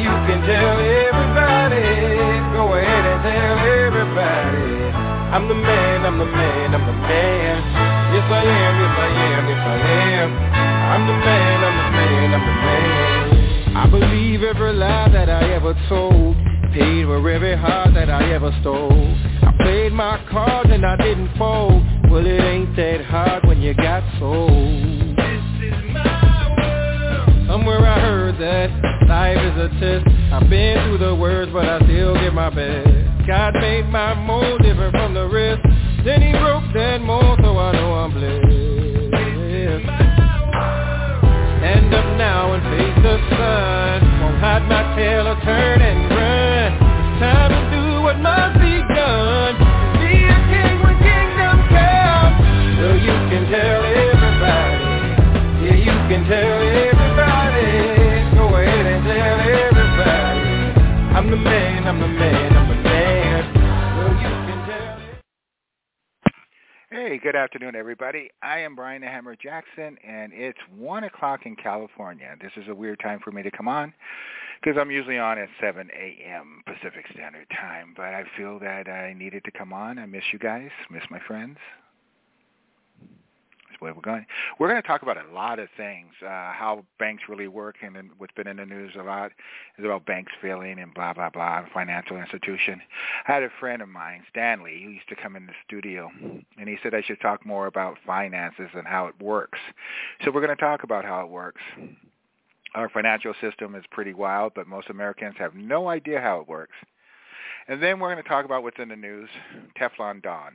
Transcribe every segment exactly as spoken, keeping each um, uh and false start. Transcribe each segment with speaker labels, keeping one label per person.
Speaker 1: you can tell everybody. Go ahead and tell everybody. I'm the man, I'm the man, I'm the man. Yes I am, yes I am, yes I am. I'm the man, I'm the man, I'm the man. I believe every lie that I ever told. Paid for every heart that I ever stole. I played my cards and I didn't fold. Well, it ain't that hard when you got sold. This is my world. Somewhere I heard that life is a test. I've been through the worst, but I still give my best. God made my mold different from the rest. Then he broke that mold, so I know I'm blessed. Stand up now and face the sun. Won't hide my tail or turn and run. It's time to do what must be done. Be a king when kingdom comes. Well, you can tell everybody. Yeah, you can tell everybody. Go ahead and tell everybody. I'm the man, I'm the man, I'm the man. Well, you can tell it.
Speaker 2: Hey, good afternoon, everybody. I am Brian the Hammer Jackson, and it's one o'clock in California. This is a weird time for me to come on because I'm usually on at seven a.m. Pacific Standard Time, but I feel that I needed to come on. I miss you guys, miss my friends. That's where we're going. We're going to talk about a lot of things, uh, how banks really work, and then what's been in the news a lot is about banks failing and blah, blah, blah, financial institution. I had a friend of mine, Stanley, who used to come in the studio, and he said I should talk more about finances and how it works. So we're going to talk about how it works. Our financial system is pretty wild, but most Americans have no idea how it works. And then we're going to talk about what's in the news, Teflon Don.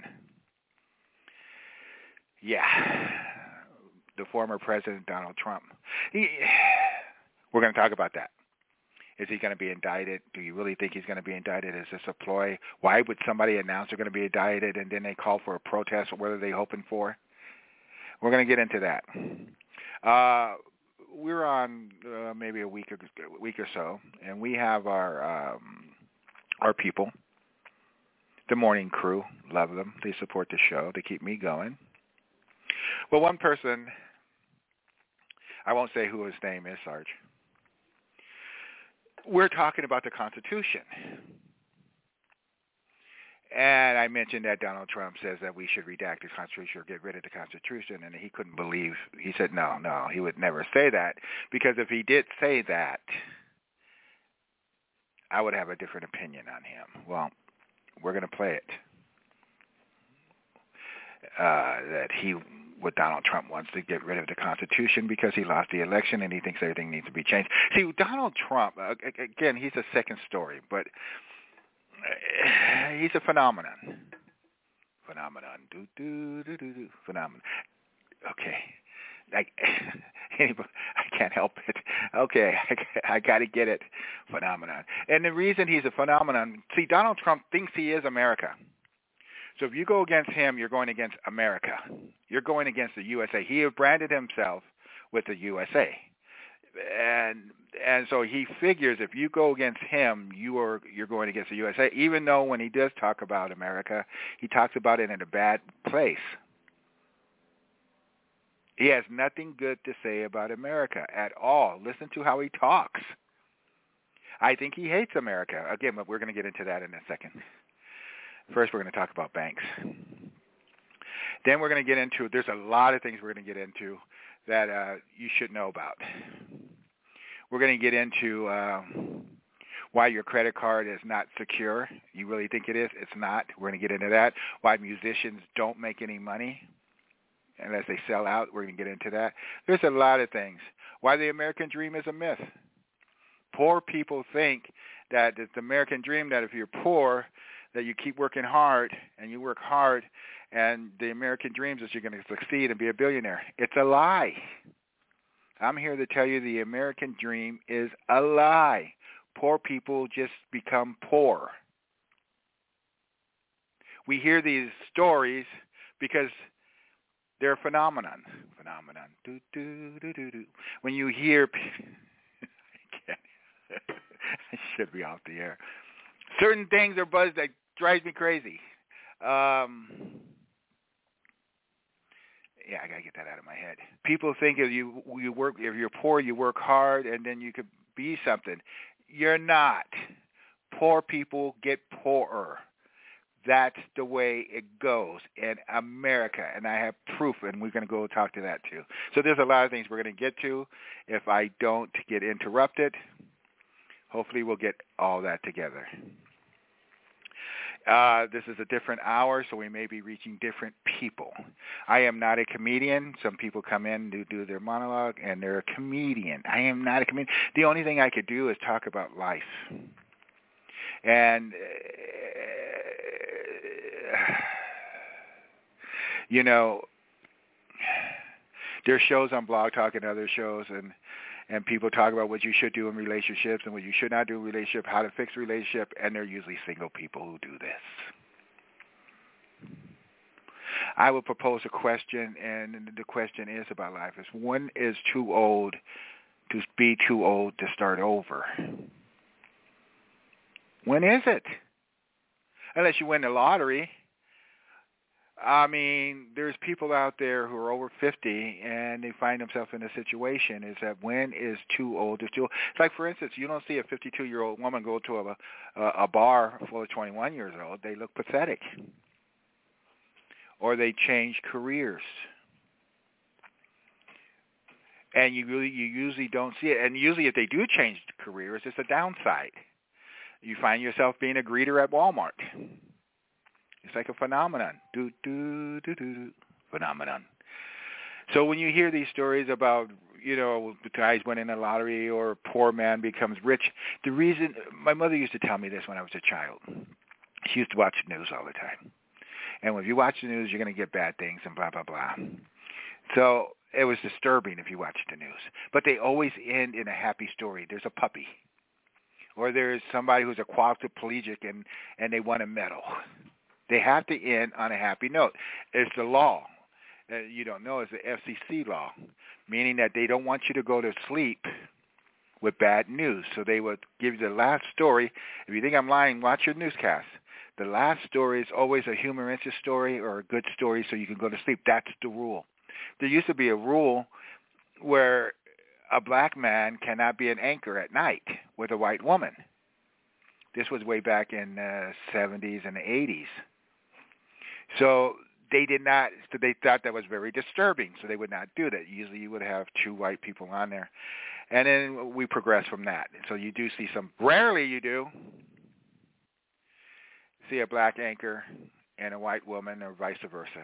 Speaker 2: Yeah, the former president, Donald Trump. He, we're going to talk about that. Is he going to be indicted? Do you really think he's going to be indicted? Is this a ploy? Why would somebody announce they're going to be indicted and then they call for a protest? What are they hoping for? We're going to get into that. Uh, we're on uh, maybe a week or, a week or so, and we have our um, our people, the morning crew. Love them. They support the show. They keep me going. Well, one person, I won't say who his name is, Sarge. We're talking about the Constitution. And I mentioned that Donald Trump says that we should redact the Constitution or get rid of the Constitution, and he couldn't believe, he said, no, no, he would never say that, because if he did say that, I would have a different opinion on him. Well, we're going to play it. Uh, that he, what Donald Trump wants to get rid of the Constitution because he lost the election and he thinks everything needs to be changed. See, Donald Trump, uh, again, he's a second story, but uh, he's a phenomenon. Phenomenon. Do, do, do, do, do. Phenomenon. Okay. I, I can't help it. Okay, I, I got to get it. Phenomenon. And the reason he's a phenomenon, see, Donald Trump thinks he is America. So if you go against him, you're going against America. You're going against the U S A. He branded himself with the U S A. And and so he figures if you go against him, you are you're going against the U S A, even though when he does talk about America, he talks about it in a bad place. He has nothing good to say about America at all. Listen to how he talks. I think he hates America. Again, but we're going to get into that in a second. First, we're going to talk about banks. Then we're going to get into, there's a lot of things we're going to get into that uh, you should know about. We're going to get into uh, why your credit card is not secure. You really think it is? It's not. We're going to get into that. Why musicians don't make any money unless they sell out. We're going to get into that. There's a lot of things. Why the American dream is a myth. Poor people think that it's the American dream that if you're poor, that you keep working hard, and you work hard, and the American dream is you're going to succeed and be a billionaire. It's a lie. I'm here to tell you the American dream is a lie. Poor people just become poor. We hear these stories because they're a phenomenon. Phenomenon. Do, do, do, do, do. When you hear... I can't. I should be off the air. Certain things are buzzed that drives me crazy. Um, yeah, I gotta get that out of my head. People think if you you work if you're poor, you work hard, and then you could be something. You're not. Poor people get poorer. That's the way it goes in America, and I have proof, and we're going to go talk to that too. So there's a lot of things we're going to get to. If I don't get interrupted, hopefully we'll get all that together. Uh, this is a different hour, so we may be reaching different people. I am not a comedian. Some people come in to do their monologue, and they're a comedian. I am not a comedian. The only thing I could do is talk about life. And, uh, you know, there's shows on Blog Talk and other shows, and and people talk about what you should do in relationships and what you should not do in relationship, how to fix a relationship, and they're usually single people who do this. I will propose a question, and the question is about life. Is when is too old to be too old to start over? When is it? Unless you win the lottery. I mean, there's people out there who are over fifty and they find themselves in a situation is that when is too old to still. It's like, for instance, you don't see a fifty-two-year-old woman go to a, a, a bar full of twenty-one years old. They look pathetic. Or they change careers. And you really, you usually don't see it. And usually if they do change careers, it's a downside. You find yourself being a greeter at Walmart. It's like a phenomenon. Do, do, do, do, do. Phenomenon. So when you hear these stories about, you know, the guys winning the lottery or a poor man becomes rich, the reason, my mother used to tell me this when I was a child. She used to watch the news all the time. And when you watch the news, you're going to get bad things and blah, blah, blah. So it was disturbing if you watched the news. But they always end in a happy story. There's a puppy. Or there's somebody who's a quadriplegic and, and they won a medal. They have to end on a happy note. It's the law. Uh, you don't know, it's the F C C law, meaning that they don't want you to go to sleep with bad news. So they would give you the last story. If you think I'm lying, watch your newscast. The last story is always a humorous story or a good story so you can go to sleep. That's the rule. There used to be a rule where a black man cannot be an anchor at night with a white woman. This was way back in the seventies and the eighties. So they did not, so they thought that was very disturbing, so they would not do that. Usually you would have two white people on there. And then we progress from that. So you do see some, rarely you do, see a black anchor and a white woman or vice versa.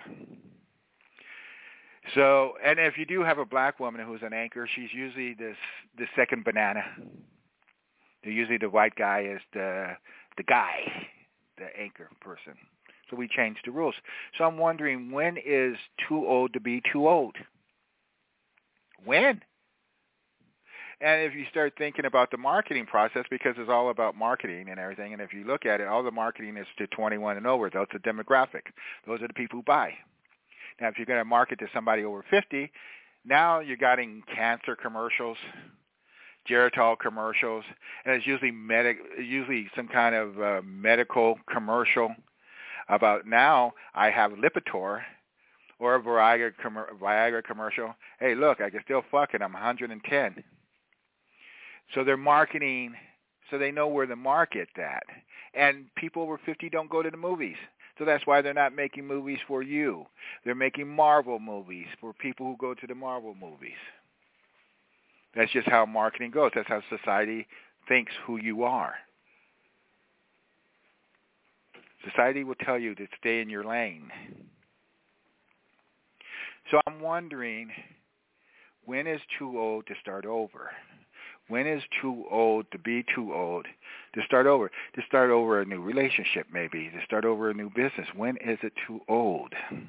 Speaker 2: So, and if you do have a black woman who's an anchor, she's usually this the second banana. Usually the white guy is the the guy, the anchor person. So we changed the rules. So I'm wondering, when is too old to be too old? When? And if you start thinking about the marketing process, because it's all about marketing and everything, and if you look at it, all the marketing is to twenty-one and over. That's the demographic. Those are the people who buy. Now, if you're going to market to somebody over fifty, now you're getting cancer commercials, Geritol commercials, and it's usually medic, usually some kind of uh, medical commercial about now I have Lipitor or a Viagra, com- Viagra commercial. Hey, look, I can still fuck it. I'm one hundred ten. So they're marketing, so they know where to market that. And people over fifty don't go to the movies. So that's why they're not making movies for you. They're making Marvel movies for people who go to the Marvel movies. That's just how marketing goes. That's how society thinks who you are. Society will tell you to stay in your lane. So I'm wondering, when is too old to start over? When is too old to be too old to start over? To start over a new relationship, maybe. To start over a new business. When is it too old?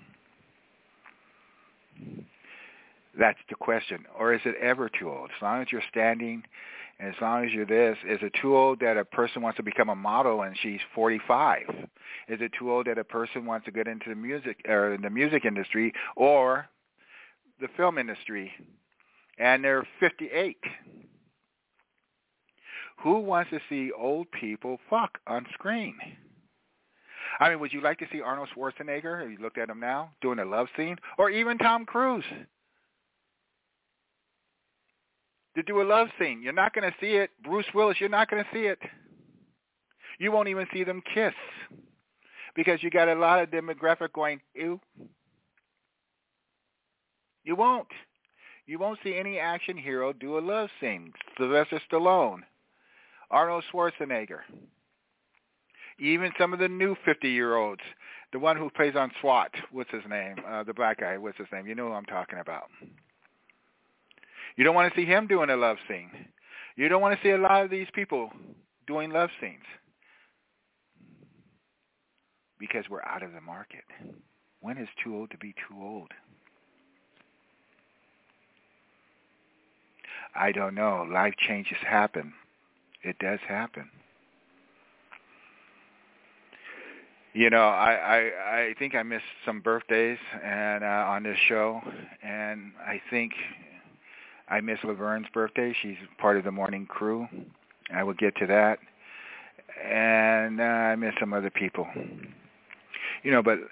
Speaker 2: That's the question. Or is it ever too old? As long as you're standing and as long as you're this, is it too old that a person wants to become a model and she's forty-five? Is it too old that a person wants to get into the music or the music industry or the film industry and they're fifty-eight? Who wants to see old people fuck on screen? I mean, would you like to see Arnold Schwarzenegger, if you looked at him now, doing a love scene? Or even Tom Cruise? to do a love scene. You're not going to see it. Bruce Willis, you're not going to see it. You won't even see them kiss because you got a lot of demographic going, ew. You won't. You won't see any action hero do a love scene. Sylvester Stallone, Arnold Schwarzenegger, even some of the new fifty-year-olds. The one who plays on SWAT, what's his name? Uh, the black guy, what's his name? You know who I'm talking about. You don't want to see him doing a love scene. You don't want to see a lot of these people doing love scenes because we're out of the market. When is too old to be too old? I don't know. Life changes happen. It does happen. You know, I, I, I think I missed some birthdays and uh, on this show, and I think I miss Laverne's birthday. She's part of the morning crew. I will get to that. And uh, I miss some other people. You know, but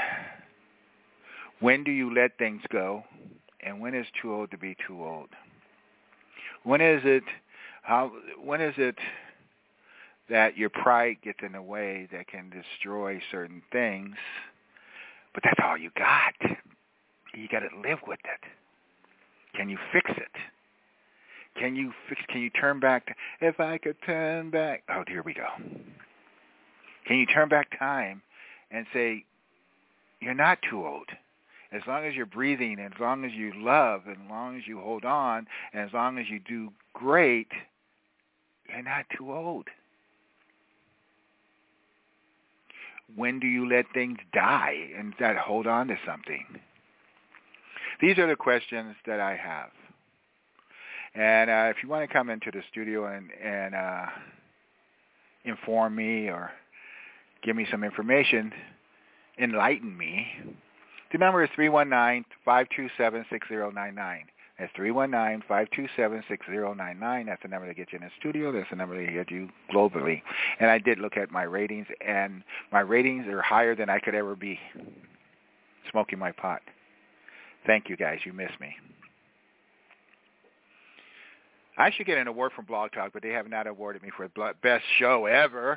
Speaker 2: when do you let things go, and when is too old to be too old? When is it, how, when is it that your pride gets in a way that can destroy certain things, but that's all you got. You got to live with it. Can you fix it? Can you fix? Can you turn back? To, if I could turn back. Oh, here we go. Can you turn back time and say, you're not too old. As long as you're breathing, as long as you love, as long as you hold on, and as long as you do great, you're not too old. When do you let things die and that hold on to something? These are the questions that I have. And uh, if you want to come into the studio and, and uh, inform me or give me some information, enlighten me, the number is three one nine, five two seven, six zero nine nine. That's three one nine, five two seven, six zero nine nine. That's the number to get you in the studio. That's the number to get you globally. And I did look at my ratings, and my ratings are higher than I could ever be smoking my pot. Thank you, guys. You miss me. I should get an award from Blog Talk, but they have not awarded me for the best show ever.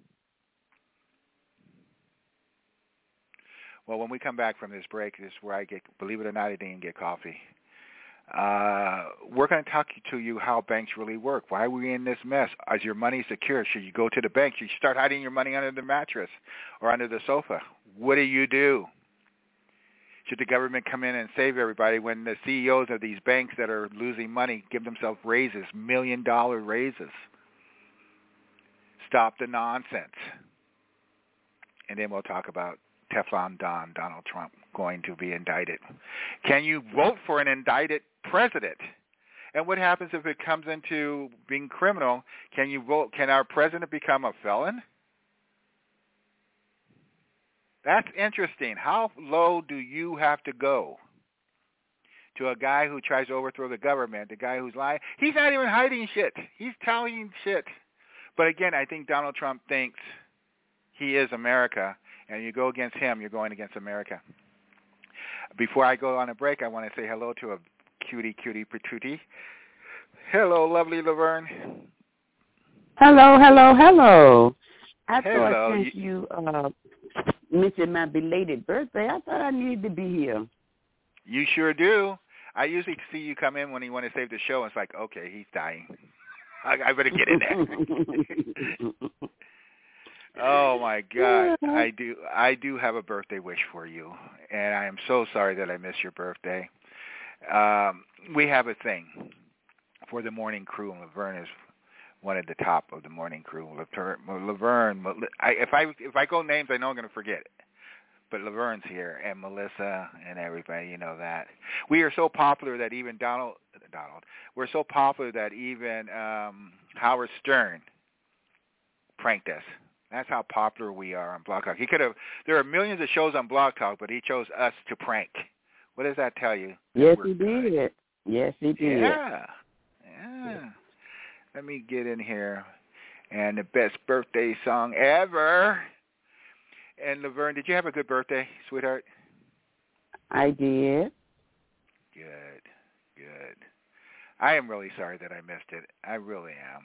Speaker 2: Well, when we come back from this break, this is where I get, believe it or not, I didn't get coffee. Uh, we're going to talk to you how banks really work. Why are we in this mess? Is your money secure? Should you go to the bank? Should you start hiding your money under the mattress or under the sofa? What do you do? Should the government come in and save everybody when the C E Os of these banks that are losing money give themselves raises, million-dollar raises? Stop the nonsense. And then we'll talk about Teflon Don, Donald Trump, going to be indicted. Can you vote for an indicted president? And what happens if it comes into being criminal? Can you vote? Can our president become a felon? That's interesting. How low do you have to go to a guy who tries to overthrow the government, the guy who's lying? He's not even hiding shit. He's telling shit. But again, I think Donald Trump thinks he is America, and you go against him, you're going against America. Before I go on a break, I want to say hello to a cutie, cutie, patootie. Hello, lovely Laverne.
Speaker 3: Hello, hello, hello. I
Speaker 2: hello.
Speaker 3: thought since you uh, mentioned my belated birthday, I thought I needed to be here.
Speaker 2: You sure do. I usually see you come in when you want to save the show, and it's like, okay, he's dying. I, I better get in there. Oh my God, I do I do have a birthday wish for you, and I am so sorry that I missed your birthday. Um, we have a thing for the morning crew, and Laverne is one at the top of the morning crew. Laverne, I, if I if I go names, I know I'm going to forget it. But Laverne's here, and Melissa, and everybody, you know that. We are so popular that even Donald, Donald, we're so popular that even um, Howard Stern pranked us. That's how popular we are on Blog Talk. He could have. There are millions of shows on Blog Talk, but he chose us to prank. What does that tell you?
Speaker 3: Yes, he did. Yes, he did.
Speaker 2: Yeah, yeah. Let me get in here, and the best birthday song ever. And Laverne, did you have a good birthday, sweetheart?
Speaker 3: I did.
Speaker 2: Good, good. I am really sorry that I missed it. I really am.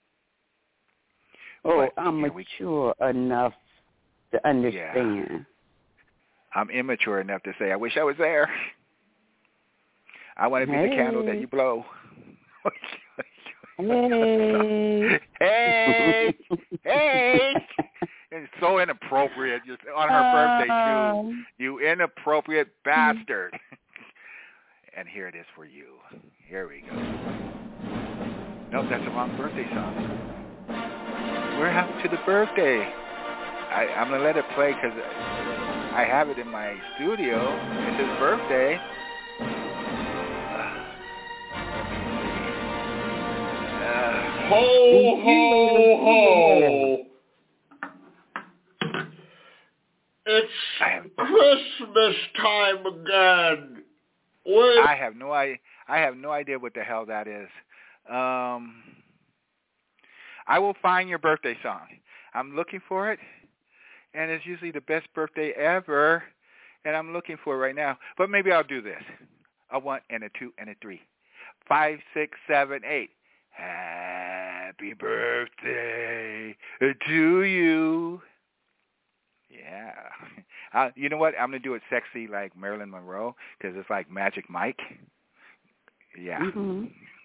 Speaker 3: Oh,
Speaker 2: But,
Speaker 3: I'm
Speaker 2: you know, we-
Speaker 3: mature enough to understand.
Speaker 2: Yeah. I'm immature enough to say, I wish I was there. I want to be
Speaker 3: Hey.
Speaker 2: the candle that you blow.
Speaker 3: Hey.
Speaker 2: Hey. Hey. It's so inappropriate. Just on her birthday, too. You inappropriate bastard. And here it is for you. Here we go. Nope, that's the wrong birthday song. We're out to the birthday. I, I'm going to let it play because I have it in my studio. It's his birthday. Uh,
Speaker 4: Ho, ho, ho. It's Christmas time again. Wait.
Speaker 2: I have no idea. I have no idea what the hell that is. Um, I will find your birthday song. I'm looking for it, and it's usually the best birthday ever, and I'm looking for it right now. But maybe I'll do this. A one and a two and a three. Five, six, seven, eight. Happy birthday to you. Yeah. Uh, you know what? I'm going to do it sexy like Marilyn Monroe because it's like Magic Mike. Yeah.
Speaker 3: Mm-hmm.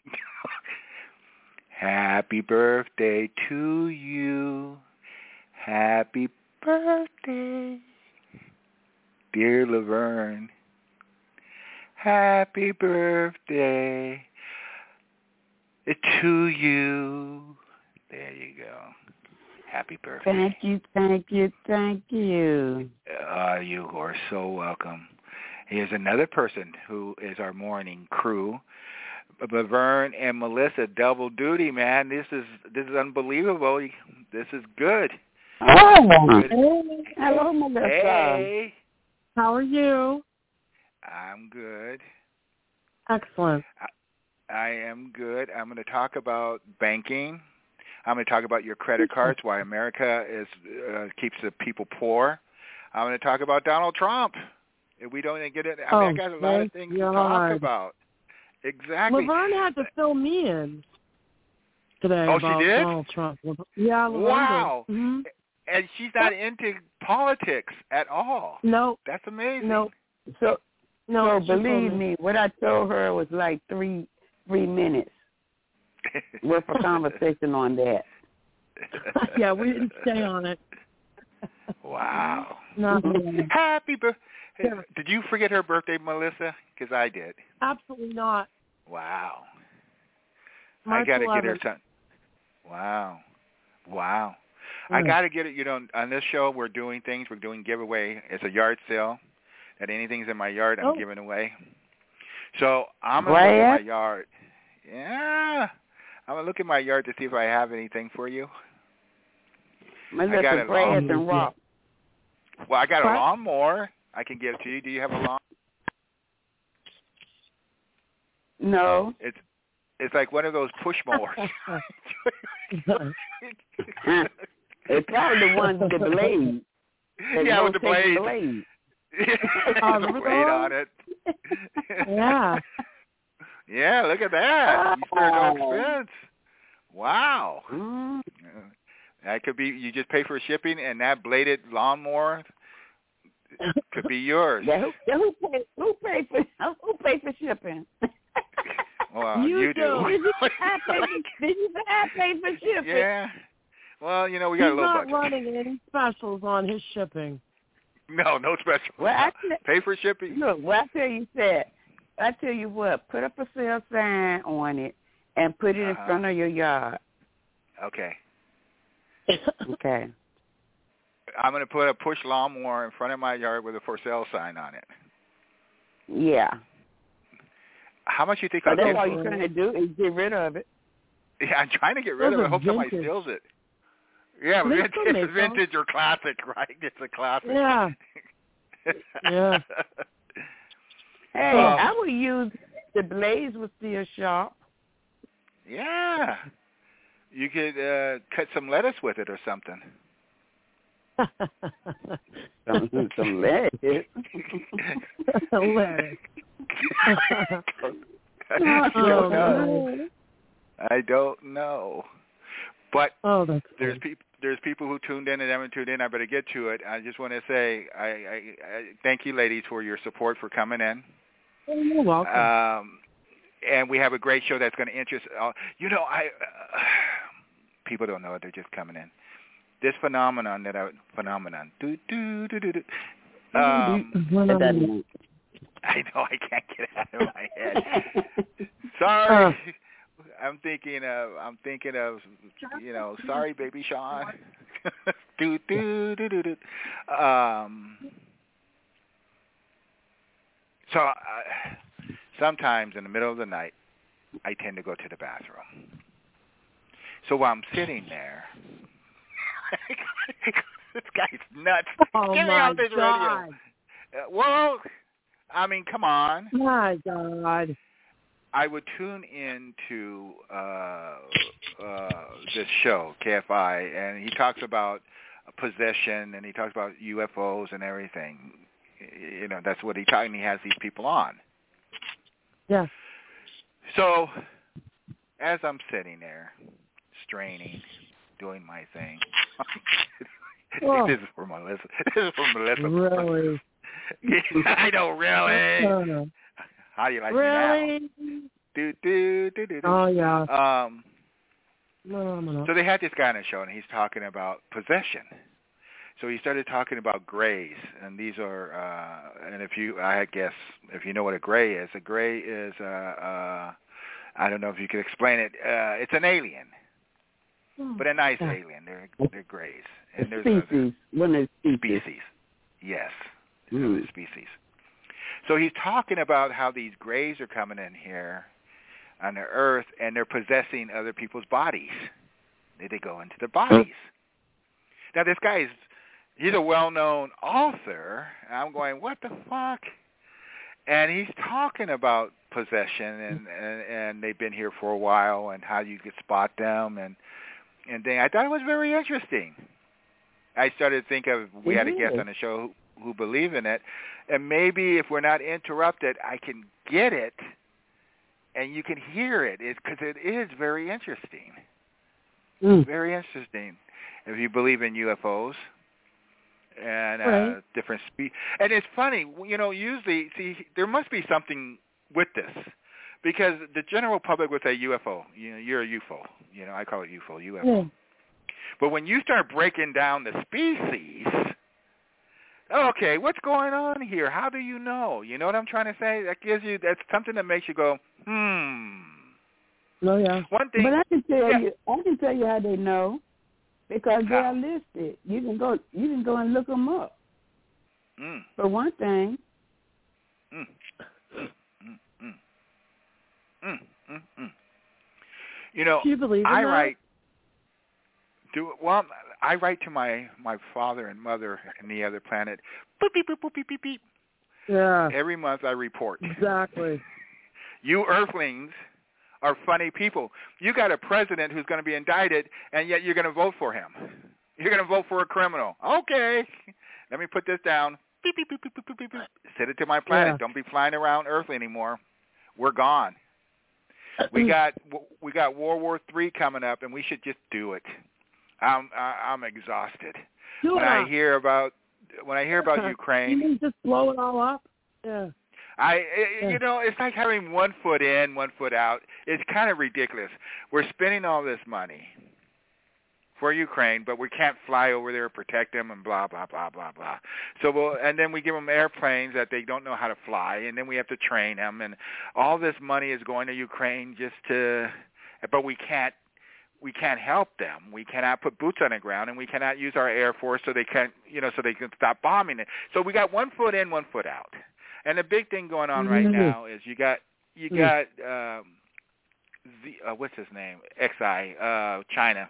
Speaker 2: Happy birthday to you. Happy birthday, dear Laverne. Happy birthday to you. There you go. Happy birthday.
Speaker 3: Thank you, thank you, thank you.
Speaker 2: Uh, you are so welcome. Here's another person who is our morning crew. Laverne and Melissa, double duty, man. This is this is unbelievable. This is good.
Speaker 3: Oh,
Speaker 2: good.
Speaker 3: Hey. Hello, Melissa.
Speaker 2: Hey.
Speaker 5: How are you?
Speaker 2: I'm good.
Speaker 5: Excellent.
Speaker 2: I, I am good. I'm going to talk about banking. I'm going to talk about your credit cards, why America is uh, keeps the people poor. I'm going to talk about Donald Trump. If we don't get it, I mean,
Speaker 5: Oh,
Speaker 2: I got a lot of things to talk
Speaker 5: God.
Speaker 2: about. Exactly.
Speaker 5: Laverne had to fill me in today
Speaker 2: Oh,
Speaker 5: about
Speaker 2: she did?
Speaker 5: Donald Trump. Yeah, Laverne
Speaker 2: Wow.
Speaker 5: did. Mm-hmm.
Speaker 2: And she's not into politics at all.
Speaker 5: No.
Speaker 2: That's amazing.
Speaker 5: No.
Speaker 3: So,
Speaker 5: No,
Speaker 3: so
Speaker 5: she told
Speaker 3: believe
Speaker 5: me.
Speaker 3: me, what I told her was like three three minutes worth of conversation on that.
Speaker 5: Yeah, we didn't stay on it.
Speaker 2: Wow.
Speaker 5: No.
Speaker 2: Happy birthday.
Speaker 5: Yeah.
Speaker 2: Did you forget her birthday, Melissa? Because I did.
Speaker 5: Absolutely not.
Speaker 2: Wow.
Speaker 5: March
Speaker 2: I got to get her
Speaker 5: eleventh.
Speaker 2: something. Wow. Wow.
Speaker 5: Mm.
Speaker 2: I got to get it. You know, on this show, we're doing things. We're doing giveaway. It's a yard sale. That anything's in my yard, I'm
Speaker 5: Oh.
Speaker 2: giving away. So I'm going to look at my yard. Yeah. I'm going to look at my yard to see if I have anything for you.
Speaker 3: Melissa,
Speaker 2: I got it
Speaker 3: grass
Speaker 2: all.
Speaker 3: and rock.
Speaker 2: Well, I got a
Speaker 5: What?
Speaker 2: lawnmower I can give to you. Do you have a lawn?
Speaker 3: No.
Speaker 2: It's it's like one of those push mowers.
Speaker 3: It's probably the ones with the blade. They
Speaker 2: Yeah, with the
Speaker 3: rotate
Speaker 2: blade.
Speaker 3: blade.
Speaker 5: Oh,
Speaker 2: There's a
Speaker 5: look
Speaker 2: blade
Speaker 5: at
Speaker 2: on
Speaker 5: that.
Speaker 2: it.
Speaker 5: Yeah.
Speaker 2: Yeah, look at that. You spare no
Speaker 3: Oh.
Speaker 2: expense. Wow.
Speaker 3: Mm.
Speaker 2: That could be, you just pay for shipping, and that bladed lawnmower could be yours.
Speaker 3: Yeah, who, yeah, who pay who pay for who pay for shipping?
Speaker 2: Well,
Speaker 5: You
Speaker 2: you
Speaker 5: do.
Speaker 2: do.
Speaker 3: Did you I pay for, did you say I pay for shipping?
Speaker 2: Yeah. Well, you know, we got
Speaker 5: He's
Speaker 2: a little
Speaker 5: not
Speaker 2: budget.
Speaker 5: running any specials on his shipping.
Speaker 2: No, no special.
Speaker 3: Well, I tell-
Speaker 2: Pay for shipping.
Speaker 3: Look, what I tell you said, I tell you what, put up a sale sign on it and put it in
Speaker 2: Uh-huh.
Speaker 3: front of your yard.
Speaker 2: Okay.
Speaker 3: Okay.
Speaker 2: I'm going to put a push lawnmower in front of my yard with a for sale sign on it.
Speaker 3: Yeah.
Speaker 2: How much you think
Speaker 3: So
Speaker 2: I'll
Speaker 3: that's
Speaker 2: get
Speaker 3: all
Speaker 2: for
Speaker 3: you're
Speaker 2: it?
Speaker 3: trying to do is get rid of it.
Speaker 2: Yeah, I'm trying to get rid
Speaker 5: Those
Speaker 2: of it. I
Speaker 5: are
Speaker 2: hope somebody
Speaker 5: vintage.
Speaker 2: steals it. Yeah,
Speaker 5: They
Speaker 2: vintage,
Speaker 5: still make them.
Speaker 2: vintage or classic, right? It's a classic.
Speaker 5: Yeah. Yeah.
Speaker 3: Hey,
Speaker 2: Well-
Speaker 3: I would use the blades was still sharp.
Speaker 2: Yeah. You could uh, cut some lettuce with it or something.
Speaker 3: Some, some lettuce.
Speaker 5: Lettuce.
Speaker 2: I
Speaker 5: Oh,
Speaker 2: don't know.
Speaker 5: no.
Speaker 2: I don't know. But
Speaker 5: Oh, that's
Speaker 2: there's
Speaker 5: cool.
Speaker 2: people. There's people who tuned in and haven't tuned in. I better get to it. I just want to say, I, I, I thank you, ladies, for your support for coming in.
Speaker 5: Oh, you're welcome.
Speaker 2: Um, and we have a great show that's going to interest. Uh, you know, I uh, people don't know it; they're just coming in. This phenomenon that I phenomenon. Do do do do do. Um, I know I can't get it out of my head. Sorry. Uh. I'm thinking of I'm thinking of you know sorry baby Sean. do do do do do. Um. So uh, sometimes in the middle of the night, I tend to go to the bathroom. So while I'm sitting there, this guy's nuts.
Speaker 5: Oh
Speaker 2: Get me
Speaker 5: my
Speaker 2: off this
Speaker 5: God.
Speaker 2: radio. Uh, well, I mean, come on.
Speaker 5: My God.
Speaker 2: I would tune into uh, uh, this show, K F I, and he talks about possession, and he talks about U F Os and everything. You know, that's what he talks, and he has these people on.
Speaker 5: Yeah.
Speaker 2: So, as I'm sitting there, straining, doing my thing.
Speaker 5: Oh.
Speaker 2: This is for Melissa. This is for Melissa.
Speaker 5: Really?
Speaker 2: I know, really.
Speaker 5: Uh,
Speaker 2: How do you like
Speaker 5: really?
Speaker 2: me now? Do, do, do, do, do.
Speaker 5: Oh, yeah.
Speaker 2: Um,
Speaker 5: no, no, no.
Speaker 2: So they had this guy on the show, and he's talking about possession. So he started talking about grays, and these are, uh, and if you, I guess, if you know what a gray is, a gray is, uh, uh, I don't know if you could explain it. Uh, it's an alien,
Speaker 5: Oh,
Speaker 2: but a nice
Speaker 5: yeah.
Speaker 2: alien. They're they're grays, and there's
Speaker 3: species.
Speaker 2: other
Speaker 3: One is species.
Speaker 2: species. Yes,
Speaker 3: Mm.
Speaker 2: other species. So he's talking about how these grays are coming in here on the earth, and they're possessing other people's bodies. They, they go into their bodies. Now, this guy is, he's a well-known author. And I'm going, what the fuck? And he's talking about possession, and, and, and they've been here for a while, and how you could spot them. And, and then I thought it was very interesting. I started to think of, we had a guest on the show who, who believe in it, and maybe if we're not interrupted, I can get it, and you can hear it, because it is very interesting.
Speaker 5: Mm.
Speaker 2: Very interesting. If you believe in U F Os and uh,
Speaker 5: right.
Speaker 2: different species. And it's funny, you know, usually, see, there must be something with this, because the general public would say U F O. You know, you're a U F O. You know, I call it U F O, U F O.
Speaker 5: Yeah.
Speaker 2: But when you start breaking down the species, okay, what's going on here? How do you know? You know what I'm trying to say? That gives you, that's something that makes you go, hmm.
Speaker 5: No, yeah.
Speaker 2: One thing,
Speaker 3: But I can tell
Speaker 2: yeah.
Speaker 3: you, I can tell you how they know, because they
Speaker 2: How?
Speaker 3: are listed. You can go, you can go and look them up.
Speaker 2: Mm.
Speaker 3: For one thing,
Speaker 2: Mm. Mm. Mm. Mm. Mm. Mm. Mm. You know,
Speaker 5: Do you believe in
Speaker 2: I
Speaker 5: that?
Speaker 2: write. Do well. I write to my, my father and mother in the other planet. Boop beep boop boop beep beep beep.
Speaker 5: Yeah.
Speaker 2: Every month I report.
Speaker 5: Exactly.
Speaker 2: You Earthlings are funny people. You got a president who's going to be indicted, and yet you're going to vote for him. You're going to vote for a criminal. Okay. Let me put this down. Beep, beep, beep, beep, beep, beep, beep. Send it to my planet.
Speaker 5: Yeah.
Speaker 2: Don't be flying around Earth anymore. We're gone. We got we got World War Three coming up, and we should just do it. I'm I'm exhausted.
Speaker 5: Do
Speaker 2: when
Speaker 5: it
Speaker 2: I
Speaker 5: up.
Speaker 2: hear about when I hear about
Speaker 5: You
Speaker 2: Ukraine,
Speaker 5: mean just blow it all up? Yeah.
Speaker 2: I it, you know it's like having one foot in, one foot out. It's kind of ridiculous. We're spending all this money for Ukraine, but we can't fly over there, protect them, and blah blah blah blah blah. So we'll, and then we give them airplanes that they don't know how to fly, and then we have to train them, and all this money is going to Ukraine just to, but we can't. We can't help them. We cannot put boots on the ground, and we cannot use our Air Force so they can, you know, so they can stop bombing it. So we got one foot in, one foot out. And the big thing going on right
Speaker 5: Mm-hmm.
Speaker 2: now is you got you got um, the uh, what's his name? X I uh, China.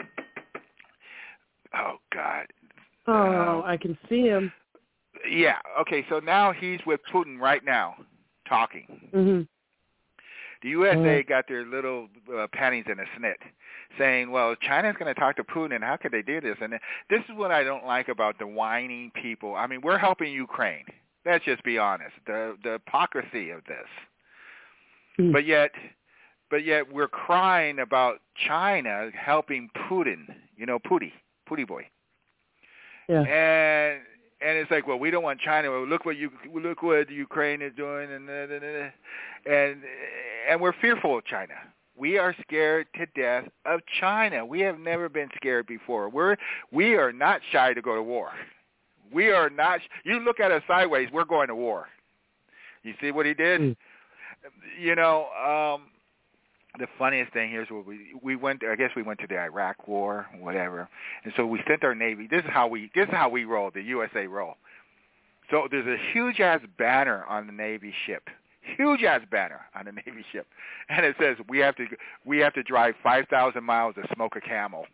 Speaker 2: Oh God.
Speaker 5: Oh,
Speaker 2: Uh,
Speaker 5: I can see him.
Speaker 2: yeah. Okay. So now he's with Putin right now, talking.
Speaker 5: Mm-hmm.
Speaker 2: The U S A
Speaker 5: Mm.
Speaker 2: got their little uh, panties in a snit, saying, well, China's going to talk to Putin, and how could they do this? And this is what I don't like about the whining people. I mean, we're helping Ukraine. Let's just be honest. The, the hypocrisy of this.
Speaker 5: Mm.
Speaker 2: But yet, but yet we're crying about China helping Putin. You know, Pootie, Pootie boy.
Speaker 5: Yeah.
Speaker 2: And and it's like, well, we don't want China. Well, look what you look what Ukraine is doing, and and and we're fearful of China. We are scared to death of China. We have never been scared before. We're we are not shy to go to war. We are not. You look at us sideways, we're going to war. You see what he did? Mm. You know, um, the funniest thing here is what we we went. I guess we went to the Iraq War, whatever, and so we sent our Navy. This is how we this is how we roll. The U S A roll. So there's a huge ass banner on the Navy ship. Huge ass banner on the Navy ship, and it says we have to we have to drive five thousand miles to smoke a camel.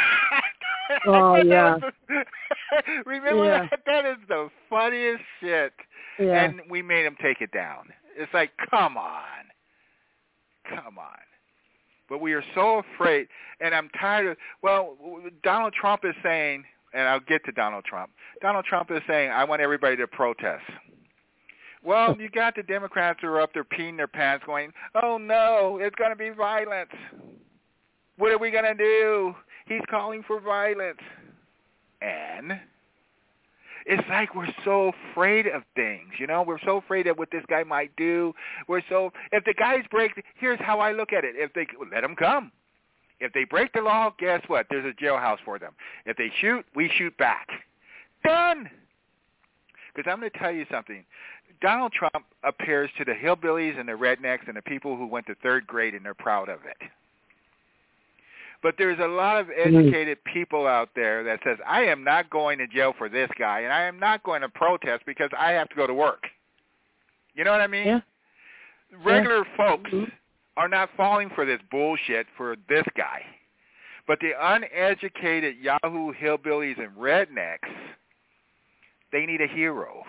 Speaker 5: Oh yeah.
Speaker 2: Remember
Speaker 5: yeah.
Speaker 2: that? That is the funniest shit.
Speaker 5: Yeah.
Speaker 2: And we made him take it down. It's like, come on, come on. But we are so afraid, and I'm tired of. Well, Donald Trump is saying, and I'll get to Donald Trump. Donald Trump is saying, I want everybody to protest. Well, you got the Democrats who are up there peeing their pants going, oh, no, it's going to be violence. What are we going to do? He's calling for violence. And it's like we're so afraid of things, you know? We're so afraid of what this guy might do. We're so, if the guys break, here's how I look at it. If they, let them come. If they break the law, guess what? There's a jailhouse for them. If they shoot, we shoot back. Done. Because I'm going to tell you something. Donald Trump appears to the hillbillies and the rednecks and the people who went to third grade, and they're proud of it. But there's a lot of educated people out there that says, I am not going to jail for this guy, and I am not going to protest because I have to go to work. You know what I mean?
Speaker 5: Yeah.
Speaker 2: Regular
Speaker 5: yeah.
Speaker 2: folks
Speaker 5: mm-hmm.
Speaker 2: are not falling for this bullshit for this guy. But the uneducated Yahoo hillbillies and rednecks, they need a hero.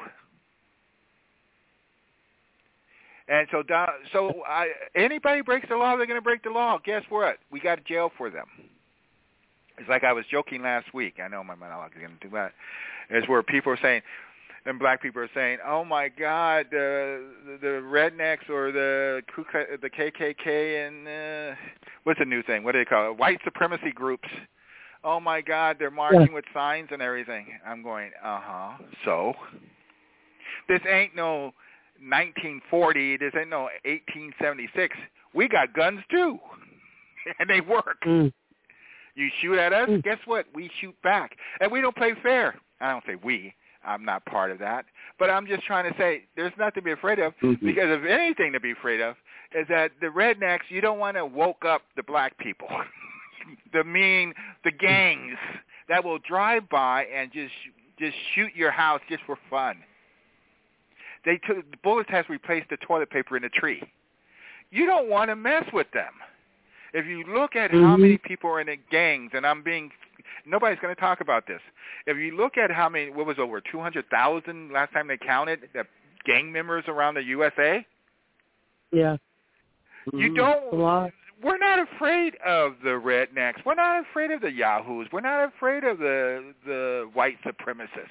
Speaker 2: And so, so I, anybody breaks the law, they're going to break the law. Guess what? We got jail for them. It's like I was joking last week. I know my monologue is going to do that. It's where people are saying, and black people are saying, "Oh my God, the the, the rednecks or the the K K K and uh, what's the new thing? What do they call it? White supremacy groups. Oh my God, they're marching yeah. with signs and everything." I'm going, uh huh. So this ain't no nineteen forty, this ain't no eighteen seventy-six. We got guns too, and they work.
Speaker 5: Mm.
Speaker 2: You shoot at us,
Speaker 5: mm.
Speaker 2: guess what? We shoot back, and we don't play fair. I don't say we. I'm not part of that, but I'm just trying to say there's nothing to be afraid of, mm-hmm. because if anything to be afraid of is that the rednecks, you don't want to woke up the black people, the mean, the gangs that will drive by and just just shoot your house just for fun. They took the bullets has replaced the toilet paper in the tree. You don't want to mess with them. If you look at mm-hmm. how many people are in the gangs, and I'm being, nobody's going to talk about this. If you look at how many, what was over two hundred thousand last time they counted, the gang members around the U S A?
Speaker 5: Yeah.
Speaker 2: You don't, we're not afraid of the rednecks. We're not afraid of the yahoos. We're not afraid of the the white supremacists.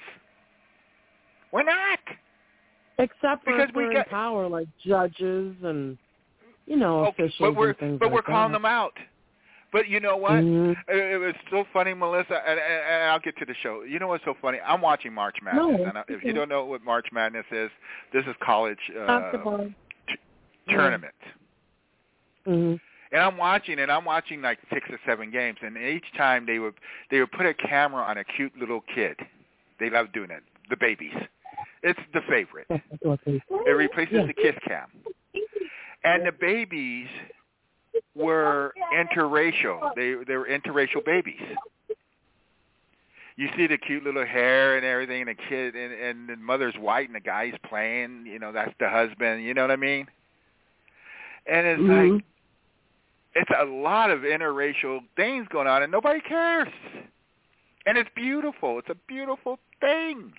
Speaker 2: We're not.
Speaker 5: Except for
Speaker 2: because
Speaker 5: if they're
Speaker 2: we got,
Speaker 5: in power, like judges and, you know,
Speaker 2: okay,
Speaker 5: officials
Speaker 2: but we're,
Speaker 5: and things
Speaker 2: But
Speaker 5: like
Speaker 2: we're calling
Speaker 5: that.
Speaker 2: them out. But you know what?
Speaker 5: Mm-hmm.
Speaker 2: It, it was so funny, Melissa, and, and, and I'll get to the show. You know what's so funny? I'm watching March Madness.
Speaker 5: No,
Speaker 2: and if you don't know what March Madness is, this is college uh, t- tournament.
Speaker 5: Mm-hmm.
Speaker 2: And I'm watching, and I'm watching like six or seven games, and each time they would they would put a camera on a cute little kid. They love doing it. The babies. It's the favorite. It replaces yeah. the kiss cam. And the babies were interracial. They they were interracial babies. You see the cute little hair and everything, and the kid, and, and the mother's white, and the guy's playing. You know, that's the husband. You know what I mean? And it's mm-hmm. like, it's a lot of interracial things going on, and nobody cares. And it's beautiful. It's a beautiful thing.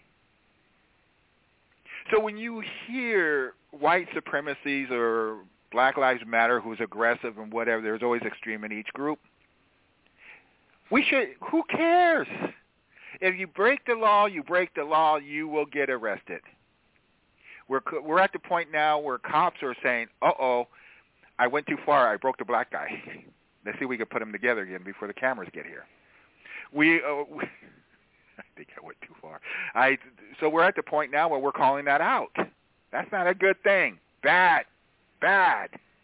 Speaker 2: So when you hear white supremacies or Black Lives Matter, who's aggressive and whatever, there's always extreme in each group. We should, who cares? If you break the law, you break the law, you will get arrested. We're we're at the point now where cops are saying, uh-oh, I went too far. I broke the black guy. Let's see if we can put them together again before the cameras get here. We, uh, we I think I went too far. I so we're at the point now where we're calling that out. That's not a good thing. Bad, bad.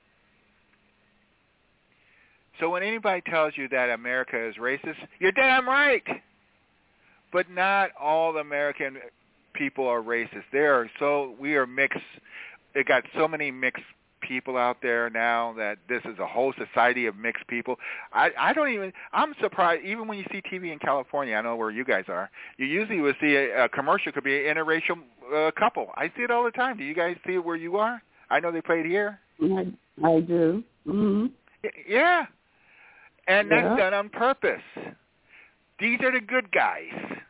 Speaker 2: So when anybody tells you that America is racist, you're damn right. But not all American people are racist. There are so we are mixed. It got so many mixed people out there now that this is a whole society of mixed people. I, I don't even, I'm surprised, even when you see T V in California, I know where you guys are, you usually would see a, a commercial could be an interracial uh, couple. I see it all the time. Do you guys see it where you are? I know they play it here.
Speaker 3: I, I do. Mm-hmm.
Speaker 2: Yeah. And that's
Speaker 3: yeah.
Speaker 2: done on purpose. These are the good guys.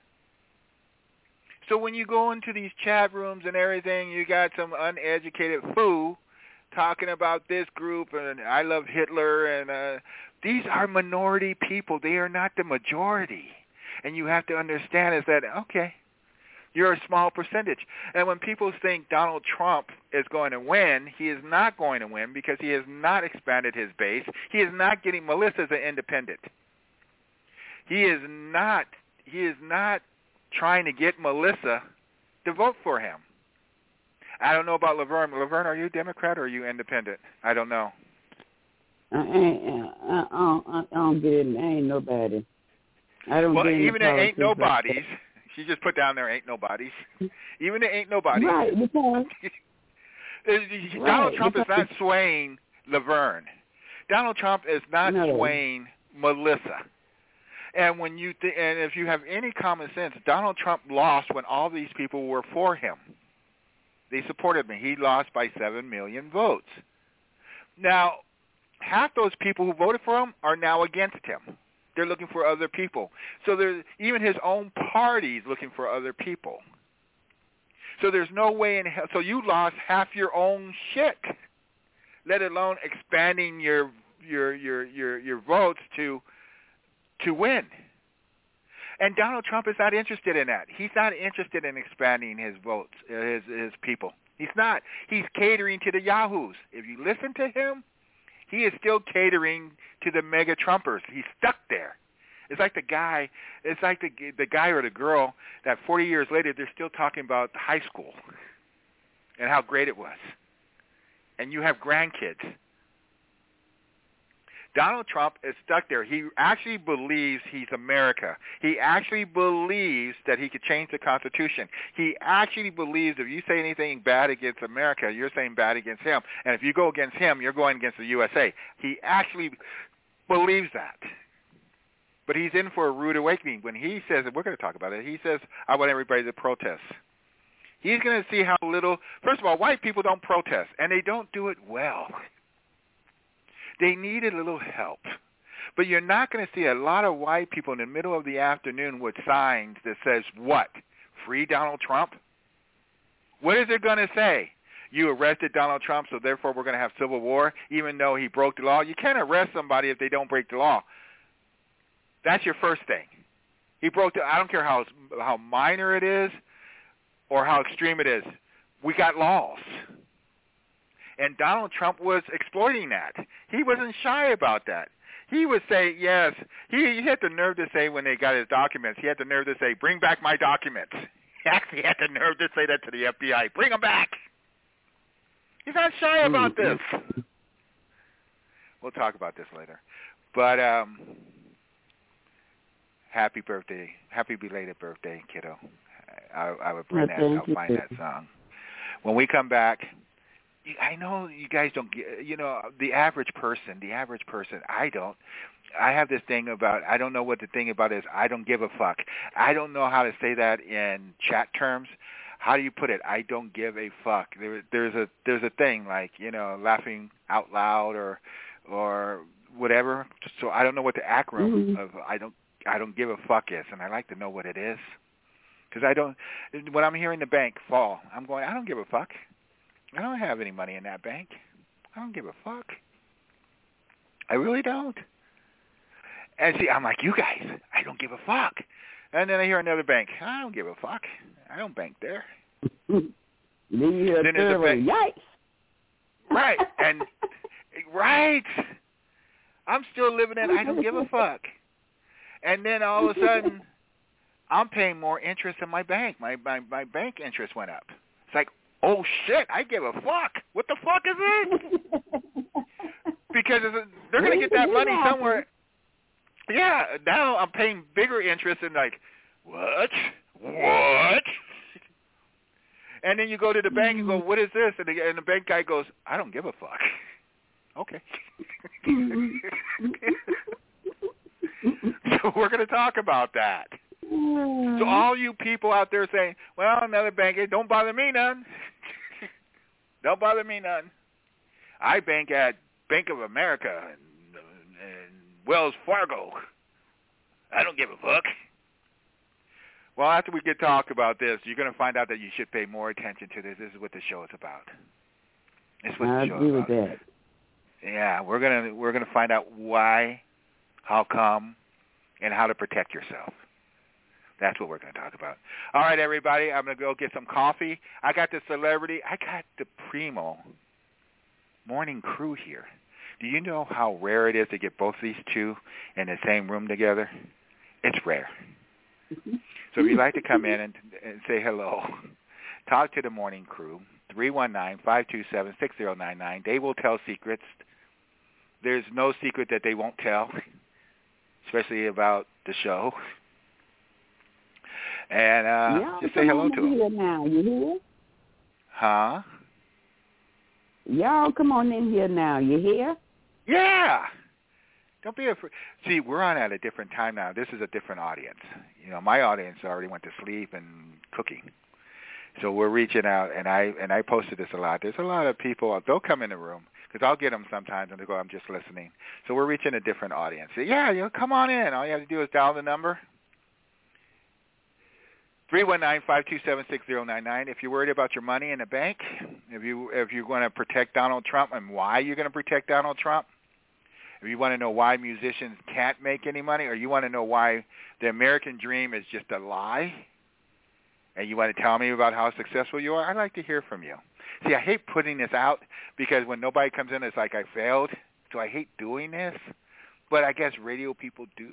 Speaker 2: So when you go into these chat rooms and everything, you got some uneducated fool talking about this group and I love Hitler, and uh, these are minority people. They are not the majority. And you have to understand is that, okay, you're a small percentage. And when people think Donald Trump is going to win, he is not going to win because he has not expanded his base. He is not getting Melissa as an independent. He is not, he is not trying to get Melissa to vote for him. I don't know about Laverne. Laverne, are you Democrat or are you independent? I don't know.
Speaker 3: I ain't. I, I, don't, I don't get it. I ain't nobody. I don't.
Speaker 2: Well,
Speaker 3: get
Speaker 2: even the ain't nobodies.
Speaker 3: Like
Speaker 2: she just put down there ain't nobodies. Even the ain't nobodies.
Speaker 3: Right. Because,
Speaker 2: Donald
Speaker 3: right,
Speaker 2: Trump
Speaker 3: because,
Speaker 2: is not swaying Laverne. Donald Trump is not
Speaker 3: no.
Speaker 2: swaying Melissa. And when you th- and if you have any common sense, Donald Trump lost when all these people were for him. They supported me. He lost by seven million votes. Now, half those people who voted for him are now against him. They're looking for other people. So there's even his own party is looking for other people. So there's no way in hell. So you lost half your own shit, let alone expanding your your your your, your votes to to win. And Donald Trump is not interested in that. He's not interested in expanding his votes, his his people. He's not. He's catering to the yahoos. If you listen to him, he is still catering to the mega Trumpers. He's stuck there. It's like the guy. It's like the the guy or the girl that forty years later they're still talking about high school and how great it was. And you have grandkids. Donald Trump is stuck there. He actually believes he's America. He actually believes that he could change the Constitution. He actually believes if you say anything bad against America, you're saying bad against him. And if you go against him, you're going against the U S A. He actually believes that. But he's in for a rude awakening. When he says, and we're going to talk about it, he says, I want everybody to protest. He's going to see how little, first of all, white people don't protest, and they don't do it well. They need a little help. But you're not going to see a lot of white people in the middle of the afternoon with signs that says what? Free Donald Trump? What is it going to say? You arrested Donald Trump, so therefore we're going to have civil war, even though he broke the law? You can't arrest somebody if they don't break the law. That's your first thing. He broke the, I don't care how how minor it is or how extreme it is. We got laws. And Donald Trump was exploiting that. He wasn't shy about that. He would say, yes. He, he had the nerve to say when they got his documents, he had the nerve to say, bring back my documents. He actually had the nerve to say that to the F B I. Bring them back. He's not shy about this. We'll talk about this later. But um, happy birthday. Happy belated birthday, kiddo. I, I would bring that. I'll find that song. When we come back, I know you guys don't get, you know, the average person, the average person, I don't. I have this thing about, I don't know what the thing about is, I don't give a fuck. I don't know how to say that in chat terms. How do you put it? I don't give a fuck. There, there's a there's a thing like, you know, laughing out loud or or whatever. So I don't know what the acronym mm-hmm. of I don't I don't give a fuck is, and I like to know what it is. Because I don't, when I'm hearing the bank fall, I'm going, I don't give a fuck. I don't have any money in that bank. I don't give a fuck. I really don't. And see, I'm like, you guys, I don't give a fuck. And then I hear another bank. I don't give a fuck. I don't bank there.
Speaker 3: then you hear
Speaker 2: then there's a bank.
Speaker 3: Yikes.
Speaker 2: Right. And Right. I'm still living in I don't give a fuck. And then all of a sudden, I'm paying more interest in my bank. My, my, my bank interest went up. It's like, oh, shit, I give a fuck. What the fuck is this? Because they're going to get that money somewhere. Yeah, now I'm paying bigger interest and like, what? What? And then you go to the bank and go, what is this? And the, and the bank guy goes, I don't give a fuck. Okay. So we're going to talk about that. So all you people out there saying, well, another bank, don't bother me none. Don't bother me none. I bank at Bank of America and, and Wells Fargo. I don't give a fuck. Well, after we get talk about this, you're going to find out that you should pay more attention to this. This is what the show is about. This is what
Speaker 3: I
Speaker 2: the show
Speaker 3: agree
Speaker 2: is
Speaker 3: with
Speaker 2: about.
Speaker 3: that.
Speaker 2: Yeah, we're gonna we're gonna find out why, how come, and how to protect yourself. That's what we're going to talk about. All right, everybody, I'm going to go get some coffee. I got the celebrity. I got the Primo morning crew here. Do you know how rare it is to get both these two in the same room together? It's rare. So if you'd like to come in and, and say hello, talk to the morning crew, three one nine, five two seven, six zero nine nine. They will tell secrets. There's no secret that they won't tell, especially about the show. And uh,
Speaker 3: Y'all
Speaker 2: just say hello to them.
Speaker 3: Here now, you hear?
Speaker 2: Huh?
Speaker 3: Y'all come on in here now, you hear?
Speaker 2: Yeah. Don't be afraid. See, we're on at a different time now. This is a different audience. You know, my audience already went to sleep and cooking. So we're reaching out, and I and I posted this a lot. There's a lot of people, they'll come in the room, because I'll get them sometimes, and they go, I'm just listening. So we're reaching a different audience. So, yeah, you know, come on in. All you have to do is dial the number, three one nine, five two seven, six zero nine nine. If you're worried about your money in the bank, if, you, if you're going to protect Donald Trump and why you're going to protect Donald Trump, if you want to know why musicians can't make any money, or you want to know why the American dream is just a lie, and you want to tell me about how successful you are, I'd like to hear from you. See, I hate putting this out because when nobody comes in, it's like I failed. So I hate doing this. But I guess radio people do.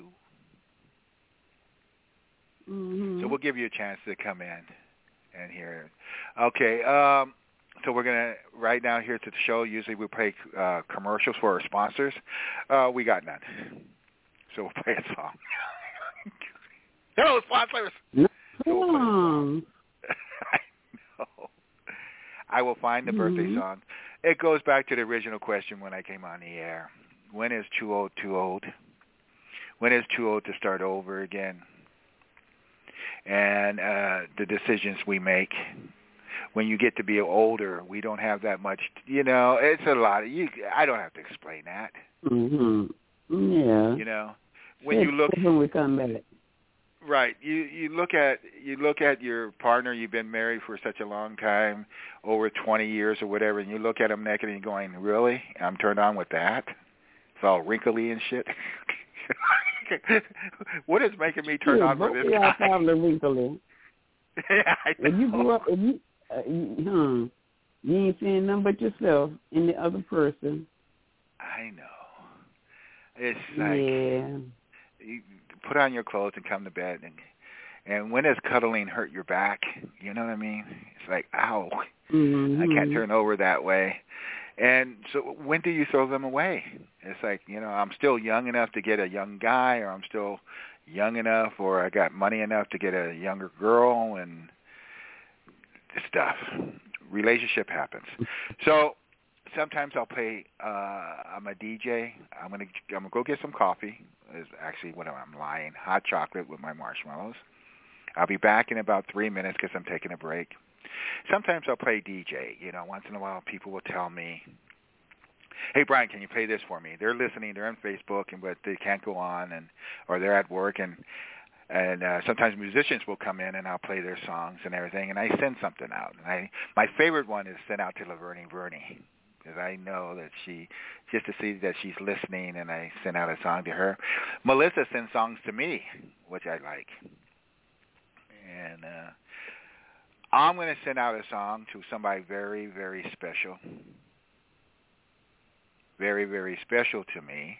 Speaker 3: Mm-hmm.
Speaker 2: So we'll give you a chance to come in and hear it. Okay, um, so we're going to, right now here to the show, usually we play uh, commercials for our sponsors. Uh, we got none. So we'll play a song. Hello, sponsors!
Speaker 3: No.
Speaker 2: So we'll play a song. I know. I will find the birthday
Speaker 3: Mm-hmm.
Speaker 2: song. It goes back to the original question when I came on the air. When is too old too old? When is too old to start over again? And uh, the decisions we make. When you get to be older, we don't have that much, you know, it's a lot. Of, you, I don't have to explain that.
Speaker 3: Mm-hmm. Yeah.
Speaker 2: You know, when
Speaker 3: it's
Speaker 2: you look...
Speaker 3: when we come back.
Speaker 2: Right. You you look at you look at your partner. You've been married for such a long time, over twenty years or whatever, and you look at him naked and you're going, "Really? I'm turned on with that? It's all wrinkly and shit." What is making me turn
Speaker 3: yeah,
Speaker 2: on for
Speaker 3: both
Speaker 2: this
Speaker 3: of y'all
Speaker 2: guy?
Speaker 3: probably wrinkly.
Speaker 2: Yeah, I know.
Speaker 3: If you grew up, if you, uh, you, huh, you ain't seeing nothing but yourself and the other person.
Speaker 2: I know. It's like
Speaker 3: yeah.
Speaker 2: you put on your clothes and come to bed, and and when does cuddling hurt your back? You know what I mean? It's like, ow,
Speaker 3: Mm-hmm.
Speaker 2: I can't turn over that way. And so when do you throw them away? It's like, you know, I'm still young enough to get a young guy, or I'm still young enough, or I got money enough to get a younger girl, and stuff. Relationship happens. So sometimes I'll play, uh, I'm a D J. I'm going to I'm gonna go get some coffee. Is actually what I'm lying. Hot chocolate with my marshmallows. I'll be back in about three minutes because I'm taking a break. Sometimes I'll play D J. You know, once in a while people will tell me, hey, Brian, can you play this for me? They're listening. They're on Facebook, and but they can't go on, and or they're at work, and and uh, sometimes musicians will come in, and I'll play their songs and everything, and I send something out. And I my favorite one is sent out to Laverne Verney, because I know that she, just to see that she's listening, and I send out a song to her. Melissa sends songs to me, which I like. And uh, I'm going to send out a song to somebody very, very special. very, very special to me.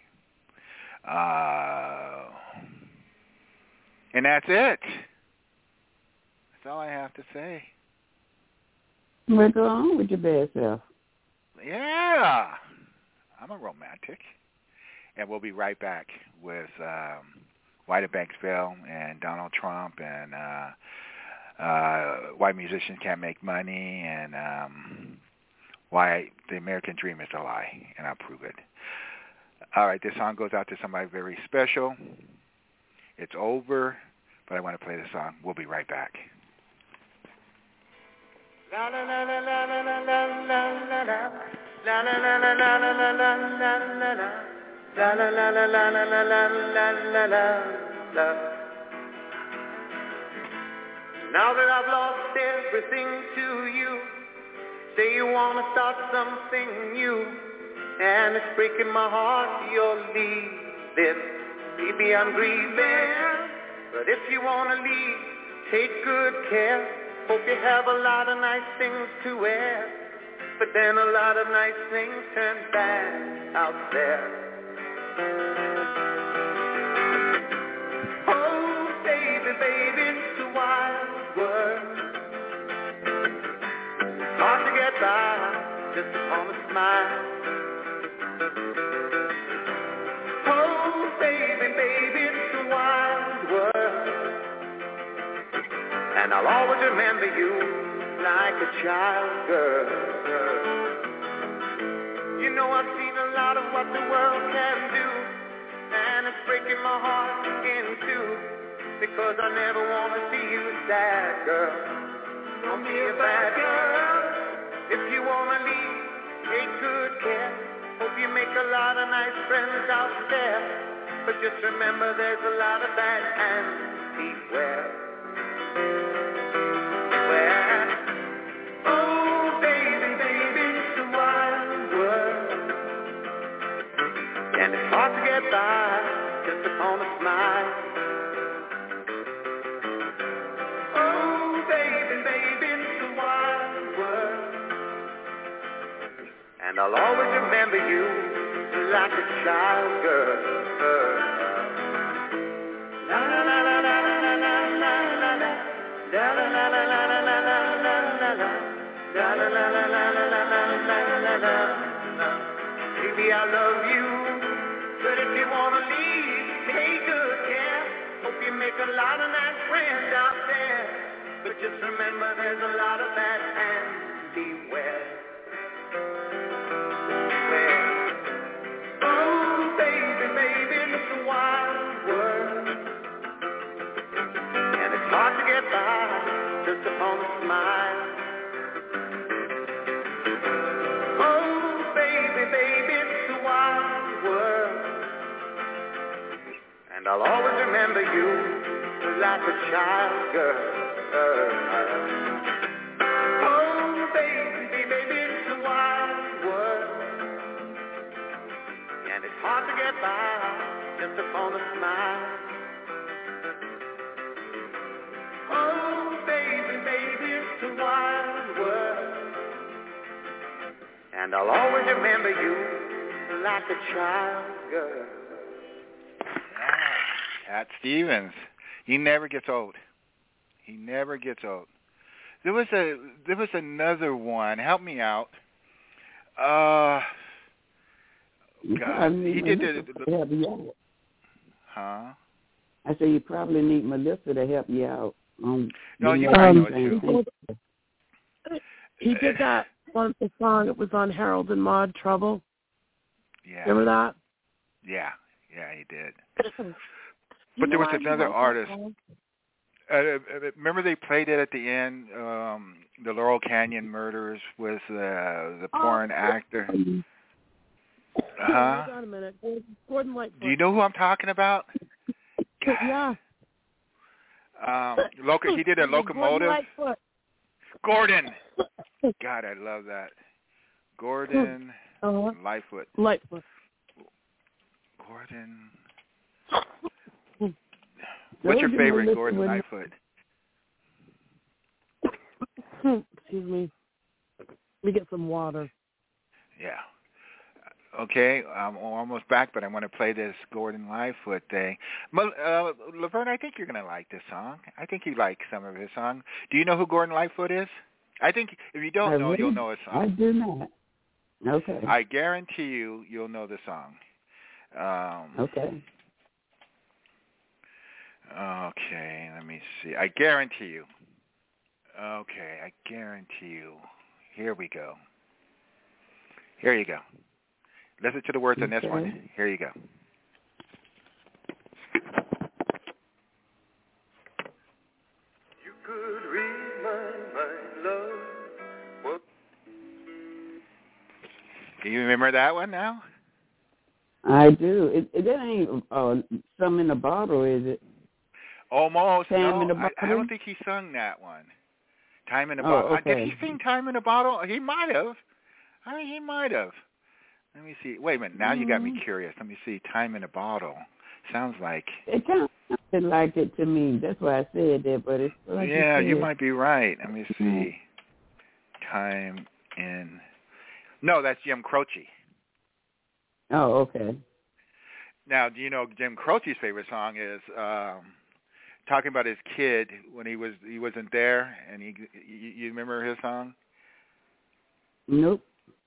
Speaker 2: Uh, and that's it. That's all I have to say.
Speaker 3: Well, go on with your bad self.
Speaker 2: Yeah. I'm a romantic. And we'll be right back with um, Why the Banks Fell and Donald Trump and uh, uh, why musicians can't make money and um, why the American dream is a lie, and I'll prove it. All right, this song goes out to somebody very special. It's over, but I want to play the song. We'll be right back. La la la la la la la la la la la la la la la la la la la la. La la la la la la la la la la la. Now that I've lost everything to you, say you wanna start something new, and it's breaking my heart you're leaving. Maybe I'm grieving, but if you wanna leave, take good care. Hope you have a lot of nice things to wear, but then a lot of nice things turn bad out there. Oh, baby, baby, it's a wild world. Hard to get by just upon a smile. Oh, baby, baby, it's a wild world. And I'll always remember you like a child girl. You know I've seen a lot of what the world can do, and it's breaking my heart in two, because I never want to see you sad, girl. Don't be a bad girl. If you want to leave, take good care. Hope you make a lot of nice friends out there, but just remember there's a lot of bad hands beware. Where? Oh, baby, baby, it's a wild world, and it's hard to get by just upon a smile. Oh, baby, baby, it's a wild world, and I'll always remember you like a child girl. La la la la la la la la la la. La la la la la la la la la la la. La la la la la la la la la la la. Baby, I love you, but if you wanna leave, take good care. Hope you make a lot of nice friends out there, but just remember there's a lot of bad hands. Beware. Beware. Oh, baby, baby, it's a wild world, and it's hard to get by just upon a smile. Oh, baby, baby, it's a wild world, and I'll always remember you like a child girl. Oh, baby, baby, it's a wild world, and it's hard to get by just upon a smile. Oh, baby, baby, it's a wild world, and I'll always remember you like a child girl. Yeah, Cat Stevens. He never gets old. He never gets old. There was a there was another one. Help me out. Uh, God, he did the, the,
Speaker 3: help you out.
Speaker 2: Huh?
Speaker 3: I say you probably need Melissa to help you out. Um,
Speaker 2: no, you
Speaker 3: know,
Speaker 2: might know
Speaker 3: um,
Speaker 2: it too.
Speaker 5: He did that one the song. It was on Harold and Maude Trouble.
Speaker 2: Yeah.
Speaker 5: Remember that?
Speaker 2: Yeah, yeah, he did.
Speaker 5: You
Speaker 2: But there
Speaker 5: know
Speaker 2: was
Speaker 5: why he
Speaker 2: another
Speaker 5: wrote that
Speaker 2: artist.
Speaker 5: song?
Speaker 2: Uh, remember they played it at the end, um, the Laurel Canyon Murders with uh, the porn
Speaker 5: Oh.
Speaker 2: actor.
Speaker 5: Uh-huh.
Speaker 2: Uh-huh.
Speaker 5: Hold on a minute. Gordon, Gordon Lightfoot.
Speaker 2: Do you know who I'm talking about?
Speaker 5: Yeah.
Speaker 2: Um, loco, he did a locomotive.
Speaker 5: Gordon Lightfoot.
Speaker 2: Gordon. God, I love that. Gordon
Speaker 5: Uh-huh.
Speaker 2: Lightfoot.
Speaker 5: Lightfoot.
Speaker 2: Gordon. What's your favorite Gordon
Speaker 3: when...
Speaker 2: Lightfoot?
Speaker 5: Excuse me. Let me get some water.
Speaker 2: Yeah. Okay, I'm almost back, but I want to play this Gordon Lightfoot thing. Uh, Laverne, I think you're going to like this song. I think you like some of his songs. Do you know who Gordon Lightfoot is? I think if you don't
Speaker 3: I
Speaker 2: know,
Speaker 3: really,
Speaker 2: you'll know his song.
Speaker 3: I do not. Okay.
Speaker 2: I guarantee you, you'll know the song. Um,
Speaker 3: okay.
Speaker 2: Okay, let me see. I guarantee you. Okay, I guarantee you. Here we go. Here you go. Listen to the words
Speaker 3: okay.
Speaker 2: on this one. Here you go. You could read my mind, love. What? Do you remember that one now?
Speaker 3: I do. It, it that ain't uh, some in the bottle, is it?
Speaker 2: Almost.
Speaker 3: Time
Speaker 2: no,
Speaker 3: in the
Speaker 2: I,
Speaker 3: bottle?
Speaker 2: I don't think he sung that one. Time in the
Speaker 3: oh,
Speaker 2: bottle.
Speaker 3: Okay.
Speaker 2: Uh, did he sing Time in the Bottle? He might have. I mean, he might have. Let me see. Wait a minute. Now mm-hmm. you got me curious. Let me see. Time in a Bottle. Sounds like.
Speaker 3: It kind of sounded like it to me. That's why I said that, but it's like
Speaker 2: yeah,
Speaker 3: you,
Speaker 2: you might be right. Let me see.
Speaker 3: Mm-hmm.
Speaker 2: Time in. No, that's Jim Croce.
Speaker 3: Oh, okay.
Speaker 2: Now, do you know Jim Croce's favorite song is um, talking about his kid when he was he wasn't there, and he you, you remember his song?
Speaker 3: Nope.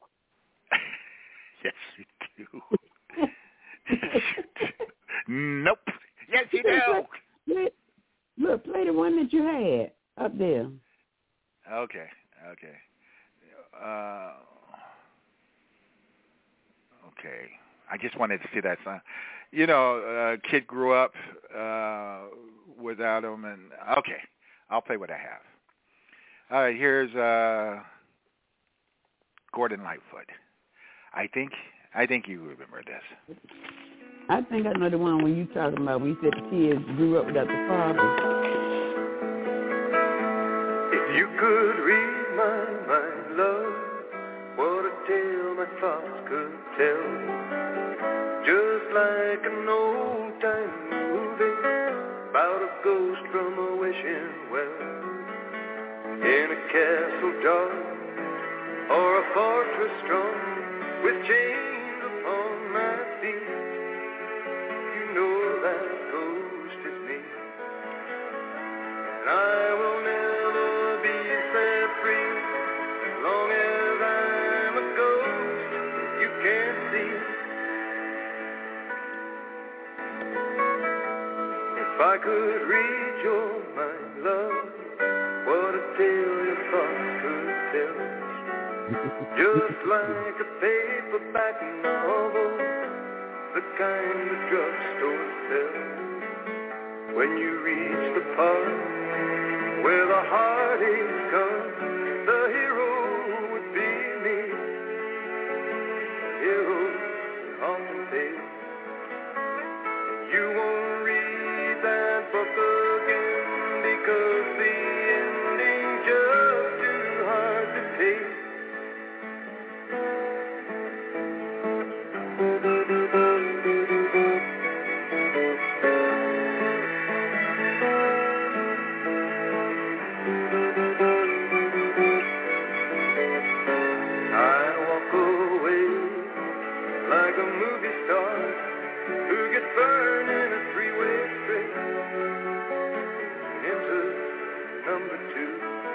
Speaker 2: Yes, you do. Yes, you do. Nope. Yes, you do.
Speaker 3: Play, look, play the one that you had up there.
Speaker 2: Okay. Okay. Uh, okay. I just wanted to see that song. You know, a uh, kid grew up uh, without him, and okay, I'll play what I have. All right, here's uh, Gordon Lightfoot. I think I think you remember this.
Speaker 3: I think I know the one when you talking about when you said the kids grew up without the father.
Speaker 2: If you could read my mind, love, what a tale my thoughts could tell. Just like an old-time movie about a ghost from a wishing well, in a castle dark or a fortress strong with chains upon my feet. You know that ghost is me, and I will never be set free as long as I'm a ghost you can't see. If I could read your mind, love, what a tale your thoughts could tell. Just like a paperback novel, the kind the drugstore sells. When you reach the part where the heartaches come, the hero would be me. The hero's on the page. You won't read that book again because the ending's just too hard to take. I walk away like a movie star who gets burned in a three-way street into number two.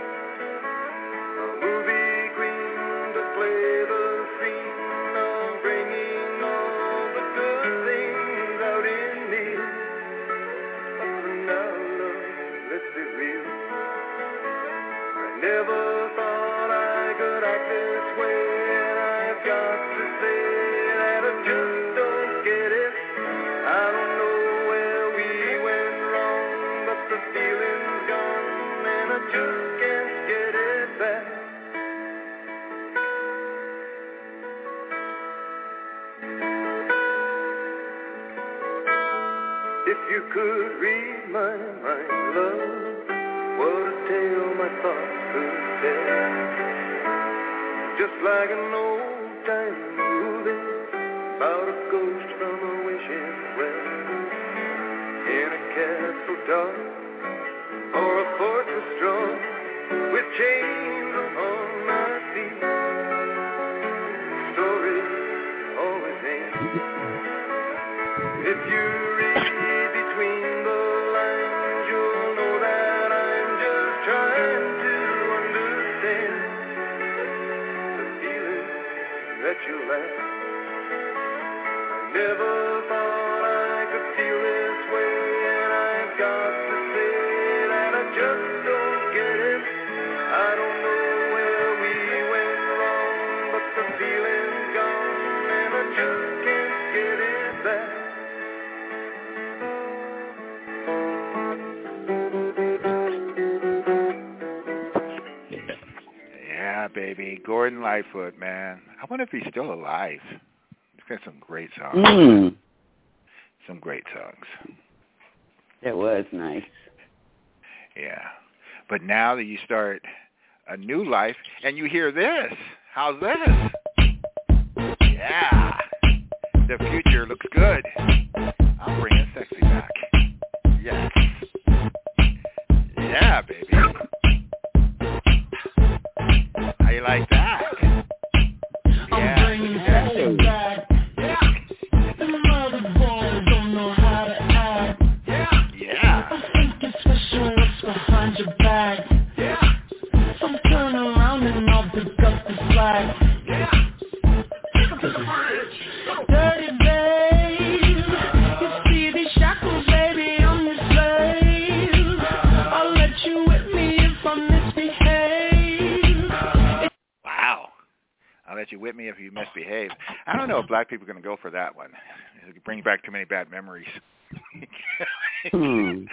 Speaker 2: A movie queen to play the scene of bringing all the good things out in me. But now, love, let's be real. I never thought I could act this way, and I've got to say that I just don't get it. I don't know where we went wrong, but the feeling's gone, and I just can't get it back. If you could read my mind, love, what a tale my thoughts could tell. Just like an old-time movie about a ghost from a wishing well, in a castle dark or a fortress strong with chains upon my feet. Stories always baby. Gordon Lightfoot, man. I wonder if he's still alive. He's got some great songs.
Speaker 3: Mm.
Speaker 2: Some great songs.
Speaker 3: That was nice.
Speaker 2: Yeah. But now that you start a new life and you hear this, how's this? Yeah. The future looks good. I'm bringing sexy back. Yes. Yeah, baby. How you like that? Yeah.
Speaker 6: Sexy back. The mother boys don't know how to act.
Speaker 2: Yeah.
Speaker 6: I think it's special what's behind your back. So turn around and I'll pick up the slack. Dirty babe, you see these shackles, baby, I'm your slave. I'll let you whip me if I misbehave.
Speaker 2: Wow. I'll let you whip me if you misbehave. I don't know if black people are going to go for that one. It brings back too many bad memories.
Speaker 3: Hmm.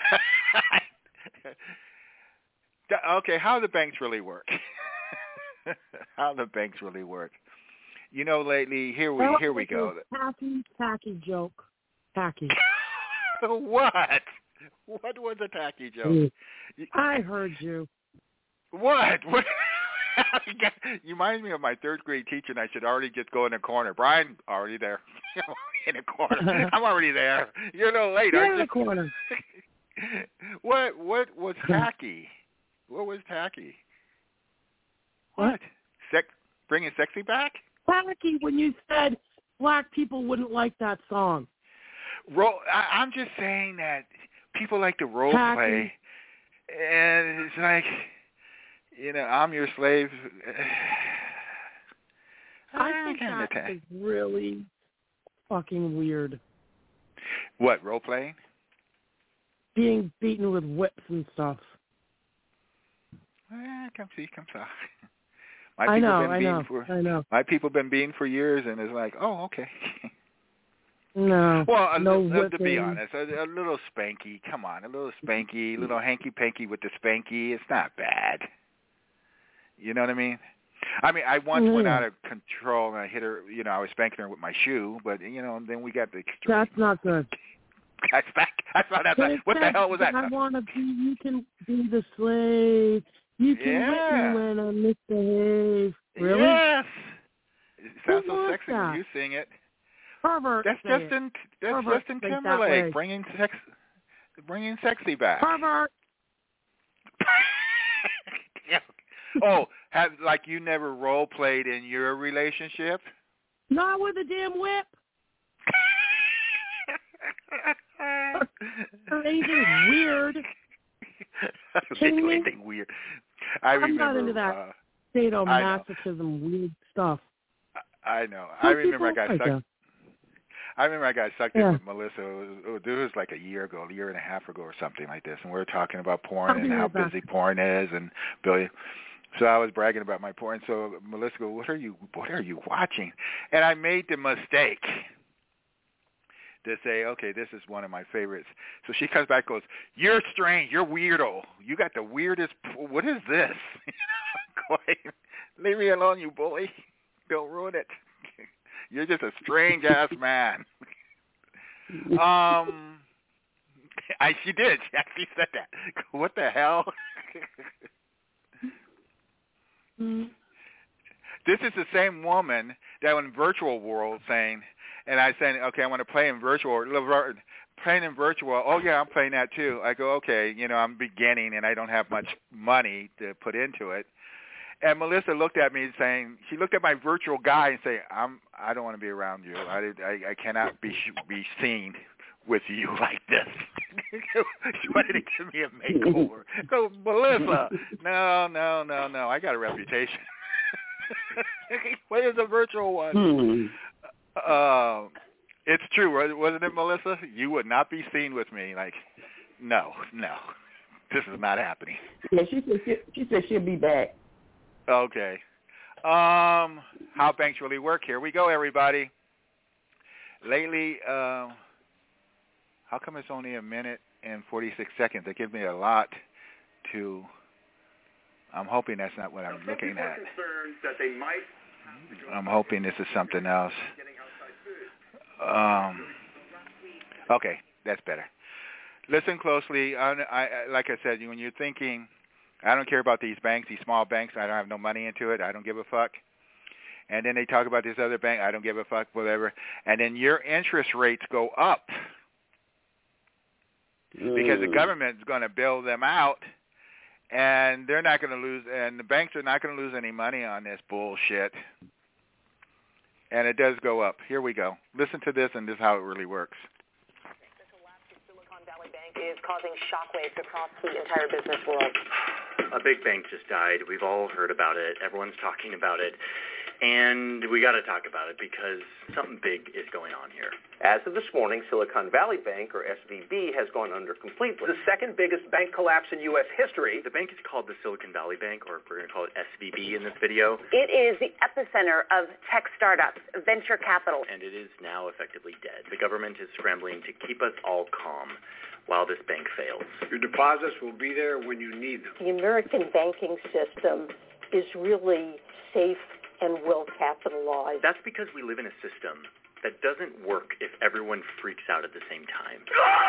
Speaker 2: Okay, how the banks really work. How the banks really work. You know, lately, here we here we go.
Speaker 5: Tacky, tacky joke. Tacky.
Speaker 2: What? What was a tacky joke?
Speaker 5: I heard you.
Speaker 2: What? What? You remind me of my third grade teacher, and I should already just go in the corner. Brian, already there. In the corner. I'm already there. You're a little late,
Speaker 5: You're
Speaker 2: aren't
Speaker 5: in
Speaker 2: you?
Speaker 5: the corner.
Speaker 2: What? What was tacky? What was tacky? What? Sex? Bringing sexy back?
Speaker 5: Tacky when you said black people wouldn't like that song.
Speaker 2: Role, I, I'm just saying that people like to role
Speaker 5: Tacky.
Speaker 2: play, and it's like, you know, I'm your slave.
Speaker 5: I think
Speaker 2: kinda
Speaker 5: that
Speaker 2: ta-
Speaker 5: is really fucking weird.
Speaker 2: What, role playing?
Speaker 5: Being beaten with whips and stuff.
Speaker 2: Eh, come see, come saw. My
Speaker 5: I
Speaker 2: people
Speaker 5: know,
Speaker 2: been
Speaker 5: I
Speaker 2: beaten
Speaker 5: know,
Speaker 2: for
Speaker 5: I know.
Speaker 2: my people been beaten for years, and it's like, oh, okay.
Speaker 5: No,
Speaker 2: Well, a,
Speaker 5: no
Speaker 2: li- to be
Speaker 5: whipping.
Speaker 2: honest, a, a little spanky. Come on, a little spanky, little hanky panky with the spanky. It's not bad. You know what I mean? I mean, I once
Speaker 5: Yeah.
Speaker 2: went out of control and I hit her. You know, I was spanking her with my shoe, but you know, then we got the extreme.
Speaker 5: That's not good.
Speaker 2: That's back. I thought that's like, what the hell was that?
Speaker 5: I want to be. You can be the slave. You can
Speaker 2: Yeah.
Speaker 5: whip me when I misbehave. Really?
Speaker 2: Yes. It sounds
Speaker 5: Who
Speaker 2: so
Speaker 5: wants
Speaker 2: sexy when
Speaker 5: that?
Speaker 2: you sing it.
Speaker 5: Pervert.
Speaker 2: That's
Speaker 5: say
Speaker 2: Justin.
Speaker 5: it.
Speaker 2: That's
Speaker 5: Pervert
Speaker 2: Justin
Speaker 5: think that way.
Speaker 2: Timberlake bringing sex, bringing sexy back.
Speaker 5: Pervert.
Speaker 2: Oh, have like you never role played in your relationship?
Speaker 5: Not with a damn whip. Anything weird.
Speaker 2: I don't think
Speaker 5: Kidding me?
Speaker 2: anything weird. I
Speaker 5: I'm
Speaker 2: remember.
Speaker 5: not into that
Speaker 2: Uh,
Speaker 5: sadomasochism weird stuff.
Speaker 2: I know.
Speaker 5: Some
Speaker 2: I remember I
Speaker 5: people
Speaker 2: got
Speaker 5: like
Speaker 2: sucked.
Speaker 5: that.
Speaker 2: I remember I got sucked
Speaker 5: Yeah.
Speaker 2: in with Melissa. It was, it was like a year ago, a year and a half ago, or something like this, and we were talking about porn
Speaker 5: I'll be
Speaker 2: and how
Speaker 5: right back.
Speaker 2: busy porn is, and Billy. So I was bragging about my porn. So Melissa goes, "What are you? What are you watching?" And I made the mistake to say, "Okay, this is one of my favorites." So she comes back, and goes, "You're strange. You're weirdo. You got the weirdest. What is this?" Going, "Leave me alone, you bully. Don't ruin it. You're just a strange ass man." um, I she did. She actually said that. What the hell?
Speaker 5: Mm.
Speaker 2: This is the same woman that in Virtual World saying, and I said, okay, I want to play in Virtual, playing in Virtual. Oh yeah, I'm playing that too. I go, okay, you know, I'm beginning and I don't have much money to put into it. And Melissa looked at me saying, she looked at my virtual guy and say, I'm, I don't want to be around you. I, I, I cannot be be seen with you like this. She wanted to give me a makeover. Go, Melissa. No, no, no, no. I got a reputation. What is a virtual one?
Speaker 3: Hmm.
Speaker 2: Uh, it's true, wasn't it, Melissa? You would not be seen with me. Like, no, no. This is not happening.
Speaker 3: Yeah, she said she, she said she'll be back.
Speaker 2: Okay. Um, how banks really work. Here we go, everybody. Lately, uh, how come it's only a minute and forty-six seconds? They give me a lot to I'm hoping that's not what I'm
Speaker 7: Now,
Speaker 2: looking at.
Speaker 7: That they might
Speaker 2: I'm hoping this is something else. Um, okay, that's better. Listen closely. I, I, like I said, when you're thinking, I don't care about these banks, these small banks. I don't have no money into it. I don't give a fuck. And then they talk about this other bank. I don't give a fuck, whatever. And then your interest rates go up mm. because the government is going to bail them out, and they're not going to lose, and the banks are not going to lose any money on this bullshit. And it does go up. Here we go. Listen to this, and this is how it really works.
Speaker 8: The collapse of Silicon Valley Bank is causing shockwaves across the entire business world.
Speaker 9: A big bank just died. We've all heard about it. Everyone's talking about it. And we got to talk about it because something big is going on here.
Speaker 10: As of this morning, Silicon Valley Bank, or S V B, has gone under completely. The second biggest bank collapse in U S history.
Speaker 9: The bank is called the Silicon Valley Bank, or we're going to call it S V B in this video.
Speaker 8: It is the epicenter of tech startups, venture capital.
Speaker 9: And it is now effectively dead. The government is scrambling to keep us all calm while this bank fails.
Speaker 11: Your deposits will be there when you need them.
Speaker 12: The American banking system is really safe and well capitalized.
Speaker 9: That's because we live in a system that doesn't work if everyone freaks out at the same time.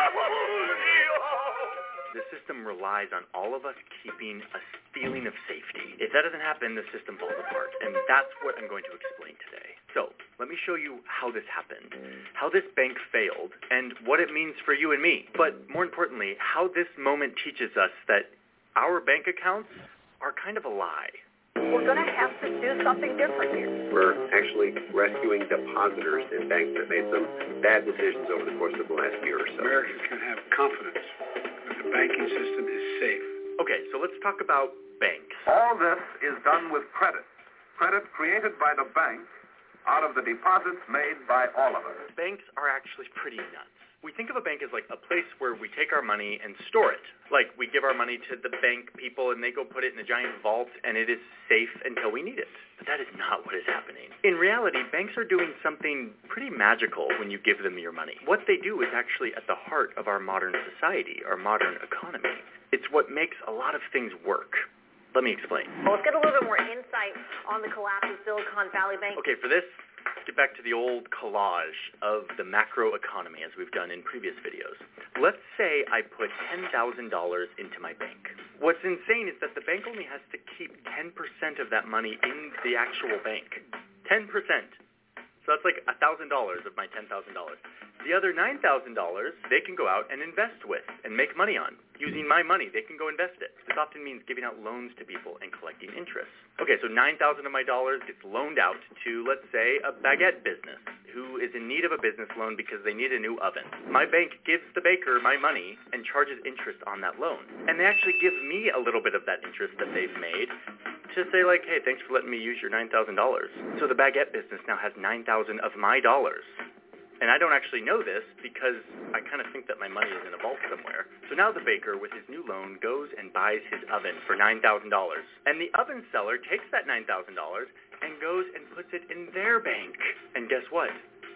Speaker 9: The system relies on all of us keeping a feeling of safety. If that doesn't happen, the system falls apart, and that's what I'm going to explain today. So let me show you how this happened, how this bank failed, and what it means for you and me. But more importantly, how this moment teaches us that our bank accounts are kind of a lie.
Speaker 8: We're going to have to do something different here.
Speaker 10: We're actually rescuing depositors in banks that made some bad decisions over the course of the last year or so.
Speaker 11: Americans can have confidence that the banking system is safe.
Speaker 9: Okay, so let's talk about banks.
Speaker 13: All this is done with credit. Credit created by the bank out of the deposits made by all of us.
Speaker 9: Banks are actually pretty nuts. We think of a bank as like a place where we take our money and store it. Like we give our money to the bank people and they go put it in a giant vault and it is safe until we need it. But that is not what is happening. In reality, banks are doing something pretty magical when you give them your money. What they do is actually at the heart of our modern society, our modern economy. It's what makes a lot of things work. Let me explain.
Speaker 8: Well, let's get a little bit more insight on the collapse of Silicon Valley Bank.
Speaker 9: Okay, for this, let's get back to the old collage of the macro economy as we've done in previous videos. Let's say I put ten thousand dollars into my bank. What's insane is that the bank only has to keep ten percent of that money in the actual bank. ten percent. So that's like one thousand dollars of my ten thousand dollars. The other nine thousand dollars they can go out and invest with and make money on. Using my money, they can go invest it. This often means giving out loans to people and collecting interest. Okay, so nine thousand dollars of my dollars gets loaned out to, let's say, a baguette business who is in need of a business loan because they need a new oven. My bank gives the baker my money and charges interest on that loan. And they actually give me a little bit of that interest that they've made to say like, hey, thanks for letting me use your nine thousand dollars. So the baguette business now has nine thousand dollars of my dollars. And I don't actually know this because I kind of think that my money is in a vault somewhere. So now the baker, with his new loan, goes and buys his oven for nine thousand dollars. And the oven seller takes that nine thousand dollars and goes and puts it in their bank. And guess what?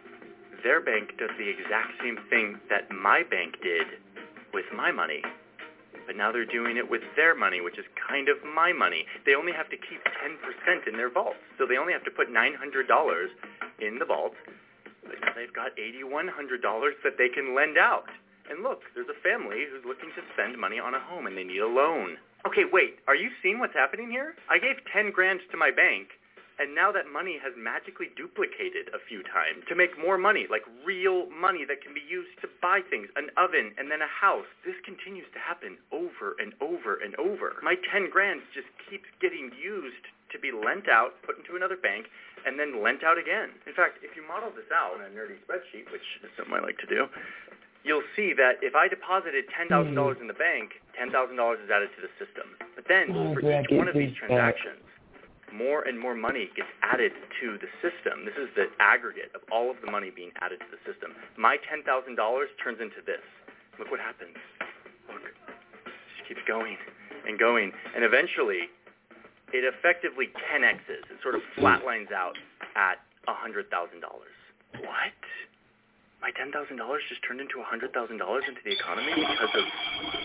Speaker 9: Their bank does the exact same thing that my bank did with my money. But now they're doing it with their money, which is kind of my money. They only have to keep ten percent in their vault. So they only have to put nine hundred dollars in the vault. But now they've got eight thousand one hundred dollars that they can lend out. And look, there's a family who's looking to spend money on a home and they need a loan. Okay, wait, are you seeing what's happening here? I gave ten grand to my bank, and now that money has magically duplicated a few times to make more money, like real money that can be used to buy things, an oven, and then a house. This continues to happen over and over and over. My ten grand just keeps getting used to be lent out, put into another bank, and then lent out again. In fact, if you model this out on a nerdy spreadsheet, which is something I like to do, you'll see that if I deposited ten thousand dollars in the bank, ten thousand dollars is added to the system. But then for each one of these transactions, more and more money gets added to the system. This is the aggregate of all of the money being added to the system. My ten thousand dollars turns into this. Look what happens. Look. It just keeps going and going. And eventually, it effectively ten X's. It sort of flatlines out at one hundred thousand dollars. What? My ten thousand dollars just turned into one hundred thousand dollars into the economy because of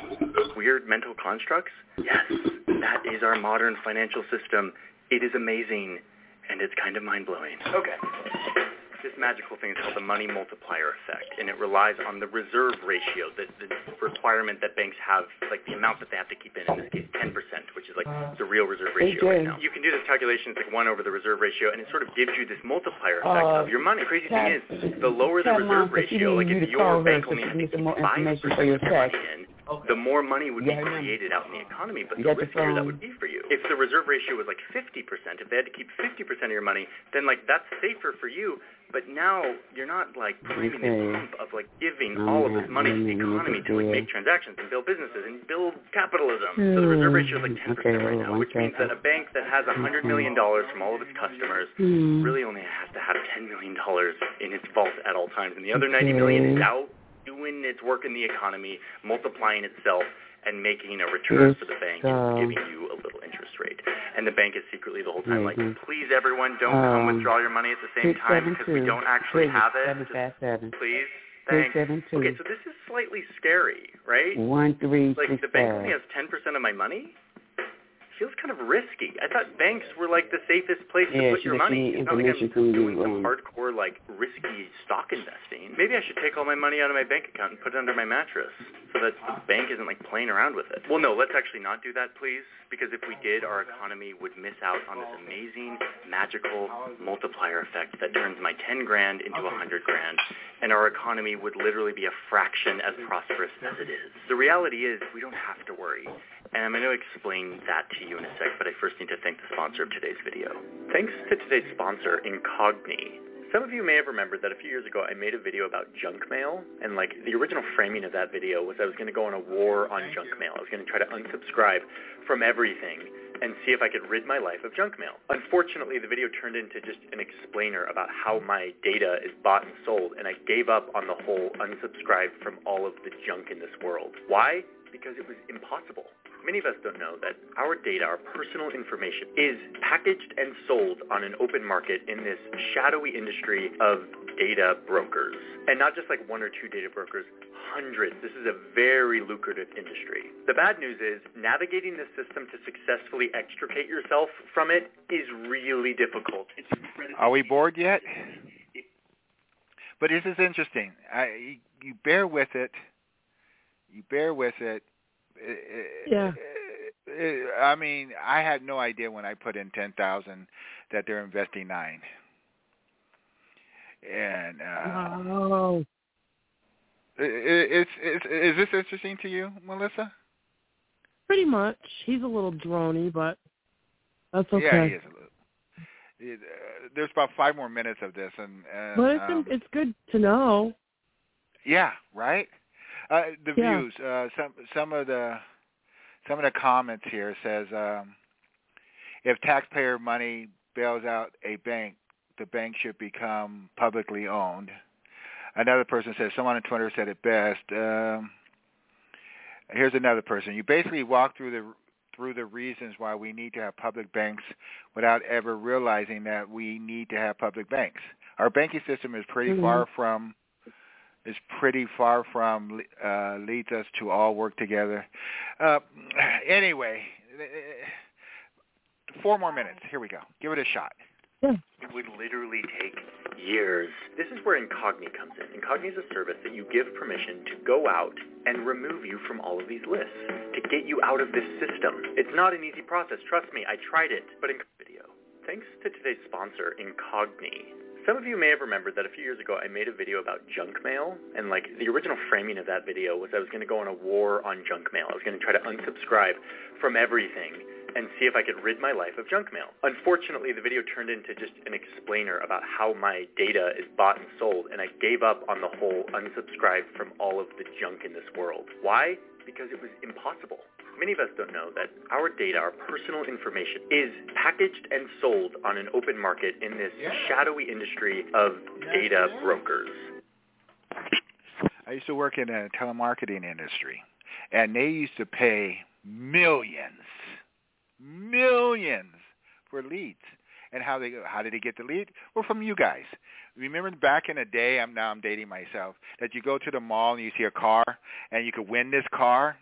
Speaker 9: weird mental constructs? Yes, that is our modern financial system. It is amazing, and it's kind of mind-blowing. Okay. This magical thing is called the money multiplier effect, and it relies on the reserve ratio, the, the requirement that banks have, like the amount that they have to keep in, in this case, ten percent, which is like the real reserve ratio right now. You can do this calculation, it's like one over the reserve ratio, and it sort of gives you this multiplier effect uh, of your money. The crazy thing is, the lower the reserve ratio, like if your bank only has to keep five percent of your money in, the more money would be created out in the economy, but the riskier that would be for you. If the reserve ratio was like fifty percent, if they had to keep fifty percent of your money, then like that's safer for you. But now you're not like priming okay. the pump of like giving um, all of this money to the economy to like make transactions and build businesses and build capitalism. Mm. So the reserve ratio is like ten percent okay, right now, which means that a bank that has one hundred million dollars from all of its customers mm. really only has to have ten million dollars in its vault at all times, and the other okay. ninety million dollars is out doing its work in the economy, multiplying itself, and making a return for the bank and giving you a little interest rate. And the bank is secretly the whole time mm-hmm. like, please everyone, don't um, come withdraw your money at the same time because we don't actually have it. Just, please. Thanks. Okay, so this is slightly scary, right?
Speaker 3: One, three,
Speaker 9: like
Speaker 3: six,
Speaker 9: the bank
Speaker 3: five.
Speaker 9: only has ten percent of my money? Feels kind of risky. I thought banks were like the safest place
Speaker 3: yeah,
Speaker 9: to put your money. It's not like I'm doing some hardcore, like, risky stock investing. Maybe I should take all my money out of my bank account and put it under my mattress so that the bank isn't, like, playing around with it. Well, no, let's actually not do that, please, because if we did, our economy would miss out on this amazing, magical multiplier effect that turns my ten grand into one hundred grand, and our economy would literally be a fraction as prosperous as it is. The reality is we don't have to worry. And I'm going to explain that to you in a sec, but I first need to thank the sponsor of today's video. Thanks to today's sponsor, Incogni. Some of you may have remembered that a few years ago I made a video about junk mail, and like the original framing of that video was I was going to go on a war on junk mail. I was going to try to unsubscribe from everything and see if I could rid my life of junk mail. Unfortunately, the video turned into just an explainer about how my data is bought and sold, and I gave up on the whole unsubscribe from all of the junk in this world. Why? Because it was impossible. Many of us don't know that our data, our personal information, is packaged and sold on an open market in this shadowy industry of data brokers. And not just like one or two data brokers, hundreds. This is a very lucrative industry. The bad news is navigating this system to successfully extricate yourself from it is really difficult. It's
Speaker 2: Are we bored yet? But this is interesting. I, you bear with it. You bear with it.
Speaker 5: Yeah.
Speaker 2: I mean, I had no idea when I put in ten thousand that they're investing nine. And uh,
Speaker 5: wow.
Speaker 2: It's, it's, is this interesting to you, Melissa?
Speaker 5: Pretty much. He's a little drony, but that's okay.
Speaker 2: Yeah, he is a little. It, uh, there's about five more minutes of this, and, and
Speaker 5: but it's
Speaker 2: um,
Speaker 5: it's good to know.
Speaker 2: Yeah, right. Uh, the
Speaker 5: yeah.
Speaker 2: views. Uh, some some of the some of the comments here says um, if taxpayer money bails out a bank, the bank should become publicly owned. Another person says, someone on Twitter said it best. Um, here's another person. You basically walk through the through the reasons why we need to have public banks without ever realizing that we need to have public banks. Our banking system is pretty mm-hmm. far from is pretty far from uh, leads us to all work together. Uh, anyway, four more minutes. Here we go. Give it a shot.
Speaker 5: Yeah.
Speaker 9: It would literally take years. This is where Incogni comes in. Incogni is a service that you give permission to go out and remove you from all of these lists, to get you out of this system. It's not an easy process. Trust me, I tried it. But in video. Thanks to today's sponsor, Incogni. Some of you may have remembered that a few years ago I made a video about junk mail, and like the original framing of that video was I was going to go on a war on junk mail. I was going to try to unsubscribe from everything and see if I could rid my life of junk mail. Unfortunately, the video turned into just an explainer about how my data is bought and sold, and I gave up on the whole unsubscribe from all of the junk in this world. Why? Because it was impossible. Many of us don't know that our data, our personal information, is packaged and sold on an open market in this yeah. shadowy industry of data brokers.
Speaker 2: I used to work in a telemarketing industry, and they used to pay millions, millions for leads. And how they how did they get the lead? Well, from you guys. Remember back in the day, I'm now I'm dating myself, that you go to the mall and you see a car, and you could win this car.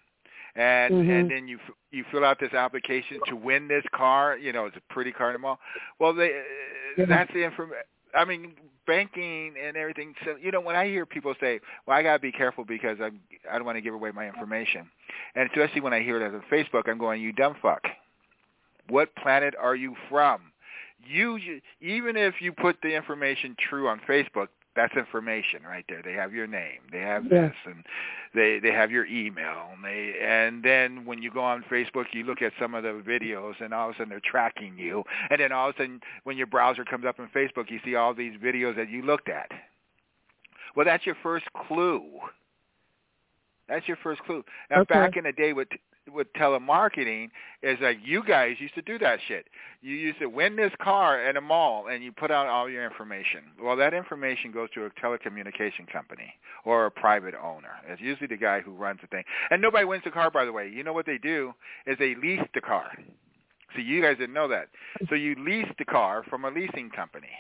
Speaker 2: and
Speaker 5: Mm-hmm.
Speaker 2: and then you you fill out this application to win this car. You know, it's a pretty car in the mall. Well, they
Speaker 5: Yeah.
Speaker 2: that's the information. I mean, banking and everything. So, you know, when I hear people say, well, I got to be careful because I'm, I don't want to give away my information. And especially when I hear it on Facebook, I'm going, you dumb fuck. What planet are you from? You, you even if you put the information true on Facebook, that's information right there. They have your name, they have
Speaker 5: Yeah.
Speaker 2: this, and they they have your email. And they and then when you go on Facebook, you look at some of the videos, and all of a sudden they're tracking you. And then all of a sudden, when your browser comes up on Facebook, you see all these videos that you looked at. Well, that's your first clue. That's your first clue. Now,
Speaker 5: Okay.
Speaker 2: back in the day with with telemarketing, is like you guys used to do that shit. You used to win this car at a mall, and you put out all your information. Well, that information goes to a telecommunication company or a private owner. It's usually the guy who runs the thing. And nobody wins the car, by the way. You know what they do is they lease the car. So you guys didn't know that. So you lease the car from a leasing company.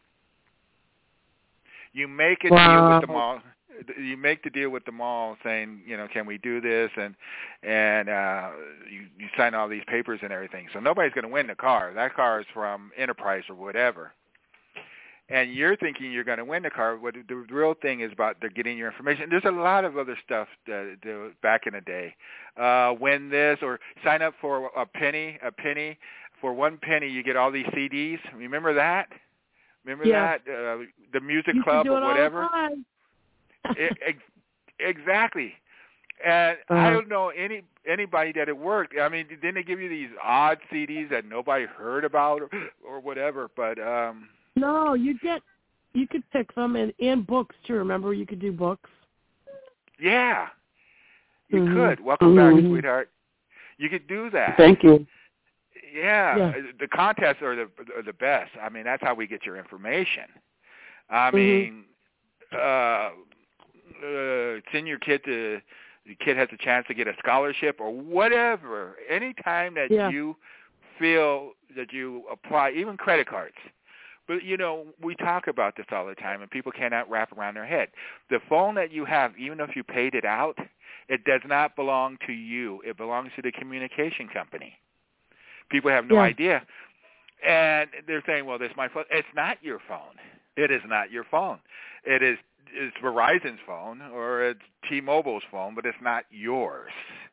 Speaker 2: You make a
Speaker 5: Wow.
Speaker 2: deal with the mall. You make the deal with the mall saying, you know, can we do this? And and uh, you, you sign all these papers and everything. So nobody's going to win the car. That car is from Enterprise or whatever. And you're thinking you're going to win the car. What the real thing is about they're getting your information. There's a lot of other stuff to do back in the day. Uh, win this or sign up for a penny, a penny. For one penny, you get all these C Ds. Remember that? Remember
Speaker 5: Yeah.
Speaker 2: that? Uh, the music
Speaker 5: Used to
Speaker 2: club
Speaker 5: do it
Speaker 2: or
Speaker 5: all the
Speaker 2: whatever?
Speaker 5: time.
Speaker 2: it, ex- exactly. And
Speaker 5: Uh-huh.
Speaker 2: I don't know any anybody that it worked. I mean, didn't they give you these odd C Ds that nobody heard about or, or whatever? But um,
Speaker 5: No, you get you could pick them and, and books too. Remember, you could do books.
Speaker 2: yeah, you
Speaker 5: Mhm.
Speaker 2: could. Welcome back,
Speaker 5: Mhm.
Speaker 2: sweetheart. You could do that.
Speaker 3: Thank you.
Speaker 2: Yeah,
Speaker 5: Yeah.
Speaker 2: the contests are the are the best. I mean, that's how we get your information. I
Speaker 5: Mhm.
Speaker 2: mean, uh, uh, send your kid to the kid has a chance to get a scholarship or whatever. Anytime that
Speaker 5: Yeah.
Speaker 2: you feel that you apply, even credit cards. But, you know, we talk about this all the time, and people cannot wrap around their head. The phone that you have, even if you paid it out, it does not belong to you. It belongs to the communication company. People have no
Speaker 5: Yeah.
Speaker 2: idea. And they're saying, well, this is my phone. It's not your phone. It is not your phone. It is it's Verizon's phone or it's T-Mobile's phone, but it's not yours.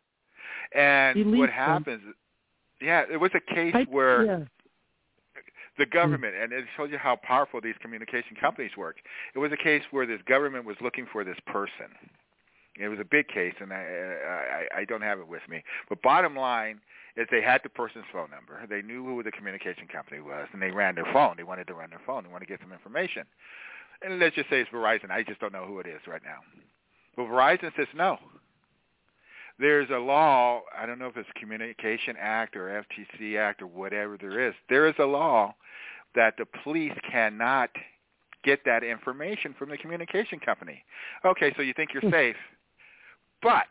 Speaker 2: And
Speaker 5: You
Speaker 2: what
Speaker 5: leased them.
Speaker 2: happens, yeah, it was a case
Speaker 5: I,
Speaker 2: where
Speaker 5: yeah.
Speaker 2: the government, and it shows you how powerful these communication companies work. It was a case where this government was looking for this person. It was a big case, and I, I, I don't have it with me. But bottom line is they had the person's phone number. They knew who the communication company was, and they ran their phone. They wanted to run their phone. They wanted to get some information. And let's just say it's Verizon. I just don't know who it is right now. But Verizon says no. There's a law, I don't know if it's Communication Act or F T C Act or whatever there is. There is a law that the police cannot get that information from the communication company. Okay, so you think you're safe. But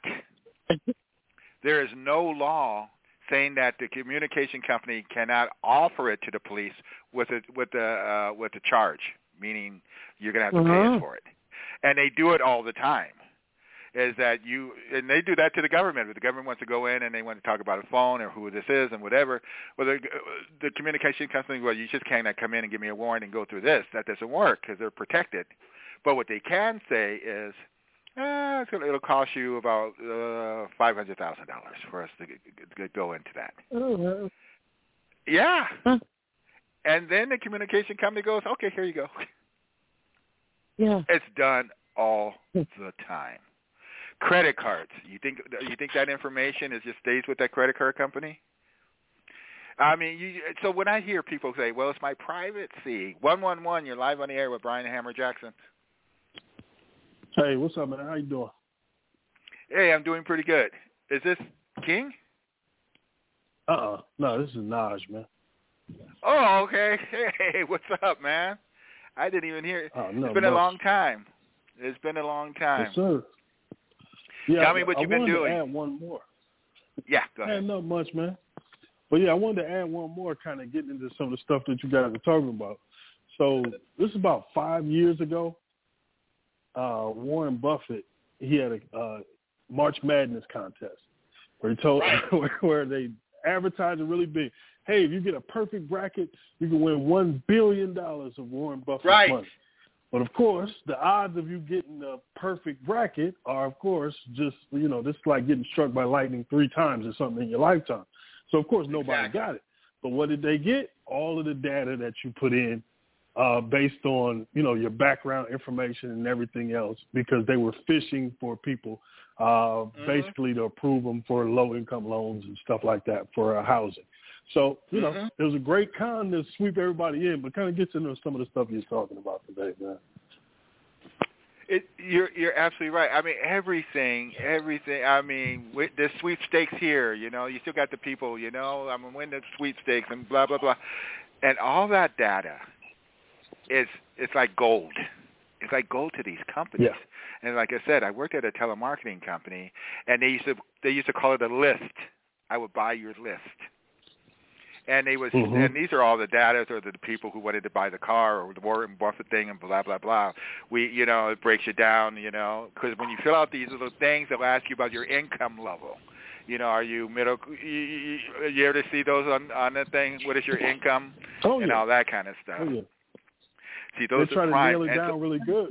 Speaker 2: there is no law saying that the communication company cannot offer it to the police with a with a uh, with a charge, meaning you're going to have to
Speaker 5: Uh-huh.
Speaker 2: pay us for it. And they do it all the time. Is that you, and they do that to the government. If the government wants to go in and they want to talk about a phone or who this is and whatever, well, the, the communication company, well, you just can't come in and give me a warrant and go through this. That doesn't work because they're protected. But what they can say is, eh, it's gonna, it'll cost you about uh, five hundred thousand dollars for us to, to go into that.
Speaker 5: Oh,
Speaker 2: Yeah.
Speaker 5: huh.
Speaker 2: And then the communication company goes, okay, here you go.
Speaker 5: Yeah.
Speaker 2: It's done all the time. Credit cards. You think you think that information is just stays with that credit card company? I mean, you, so when I hear people say, "Well, it's my privacy," one one one, you're live on the air with Brian Hammer Jackson.
Speaker 7: Hey, what's up, man? How you doing?
Speaker 2: Hey, I'm doing pretty good. Is this King?
Speaker 7: Uh-uh. No, this is Naj, man.
Speaker 2: Oh, okay. Hey, what's up, man? I didn't even hear.
Speaker 7: Oh, no,
Speaker 2: it's been
Speaker 7: much.
Speaker 2: a long time. It's been a long time.
Speaker 7: Yes, sir. Yeah,
Speaker 2: Tell me what
Speaker 7: I
Speaker 2: you've been
Speaker 7: wanted
Speaker 2: doing.
Speaker 7: To add one more.
Speaker 2: Yeah, go ahead.
Speaker 7: Man, not much, man. But yeah, I wanted to add one more, kind of getting into some of the stuff that you guys are talking about. So this is about five years ago. Uh, Warren Buffett, he had a uh, March Madness contest where they told
Speaker 14: Right.
Speaker 7: where they advertise it really big. Hey, if you get a perfect bracket, you can win one billion dollars of Warren Buffett's
Speaker 14: Right.
Speaker 7: money. But of course, the odds of you getting the perfect bracket are, of course, just you know, this is like getting struck by lightning three times or something in your lifetime. So of course, nobody
Speaker 14: Exactly.
Speaker 7: got it. But what did they get? All of the data that you put in, uh, based on you know your background information and everything else, because they were fishing for people, uh,
Speaker 14: Mm-hmm.
Speaker 7: basically to approve them for low income loans and stuff like that for uh, housing. So, you know,
Speaker 14: Mhm.
Speaker 7: it was a great con to sweep everybody in, but kind of gets into some of the stuff you're talking about today, man.
Speaker 2: It, you're you're absolutely right. I mean, everything, everything. I mean, with the sweepstakes here, you know, you still got the people, you know, I'm gonna win the sweepstakes and blah blah blah, and all that data is it's like gold. It's like gold to these companies.
Speaker 7: Yeah.
Speaker 2: And like I said, I worked at a telemarketing company, and they used to they used to call it a list. I would buy your list. And they was,
Speaker 7: Mm-hmm.
Speaker 2: and these are all the data or the people who wanted to buy the car or the Warren Buffett thing and blah blah blah. We, you know, it breaks you down, you know, because when you fill out these little things, they'll ask you about your income level. You know, are you middle? You, you, you ever see those on on the thing? What is your income?
Speaker 7: Oh,
Speaker 2: and
Speaker 7: yeah.
Speaker 2: all that kind of stuff.
Speaker 7: Oh, yeah.
Speaker 2: See, those
Speaker 7: They try
Speaker 2: are
Speaker 7: to
Speaker 2: prime.
Speaker 7: nail it
Speaker 2: and
Speaker 7: down
Speaker 2: so,
Speaker 7: really good.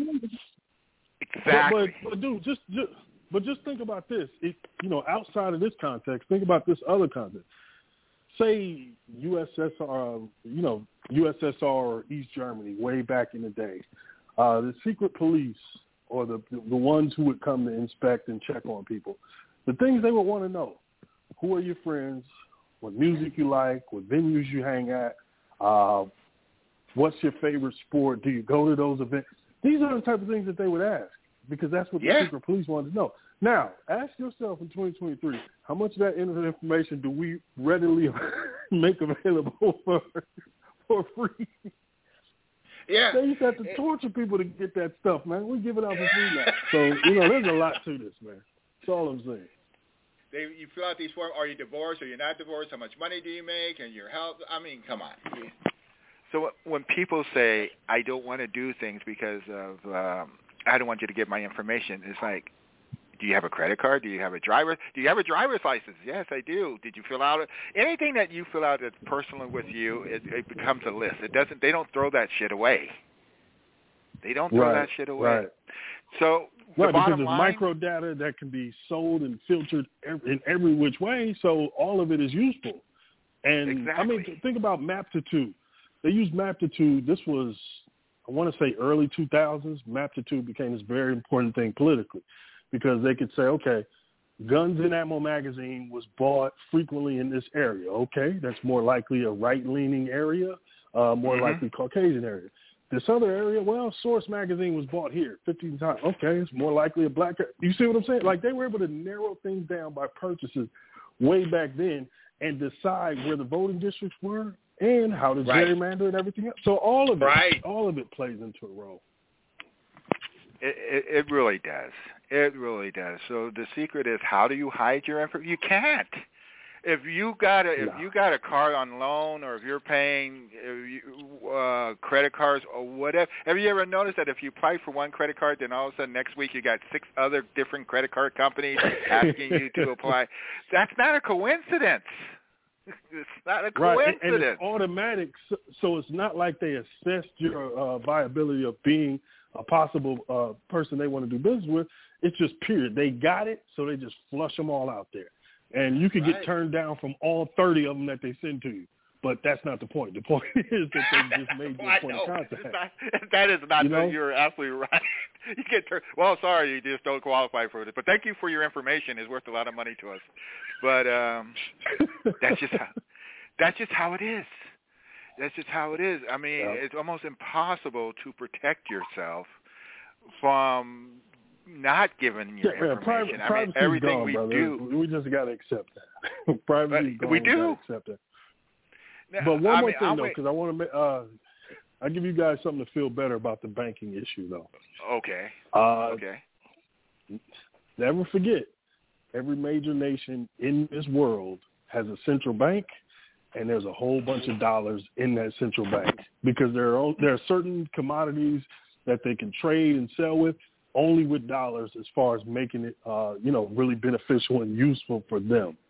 Speaker 2: exactly.
Speaker 7: But, but, but dude, just, just but just think about this. If, you know, outside of this context, think about this other context. Say U S S R, you know, U S S R or East Germany way back in the day. Uh, the secret police or the the ones who would come to inspect and check on people, the things they would want to know: who are your friends, what music you like, what venues you hang at, uh, what's your favorite sport, do you go to those events? These are the type of things that they would ask because that's what
Speaker 14: Yeah.
Speaker 7: the secret police wanted to know. Now, ask yourself in twenty twenty-three, how much of that information do we readily make available for for free?
Speaker 14: Yeah.
Speaker 7: They used to have to torture people to get that stuff, man. We give it out for free now. So, you know, there's a lot to this, man. That's all I'm saying.
Speaker 2: They, you fill out these forms. Are you divorced? Are you not divorced? How much money do you make? And your health? I mean, come on. So when people say, I don't want to do things because of, um, I don't want you to get my information, it's like, do you have a credit card? Do you have a driver? Do you have a driver's license? Yes, I do. Did you fill out it? Anything that you fill out that's personal with you, it, it becomes a list. It doesn't. They don't throw that shit away. They don't throw
Speaker 7: Right,
Speaker 2: that shit away.
Speaker 7: right.
Speaker 2: So the
Speaker 7: Right, because
Speaker 2: bottom
Speaker 7: there's
Speaker 2: line,
Speaker 7: micro data that can be sold and filtered ev- in every which way, so all of it is useful. And
Speaker 2: Exactly.
Speaker 7: I mean, think about Maptitude. They used Maptitude. This was, I want to say, early two thousands. Maptitude became this very important thing politically because they could say, okay, Guns and Ammo magazine was bought frequently in this area. Okay, that's more likely a right-leaning area, uh, more
Speaker 2: Mm-hmm.
Speaker 7: likely Caucasian area. This other area, well, Source magazine was bought here fifteen times. Okay, it's more likely a black. You see what I'm saying? Like they were able to narrow things down by purchases way back then and decide where the voting districts were and how to
Speaker 2: Right.
Speaker 7: gerrymander and everything else. So all of it,
Speaker 2: Right.
Speaker 7: all of it plays into a role.
Speaker 2: It, it, it really does. It really does. So the secret is, how do you hide your information? You can't. If you got a if
Speaker 7: No.
Speaker 2: you got a car on loan, or if you're paying if you, uh, credit cards or whatever, have you ever noticed that if you apply for one credit card, then all of a sudden next week you got six other different credit card companies asking you to apply? That's not a coincidence. It's not a
Speaker 7: Right,
Speaker 2: coincidence.
Speaker 7: and, and it's automatic, so, so it's not like they assessed your uh, viability of being a possible uh, person they want to do business with. It's just period. They got it, so they just flush them all out there. And you could
Speaker 2: Right.
Speaker 7: get turned down from all thirty of them that they send to you. But that's not the point. The point is that they just made you
Speaker 2: I
Speaker 7: a point
Speaker 2: know.
Speaker 7: of contact.
Speaker 2: It's not, that is not
Speaker 7: You know?
Speaker 2: You're absolutely right. You get turned. Well, sorry, you just don't qualify for it. But thank you for your information. It's worth a lot of money to us. But um, that's just how. That's just how it is. That's just how it is. I mean,
Speaker 7: Yeah.
Speaker 2: it's almost impossible to protect yourself from not giving your
Speaker 7: Yeah, yeah,
Speaker 2: information.
Speaker 7: privacy,
Speaker 2: I mean,
Speaker 7: privacy's
Speaker 2: everything
Speaker 7: gone,
Speaker 2: we
Speaker 7: brother.
Speaker 2: do.
Speaker 7: We just got to accept that. Privacy's
Speaker 2: But
Speaker 7: gone.
Speaker 2: we
Speaker 7: gotta
Speaker 2: do.
Speaker 7: accept that.
Speaker 2: Now,
Speaker 7: But one
Speaker 2: I
Speaker 7: more
Speaker 2: mean,
Speaker 7: thing,
Speaker 2: I'll
Speaker 7: though,
Speaker 2: wait-
Speaker 7: because I want to uh, I'll give you guys something to feel better about the banking issue, though.
Speaker 2: Okay.
Speaker 7: Uh,
Speaker 2: okay.
Speaker 7: Never forget, every major nation in this world has a central bank, and there's a whole bunch of dollars in that central bank because there are there are certain commodities that they can trade and sell with only with dollars as far as making it, uh, you know, really beneficial and useful for them.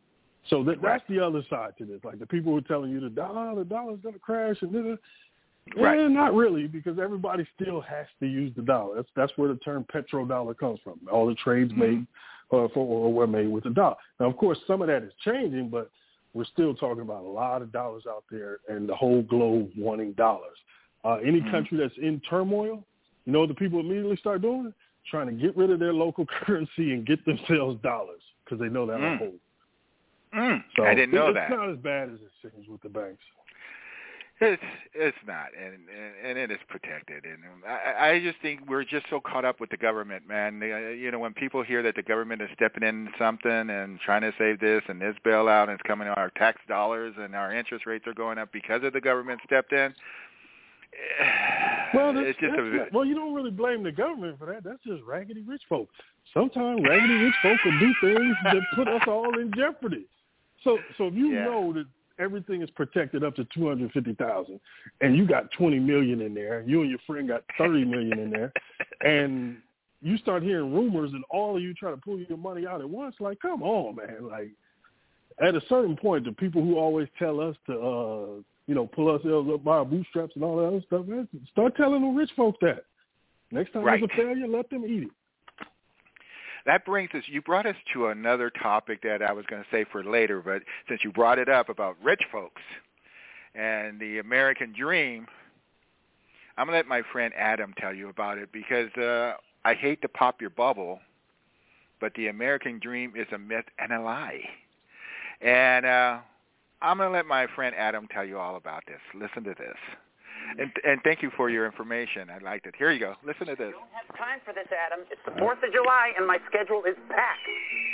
Speaker 7: So that, that's the other side to this. Like the people who are telling you the dollar, the dollar's going to crash, and then,
Speaker 2: right.
Speaker 7: yeah, not really, because everybody still has to use the dollar. That's that's where the term petrodollar comes from. All the trades
Speaker 2: mm-hmm.
Speaker 7: made uh, for or were made with the dollar. Now, of course, some of that is changing, but we're still talking about a lot of dollars out there, and the whole globe wanting dollars. Uh, any
Speaker 2: mm-hmm.
Speaker 7: country that's in turmoil, you know what the people immediately start doing? Trying to get rid of their local currency and get themselves dollars because they know that'll
Speaker 2: mm.
Speaker 7: hold.
Speaker 2: Mm.
Speaker 7: So
Speaker 2: I didn't know
Speaker 7: it's
Speaker 2: that.
Speaker 7: It's not as bad as it seems with the banks.
Speaker 2: It's it's not, and and it is protected. And I, I just think we're just so caught up with the government, man. You know, when people hear that the government is stepping in something and trying to save this and this bailout, and it's coming on our tax dollars, and our interest rates are going up because of the government stepped in.
Speaker 7: Well, that's,
Speaker 2: it's just
Speaker 7: that's
Speaker 2: a,
Speaker 7: not, well, you don't really blame the government for that. That's just raggedy rich folk. Sometimes raggedy rich folk will do things that put us all in jeopardy. So, so if you
Speaker 2: yeah.
Speaker 7: know that everything is protected up to two hundred fifty thousand, and you got twenty million in there, you and your friend got thirty million in there, and you start hearing rumors, and all of you try to pull your money out at once, like, come on, man. Like, at a certain point, the people who always tell us to, uh, you know, pull ourselves up by our bootstraps and all that other stuff, man, start telling the rich folk that. Next time
Speaker 2: right.
Speaker 7: there's a failure, let them eat it.
Speaker 2: That brings us, you brought us to another topic that I was going to say for later, but since you brought it up about rich folks and the American dream, I'm going to let my friend Adam tell you about it because uh, I hate to pop your bubble, but the American dream is a myth and a lie. And uh, I'm going to let my friend Adam tell you all about this. Listen to this. And, and thank you for your information. I liked it. Here you go. Listen to this.
Speaker 15: I don't have time for this, Adam. It's the fourth of July, and my schedule is packed.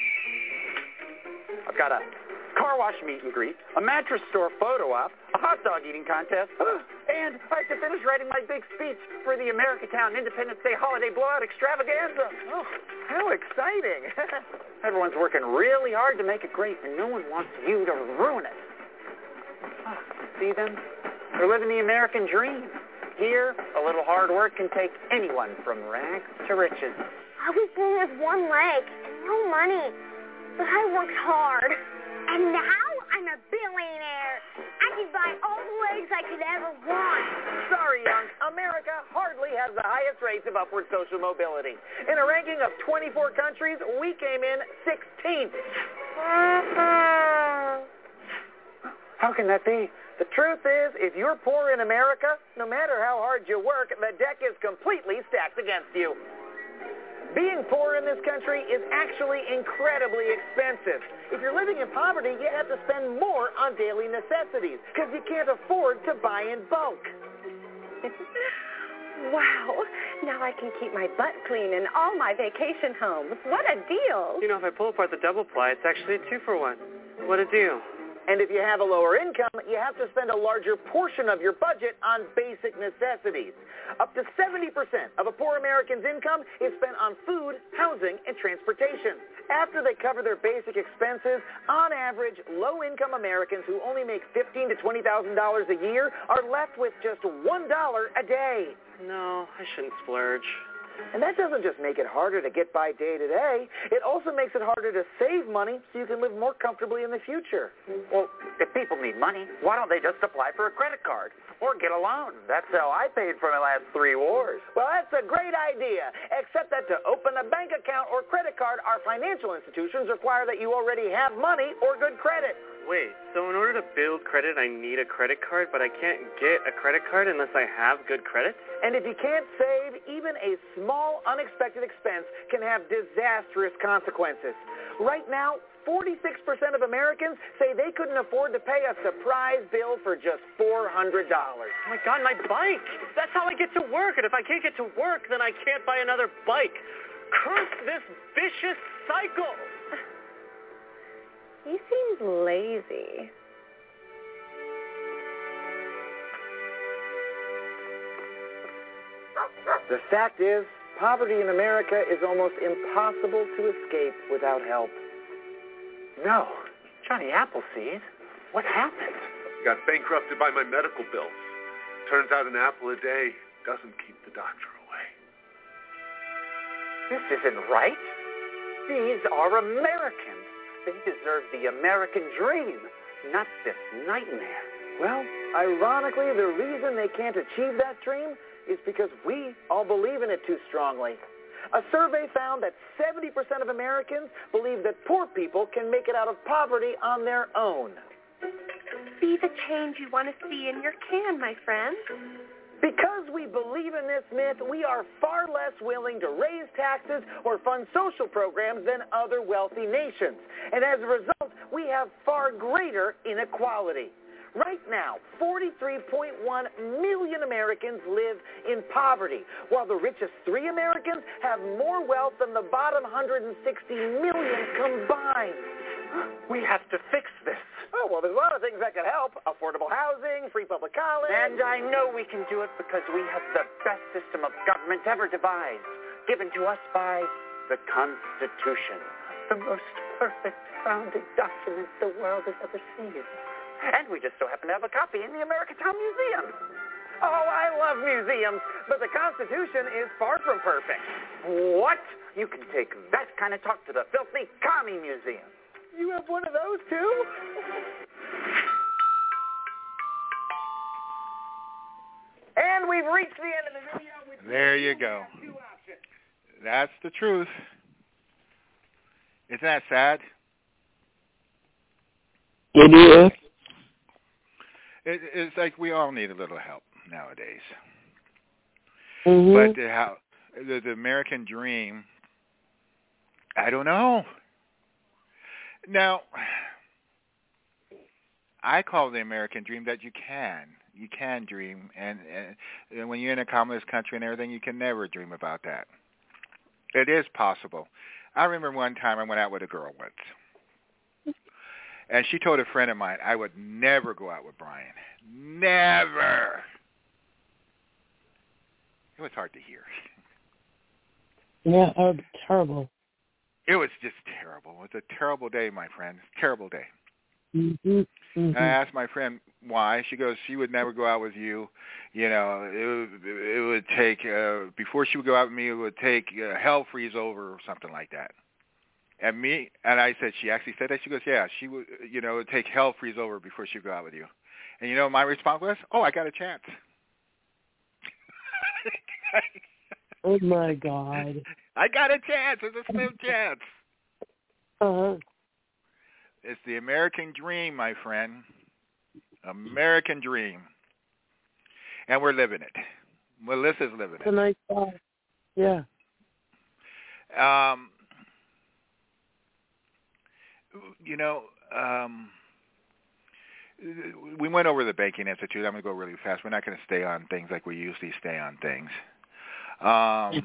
Speaker 15: I've got a car wash meet and greet, a mattress store photo op, a hot dog eating contest, and I have to finish writing my big speech for the Americatown Independence Day Holiday Blowout Extravaganza. Oh, how exciting. Everyone's working really hard to make it great, and no one wants you to ruin it. Oh, see them? They're living the American dream. Here, a little hard work can take anyone from rags to riches.
Speaker 16: I was born with one leg and no money, but I worked hard. And now I'm a billionaire. I can buy all the legs I could ever want.
Speaker 15: Sorry, young. America hardly has the highest rates of upward social mobility. In a ranking of twenty-four countries, we came in sixteenth. How can that be? The truth is, if you're poor in America, no matter how hard you work, the deck is completely stacked against you. Being poor in this country is actually incredibly expensive. If you're living in poverty, you have to spend more on daily necessities because you can't afford to buy in bulk.
Speaker 17: Wow, now I can keep my butt clean in all my vacation homes. What a deal.
Speaker 18: You know, if I pull apart the double ply, it's actually a two for one. What a deal.
Speaker 15: And if you have a lower income, you have to spend a larger portion of your budget on basic necessities. Up to seventy percent of a poor American's income is spent on food, housing, and transportation. After they cover their basic expenses, on average, low-income Americans who only make fifteen thousand to twenty thousand dollars a year are left with just one dollar a day.
Speaker 18: No, I shouldn't splurge.
Speaker 15: And that doesn't just make it harder to get by day to day. It also makes it harder to save money so you can live more comfortably in the future.
Speaker 10: Well, if people need money, why don't they just apply for a credit card or get a loan? That's how I paid for my last three wars.
Speaker 15: Well, that's a great idea, except that to open a bank account or credit card, our financial institutions require that you already have money or good credit.
Speaker 18: Wait, so in order to build credit, I need a credit card, but I can't get a credit card unless I have good credit?
Speaker 15: And if you can't save, even a small, unexpected expense can have disastrous consequences. Right now, forty-six percent of Americans say they couldn't afford to pay a surprise bill for just four hundred dollars.
Speaker 18: Oh my God, my bike! That's how I get to work, and if I can't get to work, then I can't buy another bike. Curse this vicious cycle!
Speaker 17: He seems lazy.
Speaker 15: The fact is, poverty in America is almost impossible to escape without help.
Speaker 10: No. Johnny Appleseed, what happened?
Speaker 11: Got bankrupted by my medical bills. Turns out an apple a day doesn't keep the doctor away.
Speaker 10: This isn't right. These are Americans.
Speaker 15: They deserve the American dream, not this nightmare. Well, ironically, the reason they can't achieve that dream is because we all believe in it too strongly. A survey found that seventy percent of Americans believe that poor people can make it out of poverty on their own.
Speaker 17: Be the change you want to see in your can, my friend.
Speaker 15: Because we believe in this myth, we are far less willing to raise taxes or fund social programs than other wealthy nations. And as a result, we have far greater inequality. Right now, forty-three point one million Americans live in poverty, while the richest three Americans have more wealth than the bottom one hundred sixty million combined.
Speaker 10: We have to fix this.
Speaker 15: Oh, well, there's a lot of things that could help. Affordable housing, free public college.
Speaker 10: And I know we can do it because we have the best system of government ever devised, given to us by the Constitution, the most perfect founding document the world has ever seen.
Speaker 15: And we just so happen to have a copy in the Americatown Museum. Oh, I love museums, but the Constitution is far from perfect.
Speaker 10: What? You can take that kind of talk to the filthy commie museum.
Speaker 15: You have one of those, too? And we've reached the end of the video. With
Speaker 2: there you go. That's the truth. Isn't that sad?
Speaker 3: It is.
Speaker 2: It, it's like we all need a little help nowadays.
Speaker 3: Mm-hmm.
Speaker 2: But the, how, the, the American dream, I don't know. Now, I call the American dream that you can. You can dream. And, and, and when you're in a communist country and everything, you can never dream about that. It is possible. I remember one time I went out with a girl once. And she told a friend of mine, I would never go out with Brian. Never. It was hard to hear.
Speaker 5: Yeah, oh, terrible.
Speaker 2: It was just terrible. It was a terrible day, my friend. Terrible day.
Speaker 5: Mm-hmm. Mm-hmm.
Speaker 2: And I asked my friend why. She goes, she would never go out with you. You know, it would, it would take, uh, before she would go out with me, it would take uh, hell freeze over or something like that. And me, and I said, she actually said that? She goes, yeah, she would, you know, it would take hell freeze over before she would go out with you. And you know, my response was, oh, I got a chance.
Speaker 5: Oh, my God.
Speaker 2: I got a chance. It's a slim chance.
Speaker 5: Uh-huh.
Speaker 2: It's the American dream, my friend. American dream. And we're living it. Melissa's living it.
Speaker 5: It's a nice thought. Yeah.
Speaker 2: Um, you know, um, we went over the Banking Institute. I'm going to go really fast. We're not going to stay on things like we usually stay on things. Um,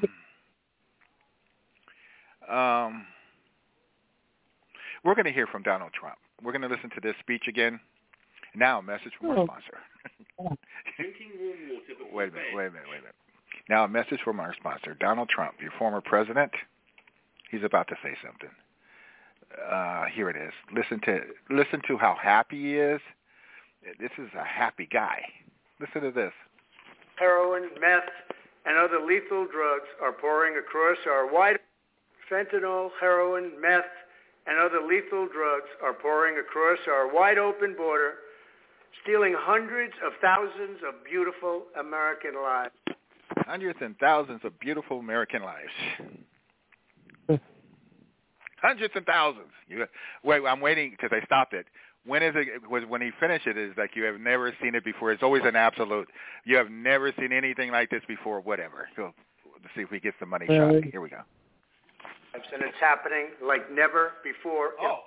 Speaker 2: um, we're going to hear from Donald Trump. We're going to listen to this speech again. Now, a message from our sponsor. wait a minute, wait a minute, wait a minute. Now, a message from our sponsor, Donald Trump, your former president. He's about to say something. Uh, here it is. Listen to listen to how happy he is. This is a happy guy. Listen to this.
Speaker 19: Heroin, meth, and other lethal drugs are pouring across our wide fentanyl, heroin, meth, and other lethal drugs are pouring across our wide open border, stealing hundreds of thousands of beautiful American lives.
Speaker 2: Hundreds and thousands of beautiful American lives. Hundreds and thousands. You, wait, I'm waiting because I stopped it. When is it? Was when he finished it? Is like you have never seen it before. It's always an absolute. You have never seen anything like this before. Whatever. So, let's see if we get some money
Speaker 5: really?
Speaker 2: shot. Here we go.
Speaker 19: And it's happening like never before.
Speaker 2: Oh,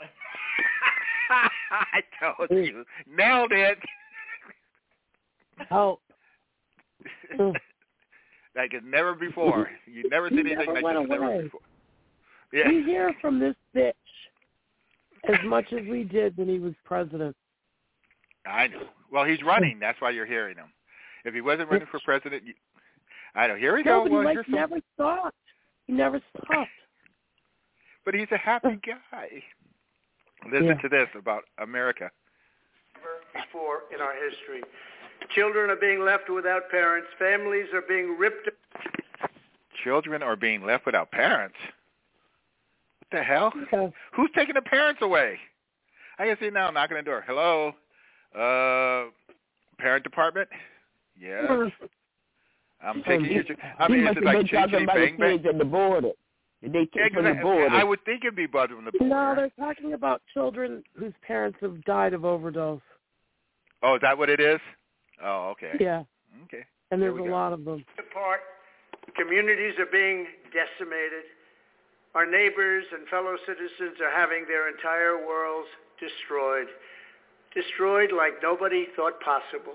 Speaker 2: I told you, nailed it.
Speaker 5: Oh.
Speaker 2: Like it's never before. You've never seen
Speaker 5: he
Speaker 2: anything
Speaker 5: never
Speaker 2: like this
Speaker 5: away.
Speaker 2: never before. Yeah.
Speaker 5: We hear from this bitch as much as we did when he was president.
Speaker 2: I know. Well, he's running. That's why you're hearing him. If he wasn't running for president, you, I know. Here we
Speaker 5: no,
Speaker 2: go.
Speaker 5: But
Speaker 2: well,
Speaker 5: he like,
Speaker 2: some...
Speaker 5: never stopped. He never stopped.
Speaker 2: But he's a happy guy. Listen
Speaker 5: yeah.
Speaker 2: to this about America.
Speaker 19: Never before in our history. Children are being left without parents. Families are being ripped.
Speaker 2: Children are being left without parents. What the hell?
Speaker 5: Yeah.
Speaker 2: Who's taking the parents away? I can see now knocking on the door. Hello? Uh, parent department? Yes. I'm taking
Speaker 3: he,
Speaker 2: your ch- I mean, is it like chitty bang bang?
Speaker 3: At the border. They came
Speaker 2: Exactly.
Speaker 3: from the border.
Speaker 2: I would think it'd be buzzed from the border.
Speaker 5: No, they're talking about children whose parents have died of overdose.
Speaker 2: Oh, is that what it is? Oh, okay.
Speaker 5: Yeah.
Speaker 2: Okay.
Speaker 5: And there's
Speaker 2: There
Speaker 5: a
Speaker 2: we go.
Speaker 5: lot of them.
Speaker 19: Apart, communities are being decimated. Our neighbors and fellow citizens are having their entire worlds destroyed. Destroyed like nobody thought possible.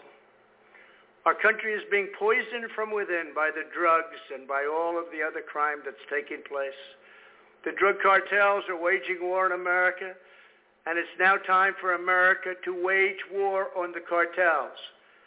Speaker 19: Our country is being poisoned from within by the drugs and by all of the other crime that's taking place. The drug cartels are waging war in America, and it's now time for America to wage war on the cartels.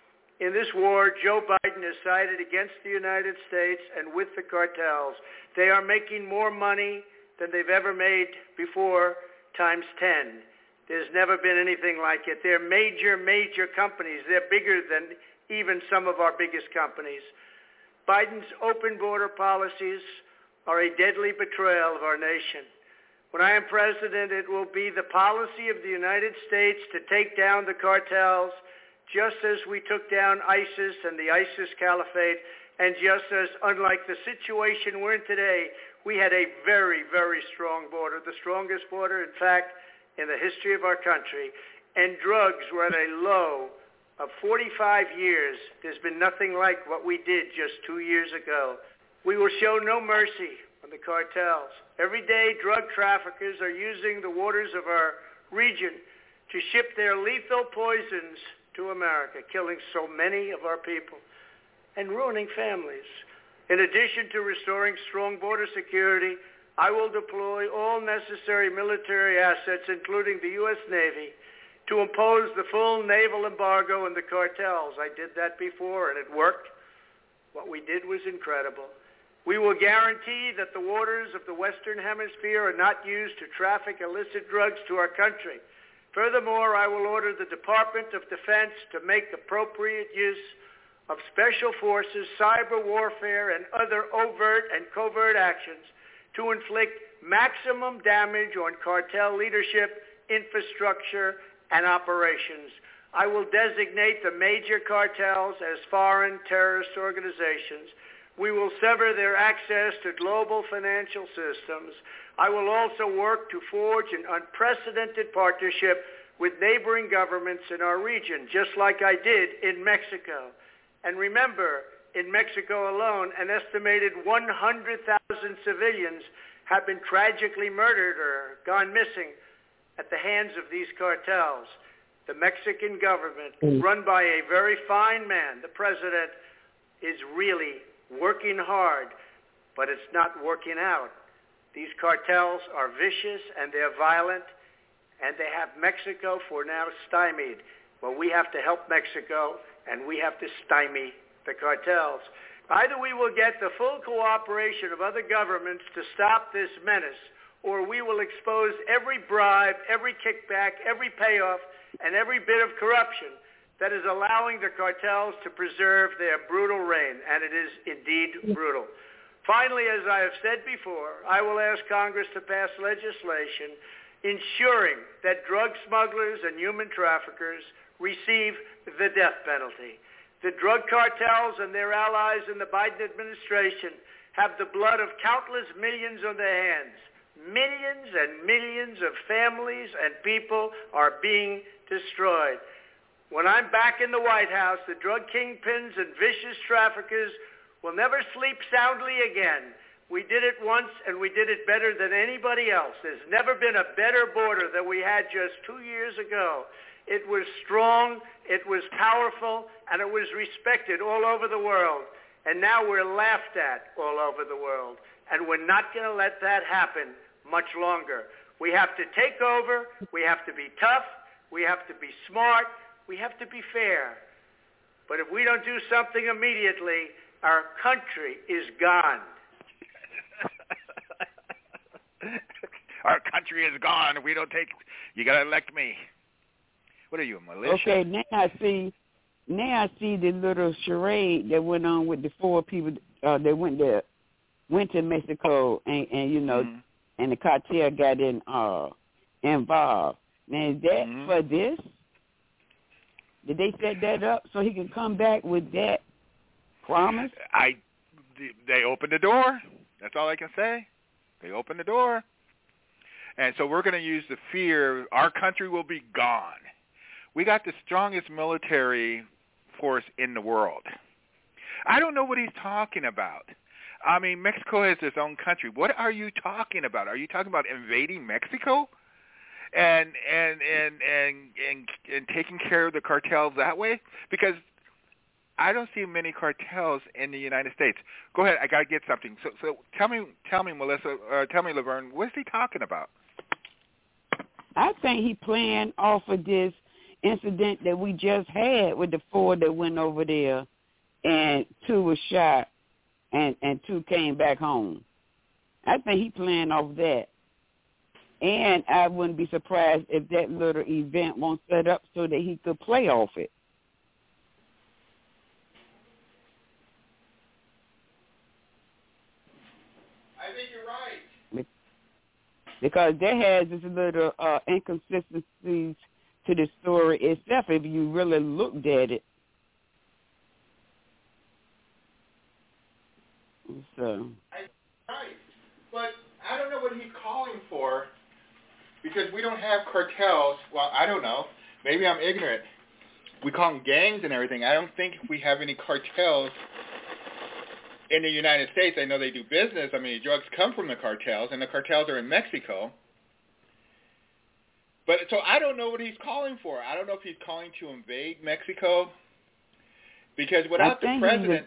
Speaker 19: In this war, Joe Biden has sided against the United States and with the cartels. They are making more money than they've ever made before, times ten. There's never been anything like it. They're major, major companies. They're bigger than even some of our biggest companies. Biden's open border policies are a deadly betrayal of our nation. When I am president, it will be the policy of the United States to take down the cartels, just as we took down ISIS and the ISIS caliphate, and just as, unlike the situation we're in today, we had a very, very strong border, the strongest border, in fact, in the history of our country, and drugs were at a low of forty-five years. There's been nothing like what we did just two years ago. We will show no mercy on the cartels. Every day, drug traffickers are using the waters of our region to ship their lethal poisons to America, killing so many of our people and ruining families. In addition to restoring strong border security, I will deploy all necessary military assets, including the U S Navy, to impose the full naval embargo on the cartels. I did that before, and it worked. What we did was incredible. We will guarantee that the waters of the Western Hemisphere are not used to traffic illicit drugs to our country. Furthermore, I will order the Department of Defense to make appropriate use of special forces, cyber warfare, and other overt and covert actions to inflict maximum damage on cartel leadership, infrastructure, and operations. I will designate the major cartels as foreign terrorist organizations. We will sever their access to global financial systems. I will also work to forge an unprecedented partnership with neighboring governments in our region, just like I did in Mexico. And remember, in Mexico alone, an estimated one hundred thousand civilians have been tragically murdered or gone missing at the hands of these cartels. The Mexican government, run by a very fine man, the president, is really working hard, but it's not working out. These cartels are vicious and they're violent, and they have Mexico for now stymied. Well, we have to help Mexico, and we have to stymie the cartels. Either we will get the full cooperation of other governments to stop this menace, or we will expose every bribe, every kickback, every payoff, and every bit of corruption that is allowing the cartels to preserve their brutal reign, and it is indeed brutal. Finally, as I have said before, I will ask Congress to pass legislation ensuring that drug smugglers and human traffickers receive the death penalty. The drug cartels and their allies in the Biden administration have the blood of countless millions on their hands. Millions and millions of families and people are being destroyed. When I'm back in the White House, the drug kingpins and vicious traffickers will never sleep soundly again. We did it once, and we did it better than anybody else. There's never been a better border than we had just two years ago. It was strong, it was powerful, and it was respected all over the world. And now we're laughed at all over the world. And we're not going to let that happen much longer. We have to take over. We have to be tough. We have to be smart. We have to be fair. But if we don't do something immediately, our country is gone.
Speaker 2: Our country is gone. We don't take. You got to elect me. What are you, militia?
Speaker 3: Okay, now I see. Now I see the little charade that went on with the four people uh, that went there, went to Mexico, and, and you know, mm-hmm. and the cartel got in uh, involved. Now, is that mm-hmm. for this? Did they set that up so he can come back with that promise?
Speaker 2: I, they opened the door. That's all I can say. They opened the door. And so we're going to use the fear, our country will be gone. We got the strongest military force in the world. I don't know what he's talking about. I mean, Mexico has its own country. What are you talking about? Are you talking about invading Mexico and and and and and, and taking care of the cartels that way? Because I don't see many cartels in the United States. Go ahead. I got to get something. So so tell me, tell me, Melissa, uh, tell me, Laverne, what's he talking about?
Speaker 3: I think he planned off of this incident that we just had with the four that went over there, and two was shot, and, and two came back home. I think he planned off that. And I wouldn't be surprised if that little event won't set up so that he could play off it.
Speaker 2: I think you're right.
Speaker 3: Because there has this little uh, inconsistencies to the story itself if you really looked at it. So.
Speaker 2: Right. But I don't know what he's calling for because we don't have cartels. Well, I don't know. Maybe I'm ignorant. We call them gangs and everything. I don't think we have any cartels in the United States. I know they do business. I mean, drugs come from the cartels, and the cartels are in Mexico. But so I don't know what he's calling for. I don't know if he's calling to invade Mexico, because without the president,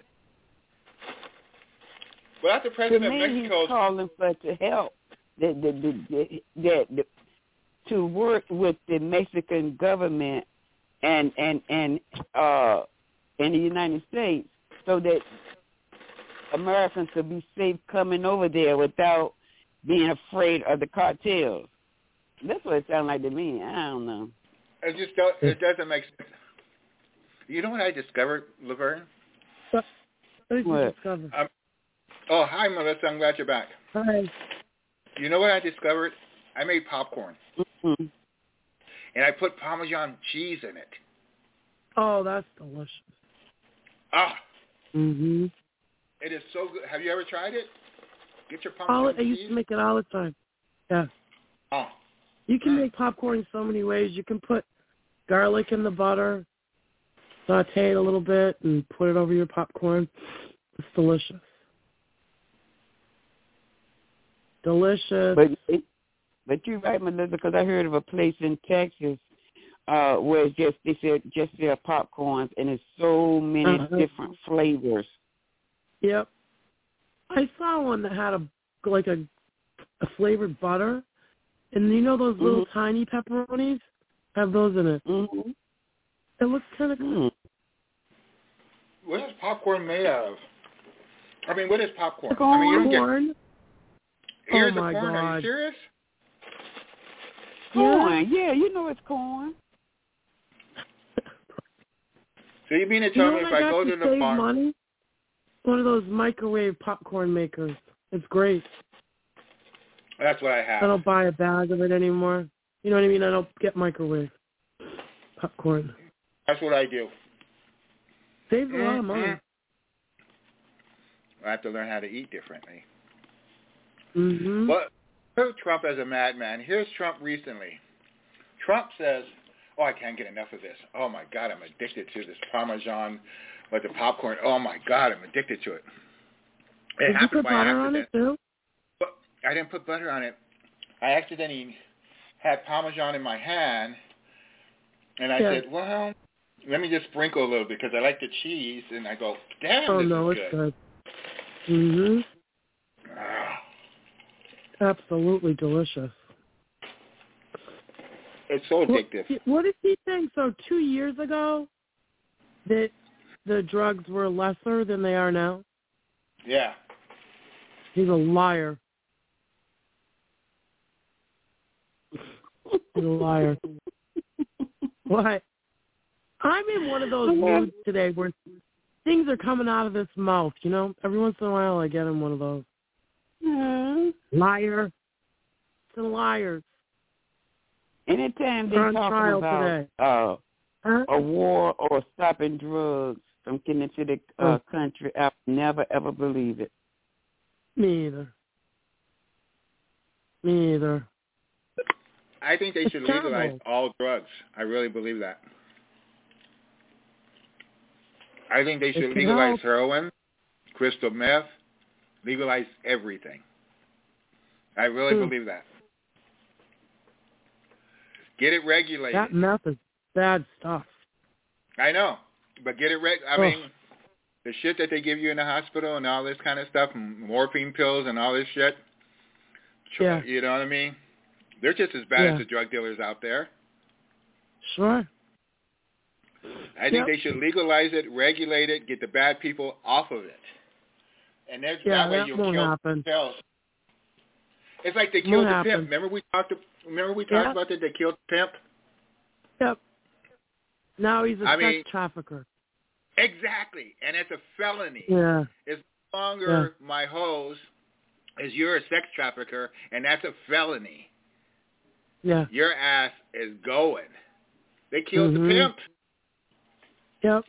Speaker 2: without the president
Speaker 3: of
Speaker 2: Mexico,
Speaker 3: he's calling for to help the, the, the, the, the, the, to work with the Mexican government and and and uh, in the United States so that Americans could be safe coming over there without being afraid of the cartels. That's what it sounds like to me. I don't know.
Speaker 2: It just don't, it doesn't make sense. You know what I discovered, Laverne?
Speaker 5: What? What did you
Speaker 3: what?
Speaker 5: discover?
Speaker 2: Um, oh, hi, Melissa. I'm glad you're back.
Speaker 5: Hi.
Speaker 2: You know what I discovered? I made popcorn.
Speaker 3: Mm-hmm.
Speaker 2: And I put Parmesan cheese in it.
Speaker 5: Oh, that's delicious.
Speaker 2: Ah.
Speaker 5: Mm-hmm.
Speaker 2: It is so good. Have you ever tried it? Get your Parmesan
Speaker 5: all,
Speaker 2: cheese.
Speaker 5: I used to make it all the time. Yeah.
Speaker 2: Oh.
Speaker 5: You can make popcorn so many ways. You can put garlic in the butter, saute it a little bit, and put it over your popcorn. It's delicious. Delicious.
Speaker 3: But it, but you're right, Melissa, because I heard of a place in Texas uh, where it's just they said just their popcorns, and it's so many
Speaker 5: uh-huh.
Speaker 3: different flavors.
Speaker 5: Yep. I saw one that had a like a, a flavored butter. And you know those little mm-hmm. tiny pepperonis? Have those in it.
Speaker 3: Mm-hmm.
Speaker 5: It looks kind of cool.
Speaker 2: What is popcorn made of? I mean, what is popcorn?
Speaker 5: Corn.
Speaker 2: I mean, you don't
Speaker 5: corn.
Speaker 2: Get... Here's
Speaker 5: oh
Speaker 2: the
Speaker 5: my
Speaker 2: corn.
Speaker 5: God.
Speaker 2: Are you serious?
Speaker 3: Corn. Yeah, yeah you know it's corn.
Speaker 2: So you mean to tell
Speaker 5: you know
Speaker 2: me if
Speaker 5: I,
Speaker 2: I go to, to the farm?
Speaker 5: Money? One of those microwave popcorn makers. It's great.
Speaker 2: That's what I have.
Speaker 5: I don't buy a bag of it anymore. You know what I mean? I don't get microwave popcorn.
Speaker 2: That's what I do.
Speaker 5: Saves a
Speaker 2: mm-hmm.
Speaker 5: lot of money.
Speaker 2: I have to learn how to eat differently.
Speaker 5: Mm-hmm.
Speaker 2: Well, here's Trump as a madman. Here's Trump recently. Trump says, oh, I can't get enough of this. Oh, my God, I'm addicted to this Parmesan with the popcorn. Oh, my God, I'm addicted to it. It
Speaker 5: Did
Speaker 2: happened
Speaker 5: you put
Speaker 2: by
Speaker 5: butter
Speaker 2: accident.
Speaker 5: on it, too?
Speaker 2: I didn't put butter on it. I accidentally had Parmesan in my hand, and I
Speaker 5: yeah.
Speaker 2: said, well, let me just sprinkle a little because I like the cheese, and I go, damn,
Speaker 5: oh,
Speaker 2: this
Speaker 5: no,
Speaker 2: is
Speaker 5: it's
Speaker 2: good.
Speaker 5: good. Mm-hmm. Absolutely delicious.
Speaker 2: It's so addictive.
Speaker 5: What, what did he think? So two years ago that the drugs were lesser than they are now?
Speaker 2: Yeah.
Speaker 5: He's a liar. He's a liar. What? I'm in one of those moods today where things are coming out of this mouth, you know? Every once in a while I get in one of those.
Speaker 3: Mm.
Speaker 5: Liar. and liars.
Speaker 3: Anytime they're
Speaker 5: They're on
Speaker 3: talking
Speaker 5: trial
Speaker 3: about
Speaker 5: today.
Speaker 3: uh,
Speaker 5: Huh?
Speaker 3: a war or stopping drugs from getting into the uh,
Speaker 5: Oh.
Speaker 3: country, I would never, ever believe it.
Speaker 5: Me either. Me either.
Speaker 2: I think they
Speaker 5: It's
Speaker 2: should
Speaker 5: terrible.
Speaker 2: legalize all drugs. I really believe that. I think they
Speaker 5: It
Speaker 2: should
Speaker 5: can
Speaker 2: legalize
Speaker 5: help.
Speaker 2: heroin, crystal meth, legalize everything. I really
Speaker 5: Hmm.
Speaker 2: believe that. Get it regulated.
Speaker 5: That meth is bad stuff.
Speaker 2: I know, but get it reg. I
Speaker 5: Ugh.
Speaker 2: mean, the shit that they give you in the hospital and all this kind of stuff, m- morphine pills and all this shit. tr-
Speaker 5: Yeah.
Speaker 2: You know what I mean? They're just as bad
Speaker 5: Yeah.
Speaker 2: as the drug dealers out there.
Speaker 5: Sure.
Speaker 2: I think
Speaker 5: Yep.
Speaker 2: they should legalize it, regulate it, get the bad people off of it, and there's,
Speaker 5: Yeah,
Speaker 2: that way
Speaker 5: that
Speaker 2: you'll
Speaker 5: won't
Speaker 2: kill
Speaker 5: happen.
Speaker 2: themselves. It's like they
Speaker 5: Won't
Speaker 2: killed the
Speaker 5: happen.
Speaker 2: pimp. Remember we talked. Remember we talked
Speaker 5: Yeah.
Speaker 2: about that? They killed the pimp.
Speaker 5: Yep. Now he's a
Speaker 2: I
Speaker 5: sex
Speaker 2: mean-
Speaker 5: trafficker.
Speaker 2: Exactly, and it's a felony.
Speaker 5: Yeah.
Speaker 2: It's no longer my hose, as you're a sex trafficker, and that's a felony.
Speaker 5: Yeah.
Speaker 2: Your ass is going. They killed
Speaker 5: Mhm.
Speaker 2: the pimp.
Speaker 5: Yep.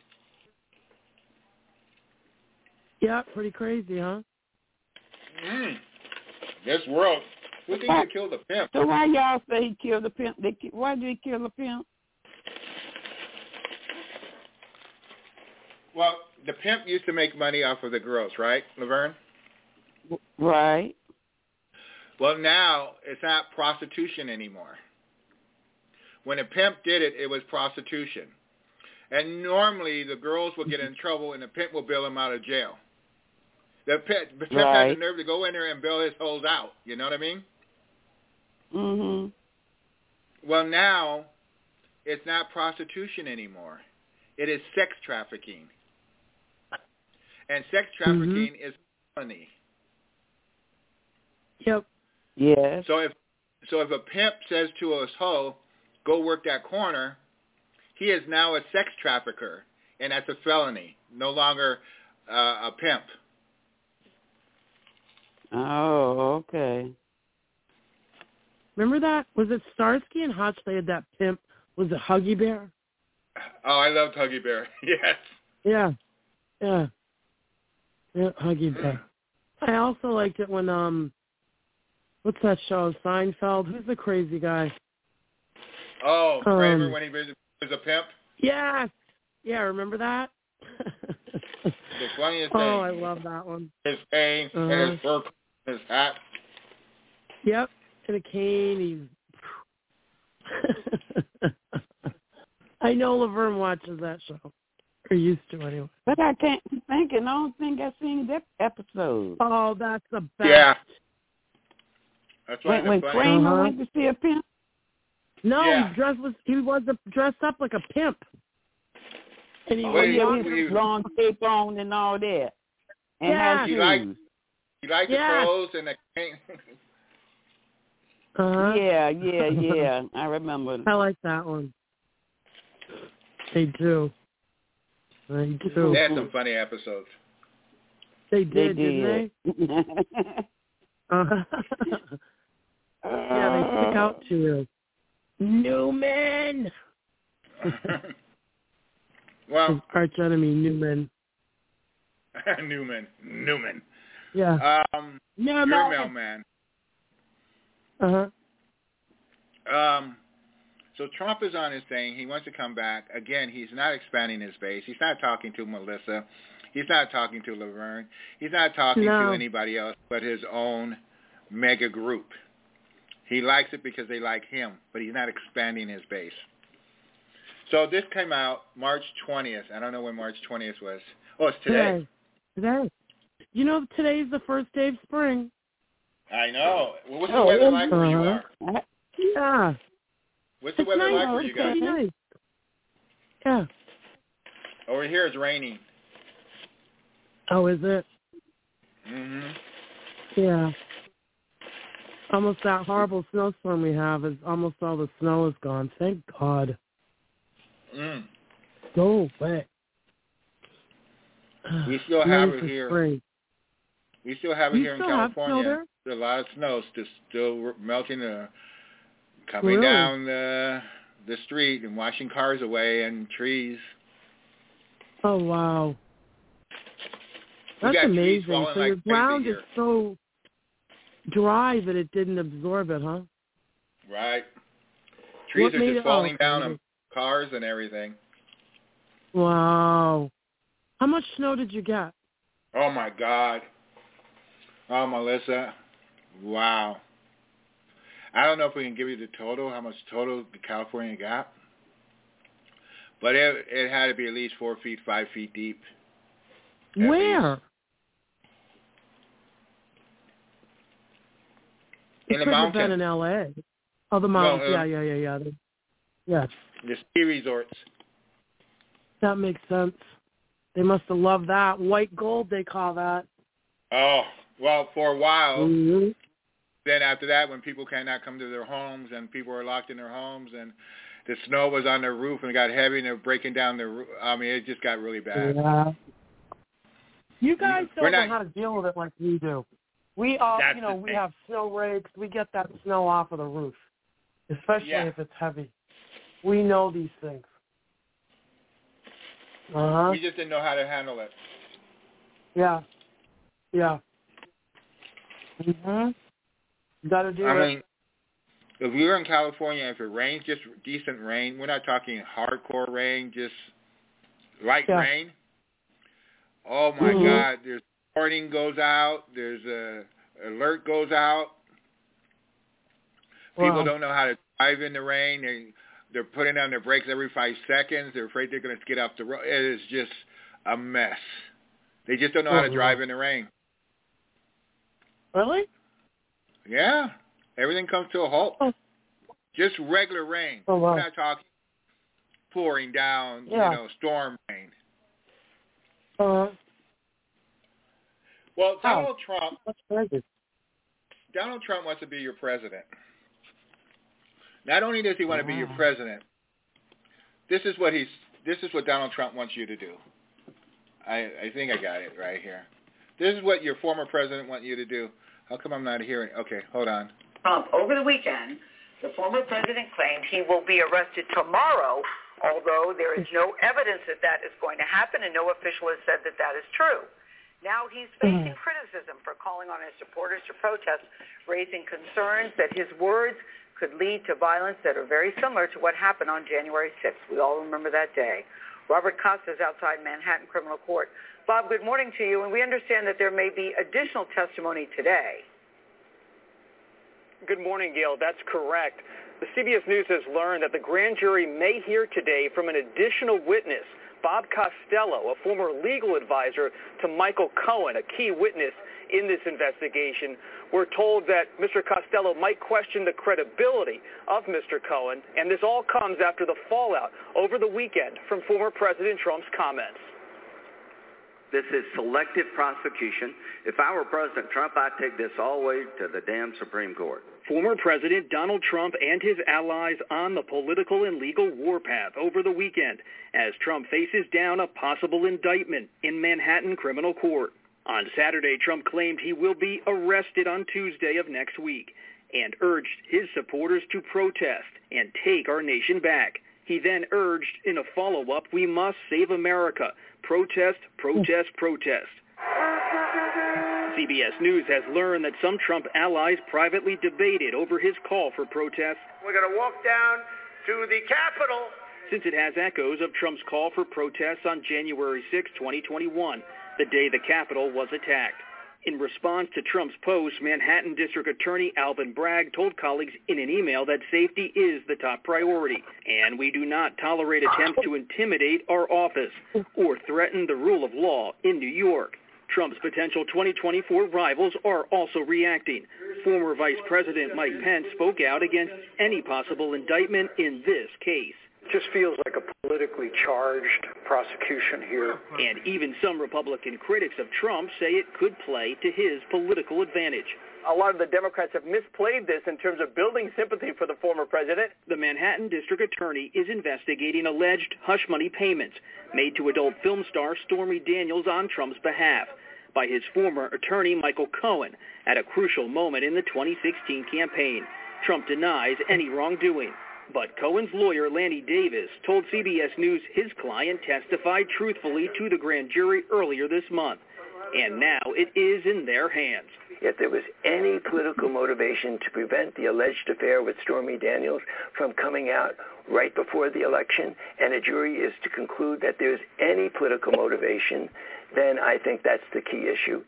Speaker 5: Yeah, pretty crazy, huh?
Speaker 2: Mm. This world. Who thinks they killed the pimp?
Speaker 3: So why y'all say he killed the pimp? They, ki- why did he kill the pimp?
Speaker 2: Well, the pimp used to make money off of the girls, right, Laverne?
Speaker 3: Right.
Speaker 2: Well, now it's not prostitution anymore. When a pimp did it, it was prostitution. And normally the girls will get in trouble and the pimp will bail them out of jail. The pimp, the pimp has
Speaker 3: Right.
Speaker 2: the nerve to go in there and bail his hoes out. You know what I mean?
Speaker 3: Mm-hmm.
Speaker 2: Well, now it's not prostitution anymore. It is sex trafficking. And sex trafficking is felony.
Speaker 5: Yep.
Speaker 3: Yes.
Speaker 2: So if so if a pimp says to a hoe, go work that corner, he is now a sex trafficker, and that's a felony, no longer uh, a pimp.
Speaker 3: Oh, okay.
Speaker 5: Remember that? Was it Starsky and Hutch? They had that pimp. Was it Huggy Bear?
Speaker 2: Oh, I loved Huggy Bear. Yes.
Speaker 5: Yeah. Yeah. Yeah, Huggy Bear. I also liked it when, um, what's that show? Seinfeld? Who's the crazy guy?
Speaker 2: Oh, Kramer
Speaker 5: Um,
Speaker 2: when he was was a pimp.
Speaker 5: Yes. Yeah, remember that?
Speaker 2: The funniest thing.
Speaker 5: Oh, I love that one.
Speaker 2: His cane
Speaker 5: Uh-huh.
Speaker 2: and his fur, his hat.
Speaker 5: Yep. And a cane. He's... I know Laverne watches that show. Or used to, anyway.
Speaker 3: But I can't think, and I don't think I've seen that episode.
Speaker 5: Oh, that's the best.
Speaker 2: Yeah. That's why
Speaker 3: When, when
Speaker 2: the funny.
Speaker 3: Kramer
Speaker 5: Uh-huh.
Speaker 3: went to see a pimp?
Speaker 5: No,
Speaker 2: Yeah.
Speaker 5: he dressed was he was a, dressed up like a pimp. And he
Speaker 3: Oh,
Speaker 2: Well,
Speaker 5: was
Speaker 2: he-
Speaker 3: yeah,
Speaker 5: walking-
Speaker 3: with
Speaker 2: he-
Speaker 3: his long cape on and all that. And
Speaker 5: Yeah.
Speaker 3: high
Speaker 2: He
Speaker 3: shoes.
Speaker 2: liked he liked
Speaker 5: Yeah.
Speaker 2: the clothes and the cane.
Speaker 5: Uh-huh.
Speaker 3: Yeah, yeah, yeah. I remember.
Speaker 5: I like that one. They do. They do.
Speaker 2: They had some funny episodes.
Speaker 5: They
Speaker 3: They
Speaker 5: did, didn't
Speaker 3: did.
Speaker 5: they? Uh-huh. Yeah, they stick out to you. Newman.
Speaker 2: Well,
Speaker 5: His arch enemy, Newman.
Speaker 2: Newman, Newman.
Speaker 5: Yeah.
Speaker 2: Um,
Speaker 5: Newman.
Speaker 2: your mailman.
Speaker 5: Uh huh.
Speaker 2: Um, so Trump is on his thing. He wants to come back. Again, he's not expanding his base. He's not talking to Melissa. He's not talking to Laverne. He's not talking
Speaker 5: No.
Speaker 2: to anybody else but his own mega group. He likes it because they like him, but he's not expanding his base. So this came out March twentieth. I don't know when March twentieth was. Oh, it's today.
Speaker 5: Today. Today. You know, today's the first day of spring.
Speaker 2: I know. Well, what's the
Speaker 3: Oh,
Speaker 2: weather like where you
Speaker 5: uh-huh.
Speaker 2: are?
Speaker 5: Yeah.
Speaker 2: What's the
Speaker 5: It's
Speaker 2: weather
Speaker 5: nice.
Speaker 2: like where you
Speaker 5: It's
Speaker 2: guys?
Speaker 5: pretty nice. Yeah.
Speaker 2: Over here it's raining.
Speaker 5: Oh, is it?
Speaker 2: Mhm.
Speaker 5: Yeah. Almost that horrible snowstorm we have is almost all the snow is gone. Thank God.
Speaker 2: Mm.
Speaker 5: Go away.
Speaker 2: We still
Speaker 5: I'm
Speaker 2: have
Speaker 5: ready
Speaker 2: it
Speaker 5: for
Speaker 2: here.
Speaker 5: spring.
Speaker 2: We still have it
Speaker 5: You
Speaker 2: here in
Speaker 5: still have snow
Speaker 2: California.
Speaker 5: there?
Speaker 20: a lot of snow still still melting, uh, coming
Speaker 5: Really?
Speaker 20: down the the street and washing cars away and trees.
Speaker 5: Oh, wow.
Speaker 20: We
Speaker 5: That's
Speaker 20: got trees
Speaker 5: amazing.
Speaker 20: falling
Speaker 5: So
Speaker 20: like
Speaker 5: your
Speaker 20: crazy
Speaker 5: ground is
Speaker 20: here.
Speaker 5: so dry that it didn't absorb it, huh?
Speaker 20: Right. Trees
Speaker 5: What
Speaker 20: are
Speaker 5: made
Speaker 20: just
Speaker 5: it-
Speaker 20: falling
Speaker 5: oh,
Speaker 20: down
Speaker 5: okay.
Speaker 20: on cars and everything.
Speaker 5: Wow. How much snow did you get?
Speaker 20: Oh, my God. Oh, Melissa. Wow. I don't know if we can give you the total, how much total California got. But it it had to be at least four feet, five feet deep. At
Speaker 5: Where?
Speaker 20: least.
Speaker 5: It
Speaker 20: In the
Speaker 5: couldn't have
Speaker 20: mountains.
Speaker 5: been in L A. Oh, the mountains.
Speaker 20: No, um,
Speaker 5: yeah, yeah, yeah, yeah. The- Yes,
Speaker 20: The ski resorts.
Speaker 5: that makes sense. They must have loved that. White gold, they call that.
Speaker 20: Oh, well, for a while.
Speaker 5: Mm-hmm.
Speaker 20: Then after that, when people cannot come to their homes and people are locked in their homes and the snow was on their roof and it got heavy and they're breaking down the roof, I mean, it just got really bad.
Speaker 5: Yeah. You guys
Speaker 20: We're
Speaker 5: don't know
Speaker 20: not-
Speaker 5: how to deal with it like we do. We all,
Speaker 20: That's
Speaker 5: you know,
Speaker 20: the
Speaker 5: we
Speaker 20: thing.
Speaker 5: have snow rakes. We get that snow off of the roof, especially
Speaker 20: Yeah.
Speaker 5: if it's heavy. We know these things. Uh-huh.
Speaker 20: We just didn't know how to handle it.
Speaker 5: Yeah. Yeah. Mm-hmm. You got to do
Speaker 20: I
Speaker 5: it.
Speaker 20: mean, if we were in California, if it rains, just decent rain, we're not talking hardcore rain, just light
Speaker 5: Yeah.
Speaker 20: rain. Oh, my
Speaker 5: Mhm.
Speaker 20: God. There's warning goes out. There's a alert goes out. People
Speaker 5: Wow.
Speaker 20: don't know how to drive in the rain. They, they're putting on their brakes every five seconds. They're afraid they're going to skid off the road. It is just a mess. They just don't know how to
Speaker 5: Oh,
Speaker 20: drive
Speaker 5: wow.
Speaker 20: in the rain.
Speaker 5: Really?
Speaker 20: Yeah. Everything comes to a halt.
Speaker 5: Oh.
Speaker 20: Just regular rain.
Speaker 5: Oh, wow.
Speaker 20: We're not talking pouring down,
Speaker 5: Yeah.
Speaker 20: you know, storm rain.
Speaker 5: Uh,
Speaker 20: Well,
Speaker 5: How?
Speaker 20: Donald Trump,
Speaker 5: that's crazy.
Speaker 20: Donald Trump wants to be your president. Not only does he want to be your
Speaker 5: Wow.
Speaker 20: president, this is what he's. This is what Donald Trump wants you to do. I, I think I got it right here. This is what your former president wants you to do. How come I'm not hearing? Okay, hold on.
Speaker 10: Trump over the weekend, the former president claimed he will be arrested tomorrow, although there is no evidence that that is going to happen, and no official has said that that is true. Now he's facing criticism for calling on his supporters to protest, raising concerns that his words could lead to violence that are very similar to what happened on January sixth. We all remember that day. Robert Costa is outside Manhattan Criminal Court. Bob, good morning to you, and we understand that there may be additional testimony today.
Speaker 18: Good morning, Gail. That's correct. The C B S News has learned that the grand jury may hear today from an additional witness, Bob Costello, a former legal advisor to Michael Cohen, a key witness in this investigation. We're told that Mister Costello might question the credibility of Mister Cohen, and this all comes after the fallout over the weekend from former President Trump's comments.
Speaker 21: This is selective prosecution. If I were President Trump, I'd take this all the way to the damn Supreme Court.
Speaker 18: Former President Donald Trump and his allies on the political and legal warpath over the weekend as Trump faces down a possible indictment in Manhattan Criminal Court. On Saturday, Trump claimed he will be arrested on Tuesday of next week and urged his supporters to protest and take our nation back. He then urged in a follow-up, "We must save America. Protest, protest, protest." C B S News has learned that some Trump allies privately debated over his call for protest,
Speaker 19: We're going to walk down to the Capitol.
Speaker 18: since it has echoes of Trump's call for protests on January sixth, twenty twenty-one, the day the Capitol was attacked. In response to Trump's post, Manhattan District Attorney Alvin Bragg told colleagues in an email that safety is the top priority, and we do not tolerate attempts to intimidate our office or threaten the rule of law in New York. Trump's potential twenty twenty-four rivals are also reacting. Former Vice President Mike Pence spoke out against any possible indictment in this case.
Speaker 22: Just feels like a politically charged prosecution here.
Speaker 18: And even some Republican critics of Trump say it could play to his political advantage.
Speaker 23: A lot of the Democrats have misplayed this in terms of building sympathy for the former president.
Speaker 18: The Manhattan District Attorney is investigating alleged hush money payments made to adult film star Stormy Daniels on Trump's behalf. by his former attorney Michael Cohen at a crucial moment in the twenty sixteen campaign. Trump denies any wrongdoing. But Cohen's lawyer, Lanny Davis, told C B S News his client testified truthfully to the grand jury earlier this month. And now it is in their hands.
Speaker 1: If there was any political motivation to prevent the alleged affair with Stormy Daniels from coming out right before the election, and a jury is to conclude that there's any political motivation, then I think that's the key issue.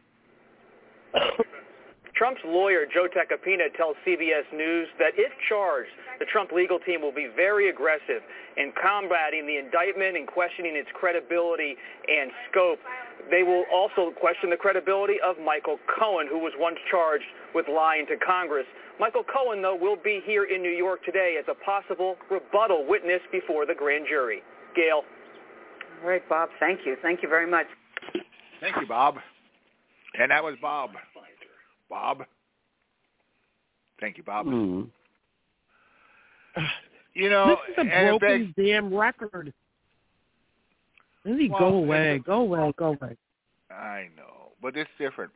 Speaker 23: Trump's lawyer, Joe Tacopina, tells C B S News that if charged, the Trump legal team will be very aggressive in combating the indictment and questioning its credibility and scope. They will also question the credibility of Michael Cohen, who was once charged with lying to Congress. Michael Cohen, though, will be here in New York today as a possible rebuttal witness before the grand jury. Gail.
Speaker 4: All right, Bob. Thank you. Thank you very much.
Speaker 2: Thank you, Bob. And that was Bob. Bob. Thank you, Bob.
Speaker 5: Mm.
Speaker 2: You know,
Speaker 5: this is a broken beg- damn record. Really, well, go away, go away, go away.
Speaker 2: I know, but it's different.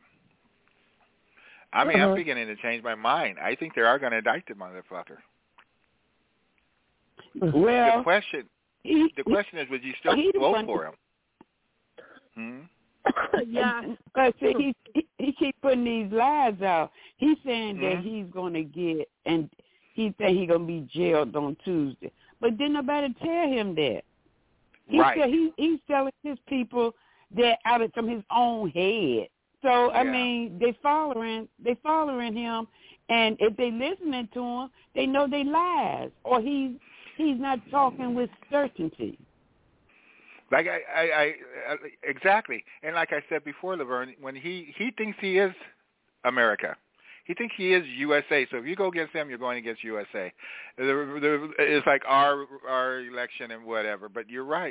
Speaker 2: I mean, uh-huh. I'm beginning to change my mind. I think they are going to indict the motherfucker.
Speaker 3: Well,
Speaker 2: the question,
Speaker 3: he,
Speaker 2: the question is, would you still vote for him? Hmm?
Speaker 3: Yeah, because he, he he keep putting these lies out. He's saying mm-hmm. that he's going to get, and he think he's going to be jailed on Tuesday. But didn't nobody tell him that. He
Speaker 2: right.
Speaker 3: said he, he's telling his people that out of from his own head. So, I
Speaker 2: yeah.
Speaker 3: mean, they following they following him, and if they listening to him, they know they lies, or he's he's not talking with certainty.
Speaker 2: Like I, I, I, exactly, and like I said before, Laverne, when he, he thinks he is America, he thinks he is U S A. So if you go against him, you're going against U S A. The, the, it's like our our election and whatever. But you're right.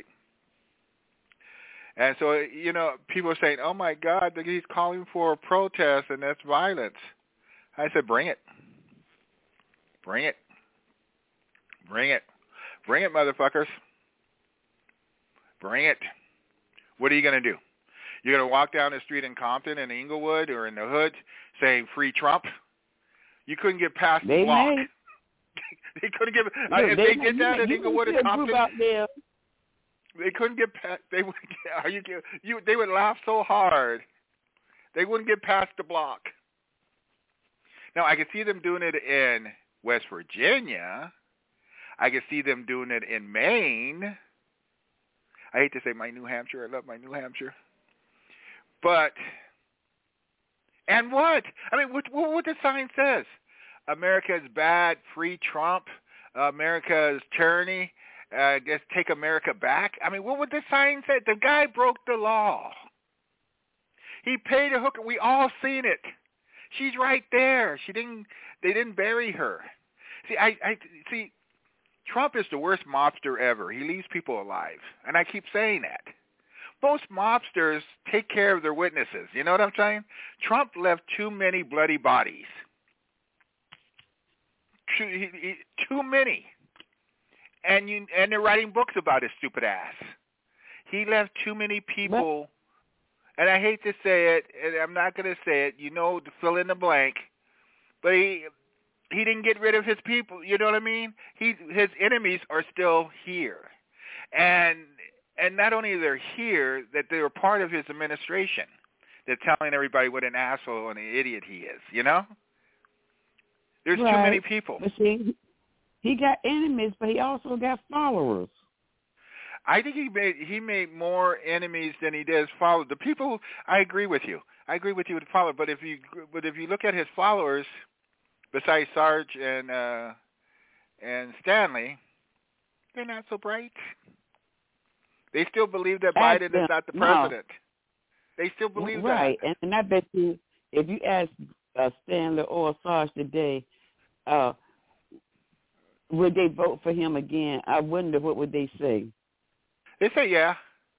Speaker 2: And so you know, people are saying, "Oh my God, he's calling for a protest, and that's violence." I said, "Bring it, bring it, bring it, bring it, motherfuckers." Bring it. What are you going to do? You're going to walk down the street in Compton and Inglewood or in the hood saying "Free Trump"? You couldn't get past
Speaker 3: they
Speaker 2: the block.
Speaker 3: May.
Speaker 2: They couldn't get.
Speaker 3: No,
Speaker 2: uh, if
Speaker 3: they,
Speaker 2: they did that in Inglewood and Compton, they couldn't get past. They would. Are you? You. They would laugh so hard. They wouldn't get past the block. Now I could see them doing it in West Virginia. I could see them doing it in Maine. I hate to say my New Hampshire. I love my New Hampshire. But, and what? I mean, what, what the sign says? America is bad, free Trump. Uh, America is tyranny. Uh, just take America back. I mean, what would the sign say? The guy broke the law. He paid a hooker. We all seen it. She's right there. She didn't, they didn't bury her. See, I, I see, Trump is the worst mobster ever. He leaves people alive. And I keep saying that. Most mobsters take care of their witnesses. You know what I'm saying? Trump left too many bloody bodies. Too, he, he, too many. And you and they're writing books about his stupid ass. He left too many people. And I hate to say it, and I'm not going to say it. You know, to fill in the blank. But he... He didn't get rid of his people. You know what I mean? He his enemies are still here, and and not only they're here, that they're part of his administration. They're telling everybody what an asshole and an idiot he is. You know? There's
Speaker 3: right.
Speaker 2: too many people.
Speaker 3: But see, he got enemies, but he also got followers.
Speaker 2: I think he made he made more enemies than he does followers. The people, I agree with you. I agree with you with followers. But if you but if you look at his followers. Besides Sarge and uh, and Stanley, they're not so bright. They still believe that
Speaker 3: ask
Speaker 2: Biden
Speaker 3: them,
Speaker 2: is not the
Speaker 3: no.
Speaker 2: president. They still believe
Speaker 3: right.
Speaker 2: that.
Speaker 3: Right, and I bet you, if you ask uh, Stanley or Sarge today, uh, would they vote for him again? I wonder what would they say.
Speaker 2: They say yeah.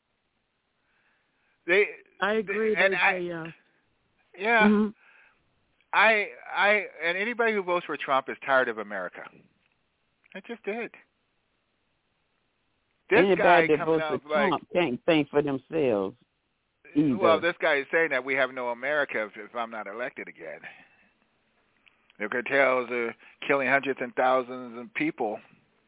Speaker 2: They.
Speaker 5: I agree.
Speaker 2: They,
Speaker 5: they
Speaker 2: I,
Speaker 5: say yeah.
Speaker 2: Yeah.
Speaker 5: Mm-hmm.
Speaker 2: I, I, and anybody who votes for Trump is tired of America. I just did. This
Speaker 3: Anybody
Speaker 2: guy
Speaker 3: that
Speaker 2: coming
Speaker 3: votes
Speaker 2: out
Speaker 3: for
Speaker 2: like,
Speaker 3: Trump can't think for themselves. either.
Speaker 2: Well, this guy is saying that we have no America if, if I'm not elected again. The cartels are killing hundreds and thousands of people.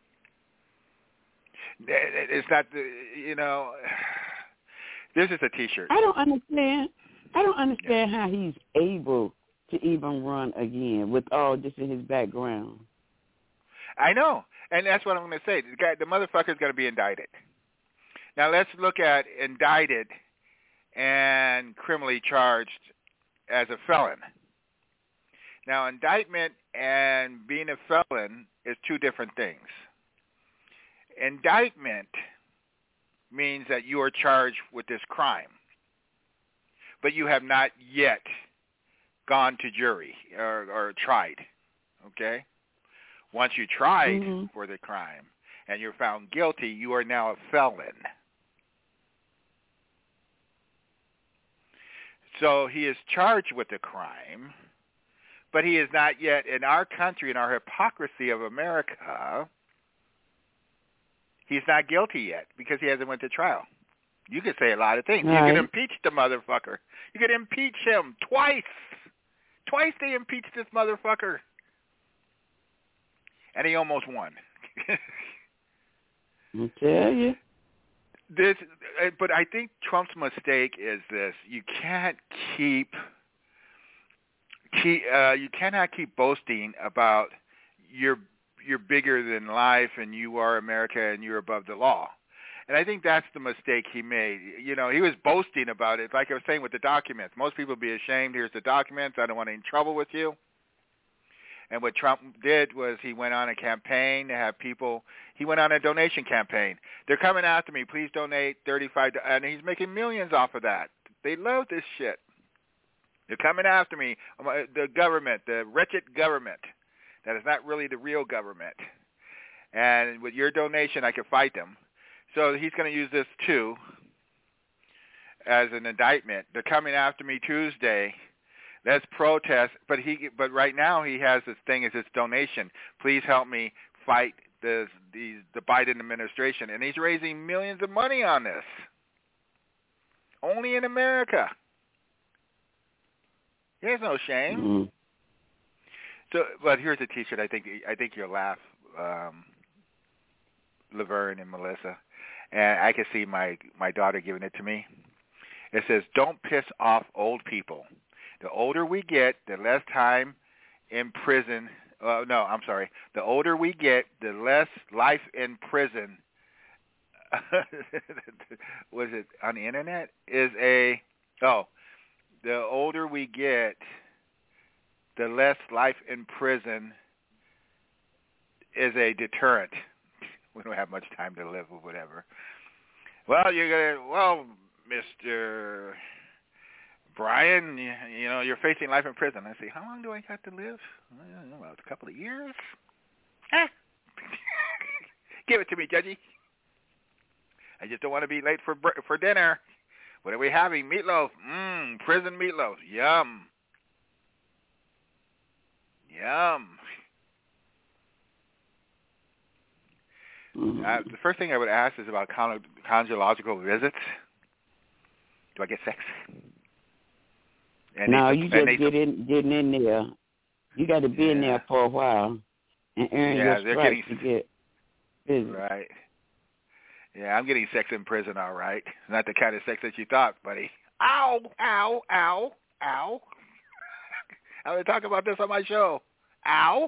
Speaker 2: It's not, you know, this is a T-shirt.
Speaker 3: I don't understand. I don't understand yeah. how he's able to even run again with all this in his background.
Speaker 2: I know, and that's what I'm going to say. The guy, the motherfucker's going to be indicted. Now let's look at indicted and criminally charged as a felon. Now, indictment and being a felon is two different things. Indictment means that you are charged with this crime, but you have not yet gone to jury or, or tried, okay? Once you tried mm-hmm. for the crime and you're found guilty, you are now a felon. So he is charged with the crime, but he is not yet, in our country, in our hypocrisy of America, he's not guilty yet because he hasn't went to trial. You could say a lot of things. Right. You could impeach the motherfucker. You could impeach him twice. Twice they impeached this motherfucker. And he almost won.
Speaker 3: I tell you.
Speaker 2: This, but I think Trump's mistake is this: you can't keep, keep uh, you cannot keep boasting about you're you're bigger than life and you are America and you're above the law. And I think that's the mistake he made. You know, he was boasting about it, like I was saying with the documents. Most people would be ashamed. Here's the documents. I don't want any trouble with you. And what Trump did was he went on a campaign to have people, he went on a donation campaign. They're coming after me. Please donate thirty-five dollars. And he's making millions off of that. They love this shit. They're coming after me. The government, the wretched government, that is not really the real government. And with your donation, I can fight them. So he's going to use this, too, as an indictment. They're coming after me Tuesday. Let's protest, but he, but right now he has this thing as his donation. Please help me fight this, the the Biden administration, and he's raising millions of money on this. Only in America. He has no shame.
Speaker 3: Mm-hmm.
Speaker 2: So, but here's a T-shirt. I think I think you'll laugh, um, Laverne and Melissa, and I can see my my daughter giving it to me. It says, "Don't piss off old people. The older we get, the less time in prison." Uh, no, I'm sorry. The older we get, the less life in prison. Was it on the internet? Is a oh, the older we get, the less life in prison is a deterrent. We don't have much time to live or whatever. Well, you're gonna well, Mister Brian, you, you know, you're facing life in prison. I say, how long do I have to live? Well, a couple of years. Ah. Give it to me, Judgy. I just don't want to be late for for dinner. What are we having? Meatloaf. Mmm, prison meatloaf. Yum. Yum. Mm-hmm. Uh, the first thing I would ask is about con- conjugal visits. Do I get sex? And
Speaker 3: no,
Speaker 2: they,
Speaker 3: you just get in, getting in there. You got to be yeah. in there for a while and earn
Speaker 2: yeah,
Speaker 3: your stripes
Speaker 2: getting,
Speaker 3: to get business.
Speaker 2: Right. Yeah, I'm getting sex in prison, all right. Not the kind of sex that you thought, buddy. Ow, ow, ow, ow. I'm going to talk about this on my show. Ow.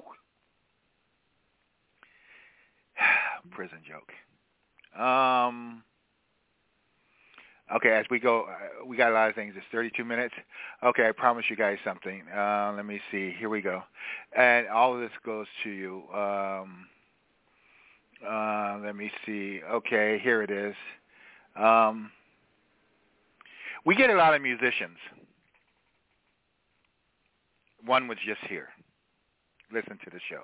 Speaker 2: Prison joke. Um... Okay, as we go, uh, we got a lot of things. It's thirty-two minutes. Okay, I promise you guys something. Uh, let me see. Here we go. And all of this goes to you. Um, uh, let me see. Okay, here it is. Um, we get a lot of musicians. One was just here. Listen to the show.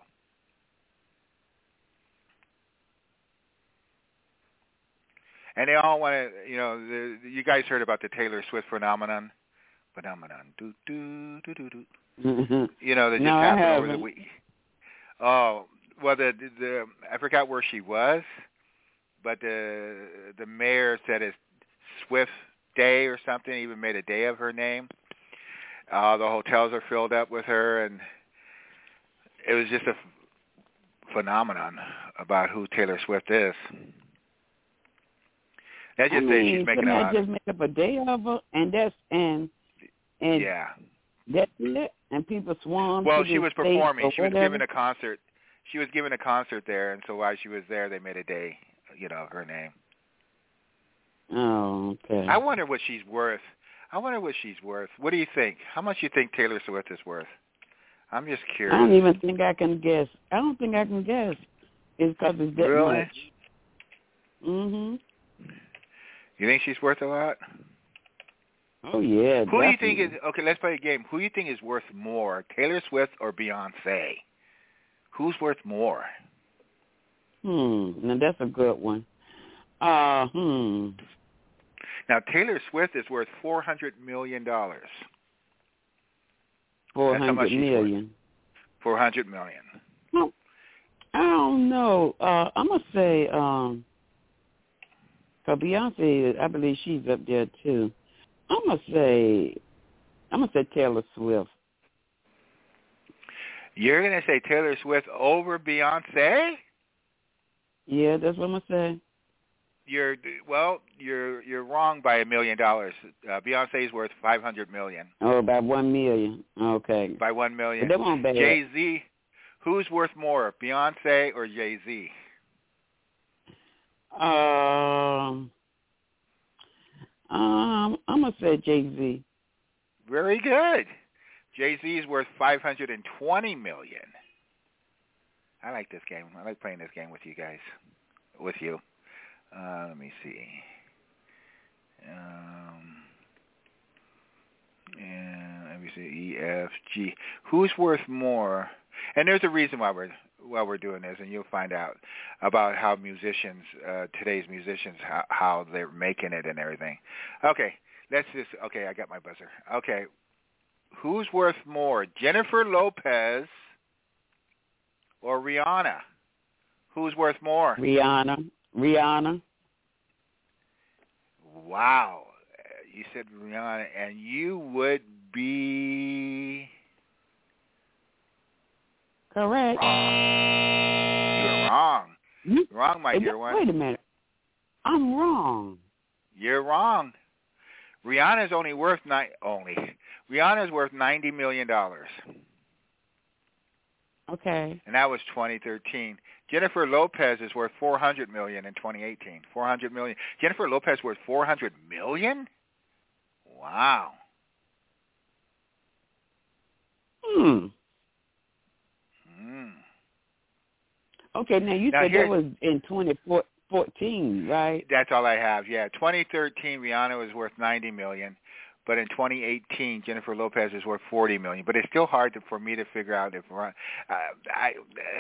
Speaker 2: And they all want to, you know, the, you guys heard about the Taylor Swift phenomenon? Phenomenon. Do, do, do, do, do.
Speaker 3: Mm-hmm.
Speaker 2: You know, that just
Speaker 3: no,
Speaker 2: happened over the week. Oh, well, the, the, the I forgot where she was, but the the mayor said it's Swift day or something, even made a day of her name. Uh, the hotels are filled up with her, and it was just a f- phenomenon about who Taylor Swift is. That just
Speaker 3: I
Speaker 2: says
Speaker 3: mean,
Speaker 2: she's making
Speaker 3: can
Speaker 2: a
Speaker 3: I
Speaker 2: lot.
Speaker 3: just make up a day of her, and that's and and
Speaker 2: Yeah.
Speaker 3: that's it. And people swarm.
Speaker 2: Well,
Speaker 3: to
Speaker 2: she
Speaker 3: the
Speaker 2: was
Speaker 3: state
Speaker 2: performing.
Speaker 3: or
Speaker 2: She was
Speaker 3: whatever.
Speaker 2: giving a concert. She was giving a concert there, and so while she was there, they made a day, you know, of her name.
Speaker 3: Oh, okay.
Speaker 2: I wonder what she's worth. I wonder what she's worth. What do you think? How much do you think Taylor Swift is worth? I'm just curious.
Speaker 3: I don't even think I can guess. I don't think I can guess. It's because it's that
Speaker 2: Really?
Speaker 3: much. Mhm.
Speaker 2: You think she's worth a lot?
Speaker 3: Oh yeah.
Speaker 2: Who do you
Speaker 3: definitely.
Speaker 2: think is okay? Let's play a game. Who do you think is worth more, Taylor Swift or Beyonce? Who's worth more?
Speaker 3: Hmm. Now that's a good one. Uh. Hmm.
Speaker 2: Now Taylor Swift is worth four hundred million dollars.
Speaker 3: Four
Speaker 2: That's how much
Speaker 3: hundred
Speaker 2: she's worth.
Speaker 3: million.
Speaker 2: Four hundred million.
Speaker 3: No, I don't know. Uh, I'm gonna say, um, cause Beyonce, I believe she's up there too. I'm gonna say, I'm gonna say Taylor Swift.
Speaker 2: You're gonna say Taylor Swift over Beyonce?
Speaker 3: Yeah, that's what I'm gonna say.
Speaker 2: You're well. You're you're wrong by a million dollars. Uh, Beyonce's worth five hundred million.
Speaker 3: Oh, about one million. Okay.
Speaker 2: By one million.
Speaker 3: But that won't bad.
Speaker 2: Jay Z, who's worth more, Beyonce or Jay Z?
Speaker 3: Um, um, I'm gonna say Jay Z.
Speaker 2: Very good. Jay Z is worth five hundred and twenty million. I like this game. I like playing this game with you guys. With you. Uh, let me see. Um, and let me see. E, F, G. Who's worth more? And there's a reason why we're why we're doing this, and you'll find out about how musicians, uh, today's musicians, how, how they're making it and everything. Okay, let's just. Okay, I got my buzzer. Okay, who's worth more, Jennifer Lopez or Rihanna? Who's worth more?
Speaker 3: Rihanna. Rihanna.
Speaker 2: Wow. You said Rihanna, and you would be...
Speaker 3: Correct.
Speaker 2: Wrong. You're wrong.
Speaker 3: You,
Speaker 2: wrong, my
Speaker 3: wait,
Speaker 2: dear one.
Speaker 3: Wait a minute. I'm wrong.
Speaker 2: You're wrong. Rihanna's only worth... Ni- only. Rihanna's worth ninety million dollars.
Speaker 3: Okay.
Speaker 2: And that was twenty thirteen. Jennifer Lopez is worth four hundred million dollars in twenty eighteen. four hundred million dollars. Jennifer Lopez worth four hundred million dollars? Wow.
Speaker 3: Hmm.
Speaker 2: Mm.
Speaker 3: Okay, now you
Speaker 2: Now
Speaker 3: said
Speaker 2: here-
Speaker 3: that was in twenty fourteen, right?
Speaker 2: That's all I have. Yeah, twenty thirteen Rihanna was worth ninety million dollars, but in twenty eighteen Jennifer Lopez is worth forty million dollars. But it's still hard to, for me to figure out if uh, I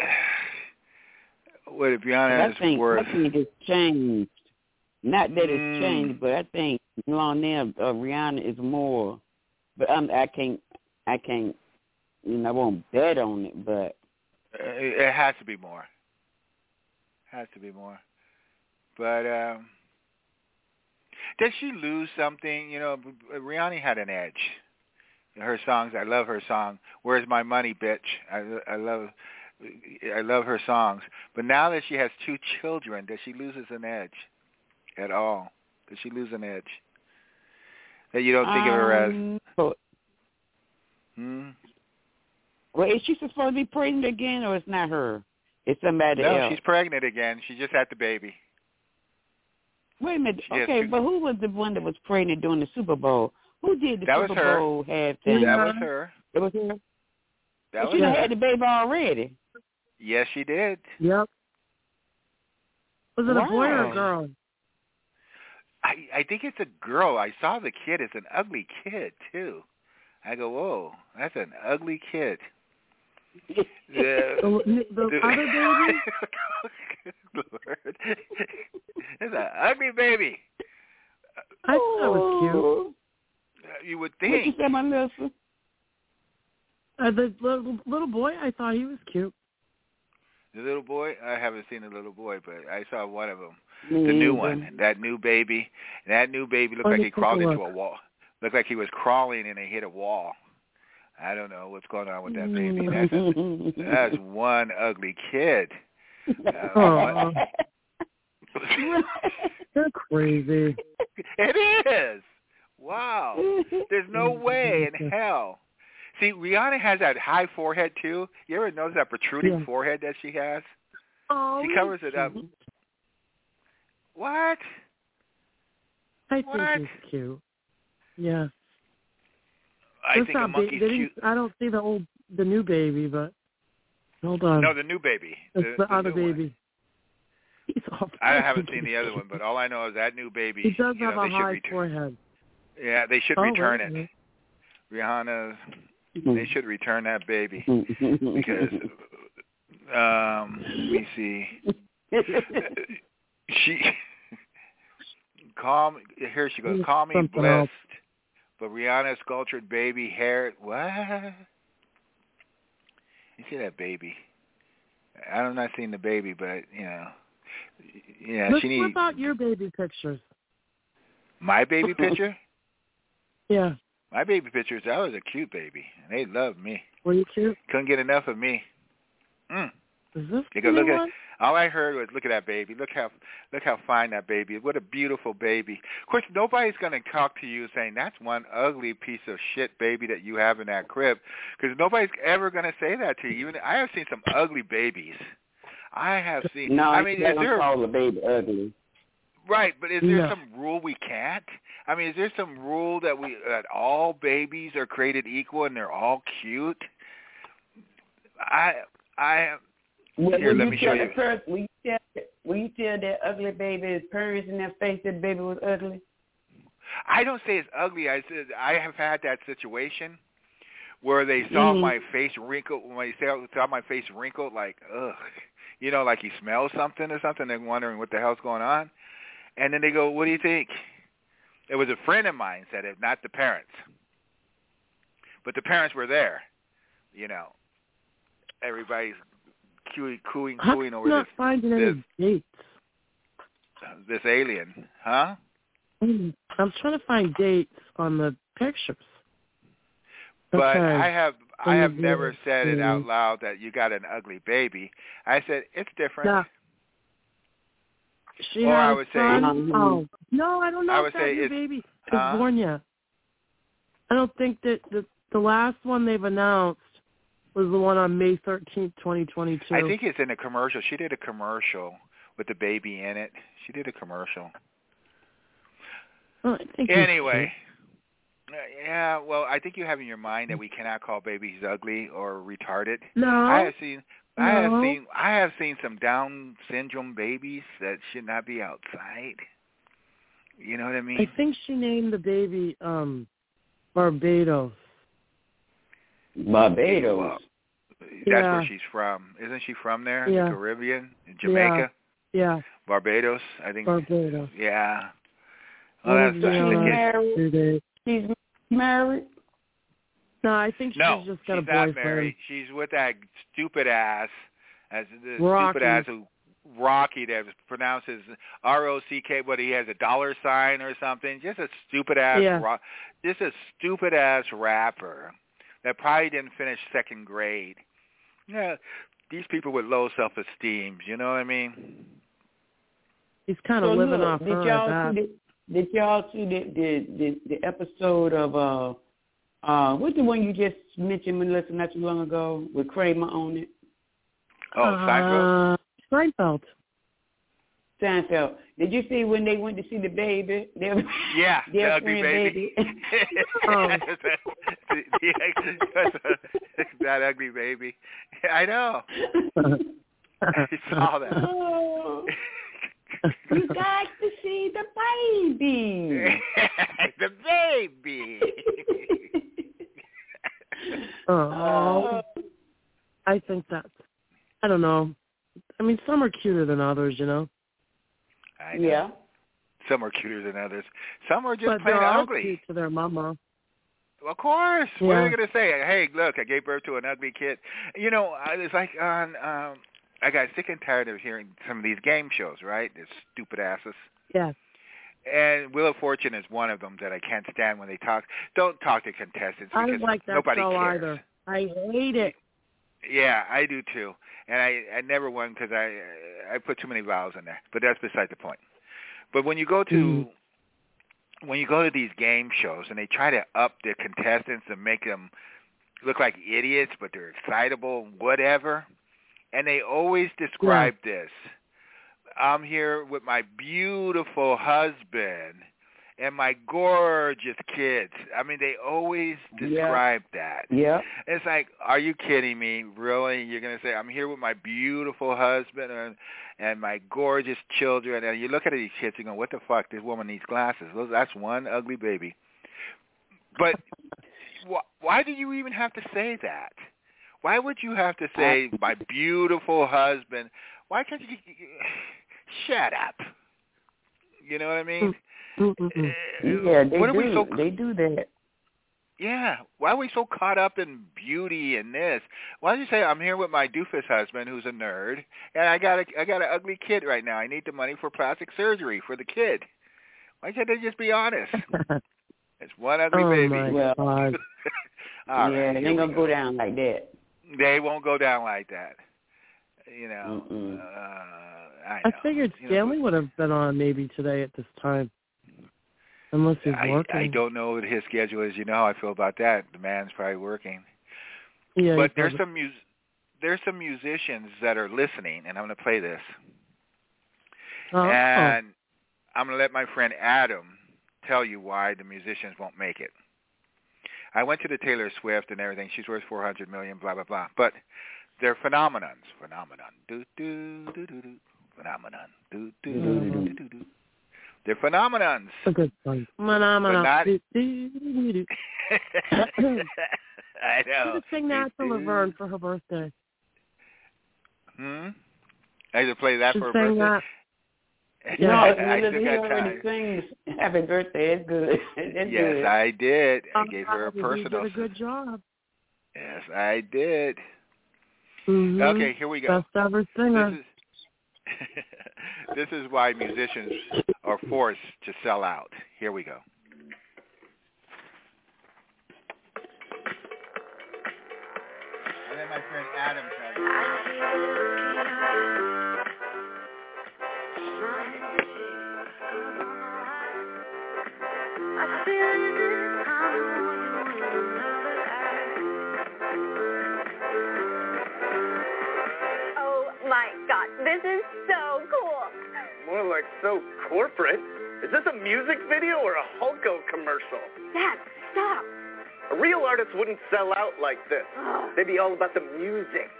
Speaker 2: what if Rihanna
Speaker 3: I think,
Speaker 2: is worth.
Speaker 3: I think it's changed. Not that it's
Speaker 2: Mm.
Speaker 3: changed, but I think along there, uh, Rihanna is more. But I'm, I can't, I can't, you know, I won't bet on it, but
Speaker 2: It it has to be more. Has to be more. But um, did she lose something? You know, Rihanna had an edge. Her songs, I love her song. Where's My Money, Bitch? I, I love, I love her songs. But now that she has two children, does she lose an edge at all? Does she lose an edge? That you don't think of her as?
Speaker 3: um, but-
Speaker 2: Hmm?
Speaker 3: Well, is she supposed to be pregnant again, or it's not her? It's somebody
Speaker 2: No,
Speaker 3: else.
Speaker 2: she's pregnant again. She just had the baby.
Speaker 3: Wait a minute.
Speaker 2: She has
Speaker 3: Okay,
Speaker 2: two-
Speaker 3: but who was the one that was pregnant during the Super Bowl? Who did the
Speaker 2: That was
Speaker 3: Super
Speaker 2: her.
Speaker 3: Bowl halftime?
Speaker 2: That was her.
Speaker 3: It was her.
Speaker 2: That
Speaker 3: But
Speaker 2: was
Speaker 3: she done
Speaker 2: her.
Speaker 3: had the baby already.
Speaker 2: Yes, she did.
Speaker 5: Yep. Was it a boy or a
Speaker 3: Wow.
Speaker 5: girl?
Speaker 2: I I think it's a girl. I saw the kid. It's an ugly kid too. I go, whoa, that's an ugly kid. The,
Speaker 5: The, the other baby?
Speaker 2: Lord. It's an ugly baby.
Speaker 5: I thought that was cute.
Speaker 2: You would
Speaker 3: What you
Speaker 2: think.
Speaker 3: say, my Melissa?
Speaker 5: Uh, the little, little boy, I thought he was cute.
Speaker 2: The little boy, I haven't seen the little boy, but I saw one of them. Me the new either. one, that new baby. That new baby looked like he crawled into a wall. Looked like he was crawling and he hit a wall. I don't know what's going on with that baby. That's, a, that's one ugly kid. Uh,
Speaker 5: They're crazy.
Speaker 2: It is. Wow. There's no way in hell. See, Rihanna has that high forehead, too. You ever notice that protruding yeah. forehead that she has?
Speaker 5: Oh,
Speaker 2: she covers it up. What?
Speaker 5: I
Speaker 2: what?
Speaker 5: think he's cute. Yeah.
Speaker 2: I
Speaker 5: That's
Speaker 2: think a monkey's
Speaker 5: ba-
Speaker 2: cute.
Speaker 5: I don't see the old, the new baby, but hold on.
Speaker 2: No, the new baby.
Speaker 5: It's
Speaker 2: the,
Speaker 5: the,
Speaker 2: the
Speaker 5: other baby.
Speaker 2: One.
Speaker 5: He's awful.
Speaker 2: I haven't seen the other one, but all I know is that new baby.
Speaker 5: He does
Speaker 2: you
Speaker 5: have
Speaker 2: know,
Speaker 5: a
Speaker 2: they
Speaker 5: high
Speaker 2: should return.
Speaker 5: forehead.
Speaker 2: Yeah, they should
Speaker 5: oh,
Speaker 2: return
Speaker 5: wait,
Speaker 2: it.
Speaker 5: wait.
Speaker 2: Rihanna, they should return that baby because um, let me see. She call me, here she goes. Call me
Speaker 5: Something
Speaker 2: blessed,
Speaker 5: else.
Speaker 2: but Rihanna's sculptured baby hair. What? You see that baby? I'm not seeing the baby, but you know, yeah,
Speaker 5: Let's
Speaker 2: she needs.
Speaker 5: What about your baby pictures?
Speaker 2: My baby picture?
Speaker 5: Yeah.
Speaker 2: My baby pictures. That was a cute baby, and they loved me.
Speaker 5: Were you cute?
Speaker 2: Couldn't get enough of me. Mm.
Speaker 5: Is this
Speaker 2: They go,
Speaker 5: the
Speaker 2: look
Speaker 5: new
Speaker 2: at
Speaker 5: one?
Speaker 2: all I heard was, look at that baby. Look how look how fine that baby is. What a beautiful baby. Of course, nobody's going to talk to you saying that's one ugly piece of shit baby that you have in that crib, because nobody's ever going to say that to you. Even I have seen some ugly babies. I have seen.
Speaker 3: No,
Speaker 2: I mean, is there
Speaker 3: call the baby ugly?
Speaker 2: Right, but is there
Speaker 5: no.
Speaker 2: some rule we can't? I mean, is there some rule that we that all babies are created equal and they're all cute? I I.
Speaker 3: Will,
Speaker 2: Here,
Speaker 3: will
Speaker 2: let
Speaker 3: you
Speaker 2: me
Speaker 3: tell
Speaker 2: show
Speaker 3: the
Speaker 2: you.
Speaker 3: Pers- will, you tell, will you tell that ugly baby purrs in their face that baby was ugly?
Speaker 2: I don't say it's ugly. I said I have had that situation where they saw
Speaker 3: mm-hmm.
Speaker 2: my face wrinkled. When they saw, saw my face wrinkled, like ugh, you know, like you smell something or something. They're wondering what the hell's going on, and then they go, "What do you think?" It was a friend of mine said it, not the parents, but the parents were there. You know, everybody's cooing, cooing, cooing over
Speaker 5: not
Speaker 2: this.
Speaker 5: finding
Speaker 2: this,
Speaker 5: any dates.
Speaker 2: This alien, huh?
Speaker 5: I'm trying to find dates on the pictures.
Speaker 2: But
Speaker 5: okay.
Speaker 2: I have I have
Speaker 5: mm-hmm.
Speaker 2: never said it out loud that you got an ugly baby. I said it's different.
Speaker 5: Yeah. She
Speaker 2: or
Speaker 5: has
Speaker 2: I would say,
Speaker 5: son. Oh no, I don't know
Speaker 2: I
Speaker 5: if
Speaker 2: would
Speaker 5: that
Speaker 2: say
Speaker 5: new
Speaker 2: it's,
Speaker 5: baby is
Speaker 2: huh?
Speaker 5: born yet. I don't think that the the last one they've announced was the one on May thirteenth, twenty twenty-two.
Speaker 2: I think it's in a commercial. She did a commercial with the baby in it. She did a commercial.
Speaker 5: Oh, I think
Speaker 2: anyway, uh, yeah. Well, I think you have in your mind that we cannot call babies ugly or retarded.
Speaker 5: No.
Speaker 2: I have seen.
Speaker 5: No.
Speaker 2: I have seen. I have seen some Down syndrome babies that should not be outside. You know what I mean?
Speaker 5: I think she named the baby um, Barbados.
Speaker 3: Barbados.
Speaker 2: Well, that's
Speaker 5: yeah.
Speaker 2: where she's from. Isn't she from there?
Speaker 5: Yeah.
Speaker 2: The Caribbean? Jamaica?
Speaker 5: Yeah. yeah.
Speaker 2: Barbados, I think.
Speaker 5: Barbados.
Speaker 2: Yeah. Oh, that's
Speaker 3: She's married. She's married.
Speaker 5: No, I think she's
Speaker 2: no,
Speaker 5: just got
Speaker 2: she's
Speaker 5: a boyfriend.
Speaker 2: not married. She's with that stupid ass, as the
Speaker 5: Rocky.
Speaker 2: stupid ass who Rocky that pronounces R O C K, but he has a dollar sign or something. Just a stupid ass,
Speaker 5: yeah.
Speaker 2: ro- just a stupid ass rapper that probably didn't finish second grade. Yeah, these people with low self-esteem. You know what I mean?
Speaker 5: He's kind of
Speaker 3: so
Speaker 5: living
Speaker 3: look,
Speaker 5: off
Speaker 3: did
Speaker 5: her.
Speaker 3: Y'all see the, did y'all see the the, the the episode of uh uh what's the one you just mentioned, Melissa, not too long ago with Kramer on it?
Speaker 2: Oh, Seinfeld.
Speaker 5: Uh, Seinfeld.
Speaker 3: Seinfeld. Did you see when they went to see the baby? Their,
Speaker 2: yeah,
Speaker 3: their
Speaker 2: the ugly baby.
Speaker 3: baby.
Speaker 5: oh.
Speaker 2: the, the, that ugly baby. I know. I saw that.
Speaker 3: Oh. You got to see the baby.
Speaker 2: The baby.
Speaker 5: Oh, I think that's, I don't know. I mean, some are cuter than others, you know?
Speaker 2: I know.
Speaker 3: Yeah.
Speaker 2: Some are cuter than others. Some are just
Speaker 5: but
Speaker 2: plain
Speaker 5: they're all
Speaker 2: ugly.
Speaker 5: cute to their mama.
Speaker 2: Of course.
Speaker 5: Yeah.
Speaker 2: What are they going to say? Hey, look, I gave birth to an ugly kid. You know, it's like on um, I got sick and tired of hearing some of these game shows, right? These stupid asses.
Speaker 5: Yeah.
Speaker 2: And Wheel of Fortune is one of them that I can't stand when they talk. Don't talk to contestants
Speaker 5: I
Speaker 2: because
Speaker 5: don't like that
Speaker 2: nobody
Speaker 5: show
Speaker 2: cares.
Speaker 5: either. I hate it.
Speaker 2: Yeah, I do too. And I, I never won because I I put too many vowels in there. But that's beside the point. But when you go to mm. when you go to these game shows and they try to up the contestants and make them look like idiots, but they're excitable, whatever, and they always describe yeah. this. I'm here with my beautiful husband and my gorgeous kids. I mean, they always describe
Speaker 3: yeah.
Speaker 2: that.
Speaker 3: Yeah.
Speaker 2: It's like, are you kidding me? Really? You're going to say, I'm here with my beautiful husband and, and my gorgeous children. And you look at these kids and go, what the fuck? This woman needs glasses. That's one ugly baby. But wh- why do you even have to say that? Why would you have to say, my beautiful husband? Why can't you... Shut up. You know what I mean?
Speaker 3: Mm-hmm. Yeah, they
Speaker 2: what
Speaker 3: do.
Speaker 2: Are we so,
Speaker 3: they do that.
Speaker 2: Yeah. Why are we so caught up in beauty and this? Why don't you say, I'm here with my doofus husband who's a nerd, and I got a, I got an ugly kid right now. I need the money for plastic surgery for the kid. Why can't they just be honest? It's one ugly
Speaker 5: oh
Speaker 2: baby.
Speaker 5: My
Speaker 3: well,
Speaker 5: God.
Speaker 2: All
Speaker 3: yeah,
Speaker 2: right,
Speaker 3: they ain't going to go down like that.
Speaker 2: They won't go down like that. You know,
Speaker 3: Mm-mm.
Speaker 2: uh, I, know.
Speaker 5: I figured Stanley
Speaker 2: you know,
Speaker 5: would have been on maybe today at this time. Unless he's
Speaker 2: I,
Speaker 5: working.
Speaker 2: I don't know what his schedule is. You know how I feel about that. The man's probably working.
Speaker 5: Yeah,
Speaker 2: but there's some mus- there's some musicians that are listening, and I'm going to play this.
Speaker 5: Oh.
Speaker 2: And I'm going to let my friend Adam tell you why the musicians won't make it. I went to the Taylor Swift and everything. She's worth four hundred million dollars, blah, blah, blah. But they're phenomenons. Phenomenon. Do, do, do, do, do. Phenomenon. Do, do, do, do, do, do, do. They're phenomenons.
Speaker 5: A good song. Phenomenon.
Speaker 2: Not...
Speaker 5: do, do, do, do.
Speaker 2: I know.
Speaker 5: Should sing that to Laverne for her birthday.
Speaker 2: Hmm? I should play that
Speaker 5: Should
Speaker 2: for her
Speaker 5: sing
Speaker 2: birthday?
Speaker 3: That. No,
Speaker 2: I,
Speaker 3: I
Speaker 2: I
Speaker 3: still
Speaker 2: still
Speaker 3: he
Speaker 2: got
Speaker 3: already
Speaker 2: time.
Speaker 3: sings Happy Birthday. It's good. It's
Speaker 2: yes,
Speaker 3: good.
Speaker 2: I did. I
Speaker 5: Oh,
Speaker 2: gave her a
Speaker 5: you
Speaker 2: personal.
Speaker 5: did a good job.
Speaker 2: Yes, I did.
Speaker 5: Mm-hmm.
Speaker 2: Okay, here we go.
Speaker 5: Best ever singer.
Speaker 2: This is, this is why musicians are forced to sell out. Here we go. And then my friend Adam tell you.
Speaker 17: Oh my God, this is so cool.
Speaker 9: More like so corporate. Is this a music video or a Hulko commercial?
Speaker 17: Dad, stop.
Speaker 9: A real artist wouldn't sell out like this. They'd be all about the music.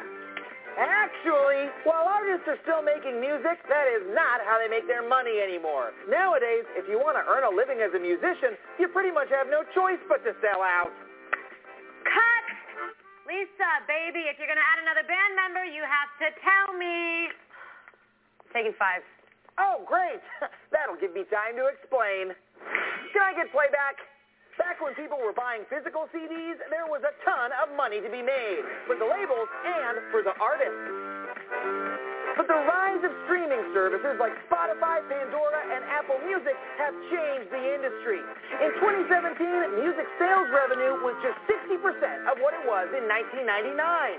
Speaker 15: Actually, while artists are still making music, that is not how they make their money anymore. Nowadays, if you want to earn a living as a musician, you pretty much have no choice but to sell out.
Speaker 16: Cut! Lisa, baby, if you're going to add another band member, you have to tell me.
Speaker 17: Taking five.
Speaker 15: Oh, great. That'll give me time to explain. Can I get playback? Back when people were buying physical C Ds, there was a ton of money to be made for the labels and for the artists. But the rise of streaming services like Spotify, Pandora, and Apple Music have changed the industry. In twenty seventeen, music sales revenue was just sixty percent of what it was in nineteen ninety-nine.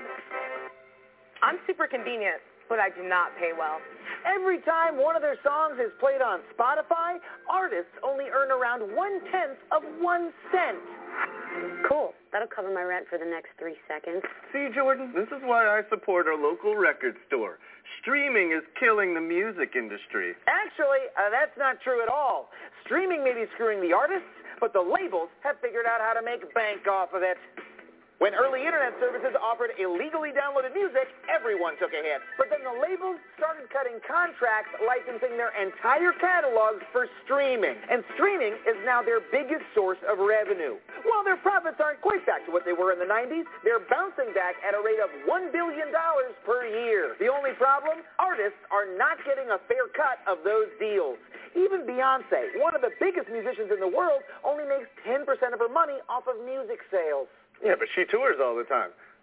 Speaker 17: I'm super convenient, but I do not pay well.
Speaker 15: Every time one of their songs is played on Spotify, artists only earn around one-tenth of one cent.
Speaker 17: Cool. That'll cover my rent for the next three seconds.
Speaker 9: See, Jordan, this is why I support our local record store. Streaming is killing the music industry.
Speaker 15: Actually, uh, that's not true at all. Streaming may be screwing the artists, but the labels have figured out how to make bank off of it. When early internet services offered illegally downloaded music, everyone took a hit. But then the labels started cutting contracts licensing their entire catalogs for streaming. And streaming is now their biggest source of revenue. While their profits aren't quite back to what they were in the nineties, they're bouncing back at a rate of one billion dollars per year. The only problem? Artists are not getting a fair cut of those deals. Even Beyonce, one of the biggest musicians in the world, only makes ten percent of her money off of music sales.
Speaker 9: Yeah, but she tours all the time.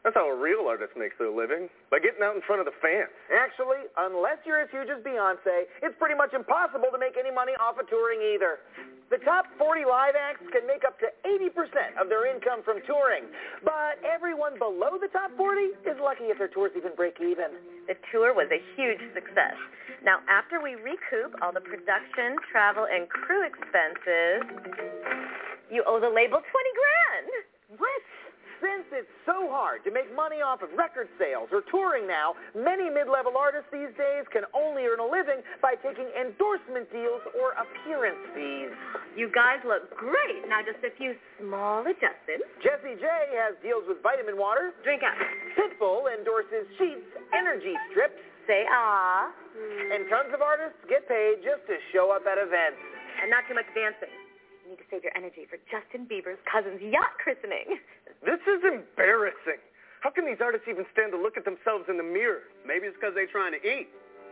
Speaker 6: That's how a real artist makes their living, by getting out in front of the fans.
Speaker 15: Actually, unless you're as huge as Beyonce, it's pretty much impossible to make any money off of touring either. The top forty live acts can make up to eighty percent of their income from touring, but everyone below the top forty is lucky if their tours even break even.
Speaker 17: The tour was a huge success. Now, after we recoup all the production, travel, and crew expenses, you owe the label twenty grand.
Speaker 15: What? Since it's so hard to make money off of record sales or touring now, many mid-level artists these days can only earn a living by taking endorsement deals or appearance fees.
Speaker 17: You guys look great. Now just a few small adjustments.
Speaker 15: Jessie J has deals with Vitamin Water.
Speaker 17: Drink up.
Speaker 15: Pitbull endorses Sheets Energy Strips.
Speaker 17: Say ah.
Speaker 15: And tons of artists get paid just to show up at events.
Speaker 17: And not too much dancing. You need to save your energy for Justin Bieber's cousin's yacht christening.
Speaker 6: This is embarrassing. How can these artists even stand to look at themselves in the mirror?
Speaker 12: Maybe it's because they're trying to eat.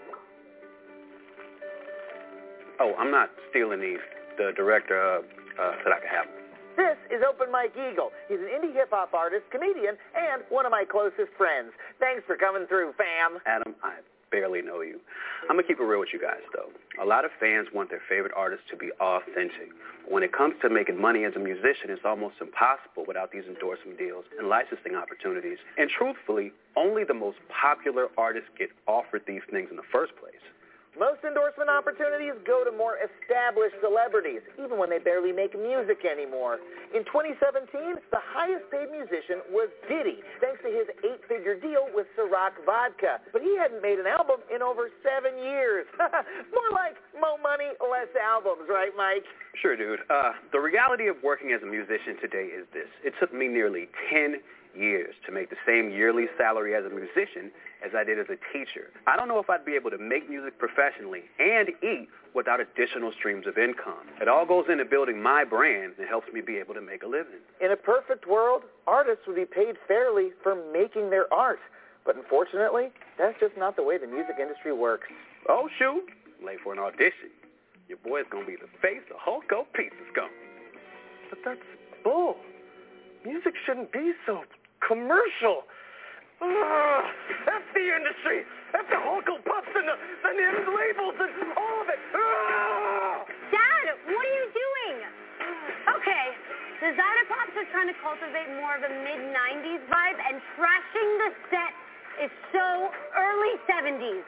Speaker 12: Oh, I'm not stealing these. The director uh, uh, said I could have them.
Speaker 15: This is Open Mike Eagle. He's an indie hip-hop artist, comedian, and one of my closest friends. Thanks for coming through, fam.
Speaker 12: Adam, I barely know you. I'm going to keep it real with you guys, though. A lot of fans want their favorite artists to be authentic. When it comes to making money as a musician, it's almost impossible without these endorsement deals and licensing opportunities. And truthfully, only the most popular artists get offered these things in the first place.
Speaker 15: Most endorsement opportunities go to more established celebrities, even when they barely make music anymore. In twenty seventeen, the highest-paid musician was Diddy, thanks to his eight-figure deal with Ciroc Vodka. But he hadn't made an album in over seven years. More like more money, less albums, right, Mike?
Speaker 12: Sure, dude. Uh, the reality of working as a musician today is this. It took me nearly ten years to make the same yearly salary as a musician as I did as a teacher. I don't know if I'd be able to make music professionally and eat without additional streams of income. It all goes into building my brand and helps me be able to make a living.
Speaker 15: In a perfect world, artists would be paid fairly for making their art. But unfortunately, that's just not the way the music industry works.
Speaker 12: Oh, shoot. Late for an audition. Your boy's going to be the face of Hulko Pizza Scum.
Speaker 6: But that's bull. Music shouldn't be so commercial. Ugh, F the industry. F the Hulko Pups and the, and the labels and all of it. Ugh!
Speaker 16: Dad, what are you doing? Okay, Designer Pops are trying to cultivate more of a mid nineties vibe, and trashing the set is so early seventies.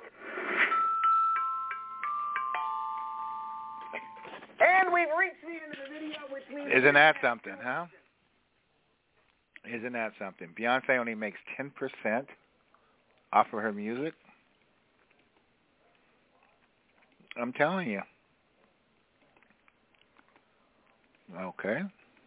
Speaker 15: And we've reached the end of the video, which means...
Speaker 2: Isn't that something, huh? Isn't that something? Beyonce only makes ten percent off of her music. I'm telling you. Okay.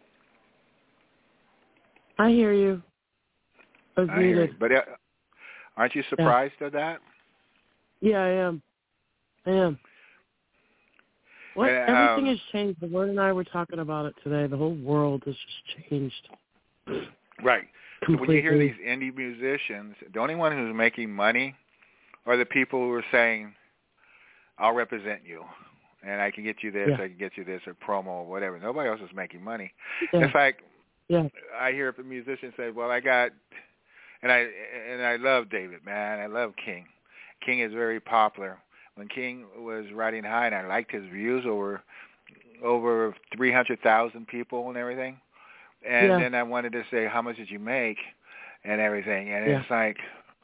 Speaker 5: I hear you. As
Speaker 2: I hear you. But uh, aren't you surprised yeah. at that?
Speaker 5: Yeah, I am. I am. What?
Speaker 2: And,
Speaker 5: Everything
Speaker 2: um,
Speaker 5: has changed. The Lord and I were talking about it today. The whole world has just changed.
Speaker 2: Right. So when you hear
Speaker 5: Completely.
Speaker 2: these indie musicians, the only one who's making money are the people who are saying, I'll represent you, and I can get you this,
Speaker 5: Yeah.
Speaker 2: I can get you this, or promo, or whatever. Nobody else is making money.
Speaker 5: Yeah.
Speaker 2: It's like,
Speaker 5: yeah.
Speaker 2: I hear a musician say, well, I got, and I and I love David, man. I love King. King is very popular. When King was riding high, and I liked his views over over three hundred thousand people and everything. And
Speaker 5: Yeah.
Speaker 2: then I wanted to say, how much did you make and everything? And
Speaker 5: Yeah.
Speaker 2: it's like,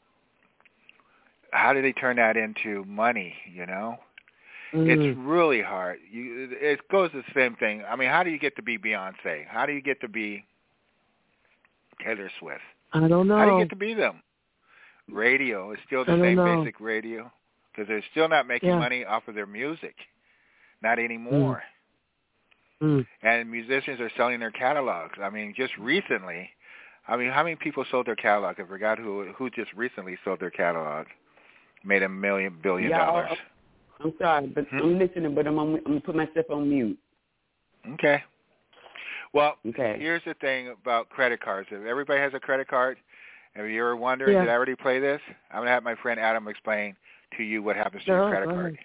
Speaker 2: how do they turn that into money, you know?
Speaker 5: Mm.
Speaker 2: It's really hard. You, it goes the same thing. I mean, how do you get to be Beyonce? How do you get to be Taylor Swift?
Speaker 5: I don't know.
Speaker 2: How do you get to be them? Radio is still the
Speaker 5: I don't
Speaker 2: same
Speaker 5: know.
Speaker 2: basic radio because they're still not making
Speaker 5: Yeah.
Speaker 2: money off of their music. Not anymore.
Speaker 5: Mm.
Speaker 2: And musicians are selling their catalogs. I mean, just recently, I mean, how many people sold their catalog? I forgot who who just recently sold their catalog, made a million billion
Speaker 3: Yeah,
Speaker 2: dollars.
Speaker 3: I'll- I'm sorry, but
Speaker 2: Hmm?
Speaker 3: I'm listening, but I'm, on, I'm going to put myself on mute.
Speaker 2: Okay. Well,
Speaker 3: Okay.
Speaker 2: here's the thing about credit cards. If everybody has a credit card, if you're wondering,
Speaker 5: Yeah.
Speaker 2: did I already play this? I'm going to have my friend Adam explain to you what happens to your
Speaker 5: No,
Speaker 2: credit
Speaker 5: go
Speaker 2: card.
Speaker 5: ahead.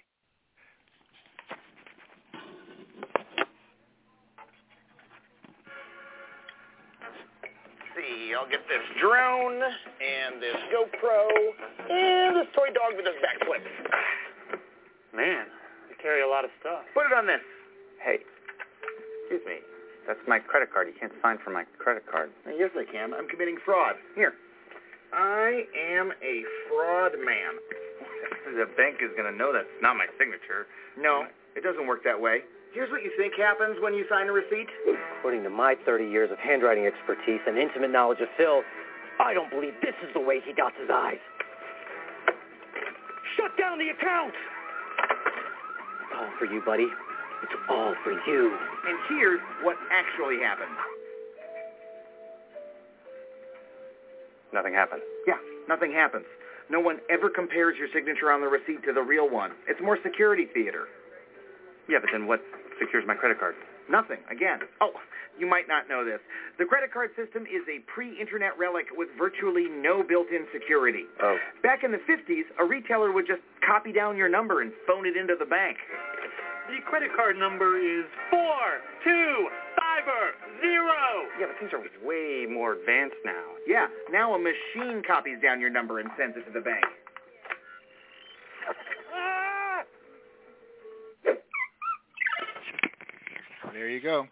Speaker 15: See, Okay, I'll get this drone and this GoPro and this toy dog that does backflips.
Speaker 10: Man, you carry a lot of stuff.
Speaker 15: Put it on this.
Speaker 10: Hey, excuse me. That's my credit card. You can't sign for my credit card.
Speaker 15: Yes, I can. I'm committing fraud. Here. I am a fraud man.
Speaker 10: The bank is going to know that's not my signature.
Speaker 15: No, it doesn't work that way. Here's what you think happens when you sign a receipt.
Speaker 8: According to my thirty years of handwriting expertise and intimate knowledge of Phil, I don't believe this is the way he dots his I's. Shut down the account! It's all for you, buddy. It's all for you.
Speaker 15: And here's what actually happened.
Speaker 10: Nothing happened.
Speaker 15: Yeah, nothing happens. No one ever compares your signature on the receipt to the real one. It's more security theater.
Speaker 10: Yeah, but then what secures my credit card?
Speaker 15: Nothing, again. Oh, you might not know this. The credit card system is a pre-internet relic with virtually no built-in security.
Speaker 10: Oh.
Speaker 15: Back in the fifties, a retailer would just copy down your number and phone it into the bank.
Speaker 10: The credit card number is four two five zero.
Speaker 15: Yeah, but things are
Speaker 10: way more advanced now.
Speaker 15: Yeah, now a machine copies down your number and sends it to the bank.
Speaker 2: There you go.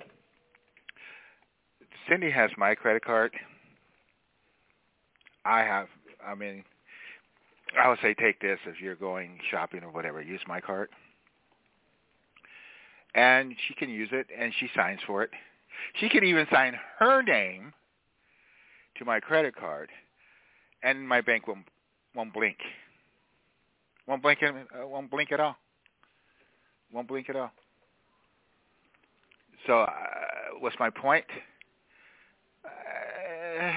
Speaker 2: Cindy has my credit card. I have, I mean, I would say take this if you're going shopping or whatever. Use my card. And she can use it, and she signs for it. She can even sign her name to my credit card, and my bank won't, won't blink. Won't blink, uh, won't blink at all. Won't blink at all. So uh, what's my point? Uh,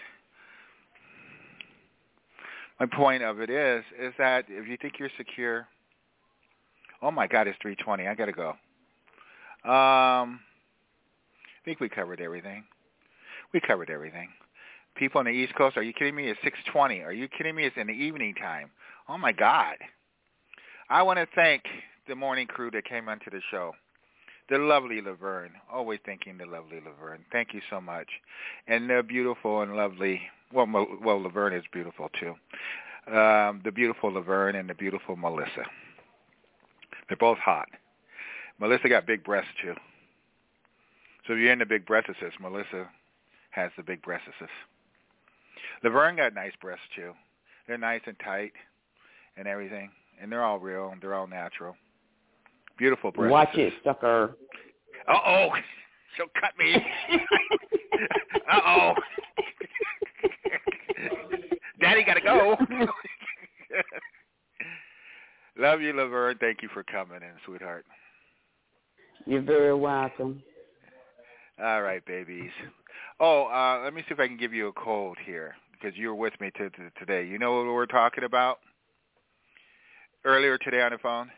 Speaker 2: my point of it is, is that if you think you're secure, oh my God, it's three twenty. I got to go. Um, I think we covered everything. We covered everything. People on the East Coast, are you kidding me? It's six twenty. Are you kidding me? It's in the evening time. Oh, my God. I want to thank the morning crew that came onto the show. The lovely Laverne, always thanking the lovely Laverne. Thank you so much. And the beautiful and lovely, well, well, Laverne is beautiful too. Um, the beautiful Laverne and the beautiful Melissa. They're both hot. Melissa got big breasts too. So if you're into big breasts, Melissa has the big breasts. Laverne got nice breasts too. They're nice and tight and everything. And they're all real and they're all natural. Beautiful breasts.
Speaker 3: Watch it, sucker.
Speaker 2: Uh-oh. She'll cut me. Uh-oh. Daddy got to go. Love you, Laverne. Thank you for coming in, sweetheart.
Speaker 3: You're very welcome.
Speaker 2: All right, babies. Oh, uh, let me see if I can give you a cold here because you were with me t- t- today. You know what we were talking about earlier today on the phone?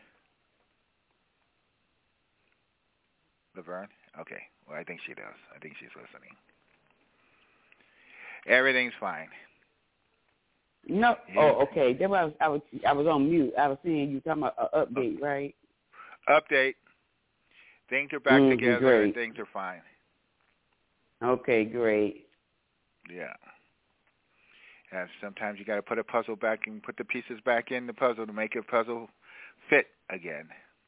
Speaker 2: Laverne? Okay. Well, I think she does. I think she's listening. Everything's fine.
Speaker 3: No.
Speaker 2: Yeah.
Speaker 3: Oh, okay. That was I was I was on mute. I was seeing you talking about an update, right?
Speaker 2: Update. Things are back
Speaker 3: mm,
Speaker 2: together.
Speaker 3: Great.
Speaker 2: And things are fine.
Speaker 3: Okay, great.
Speaker 2: Yeah. Yeah. Sometimes you got to put a puzzle back and put the pieces back in the puzzle to make a puzzle fit again.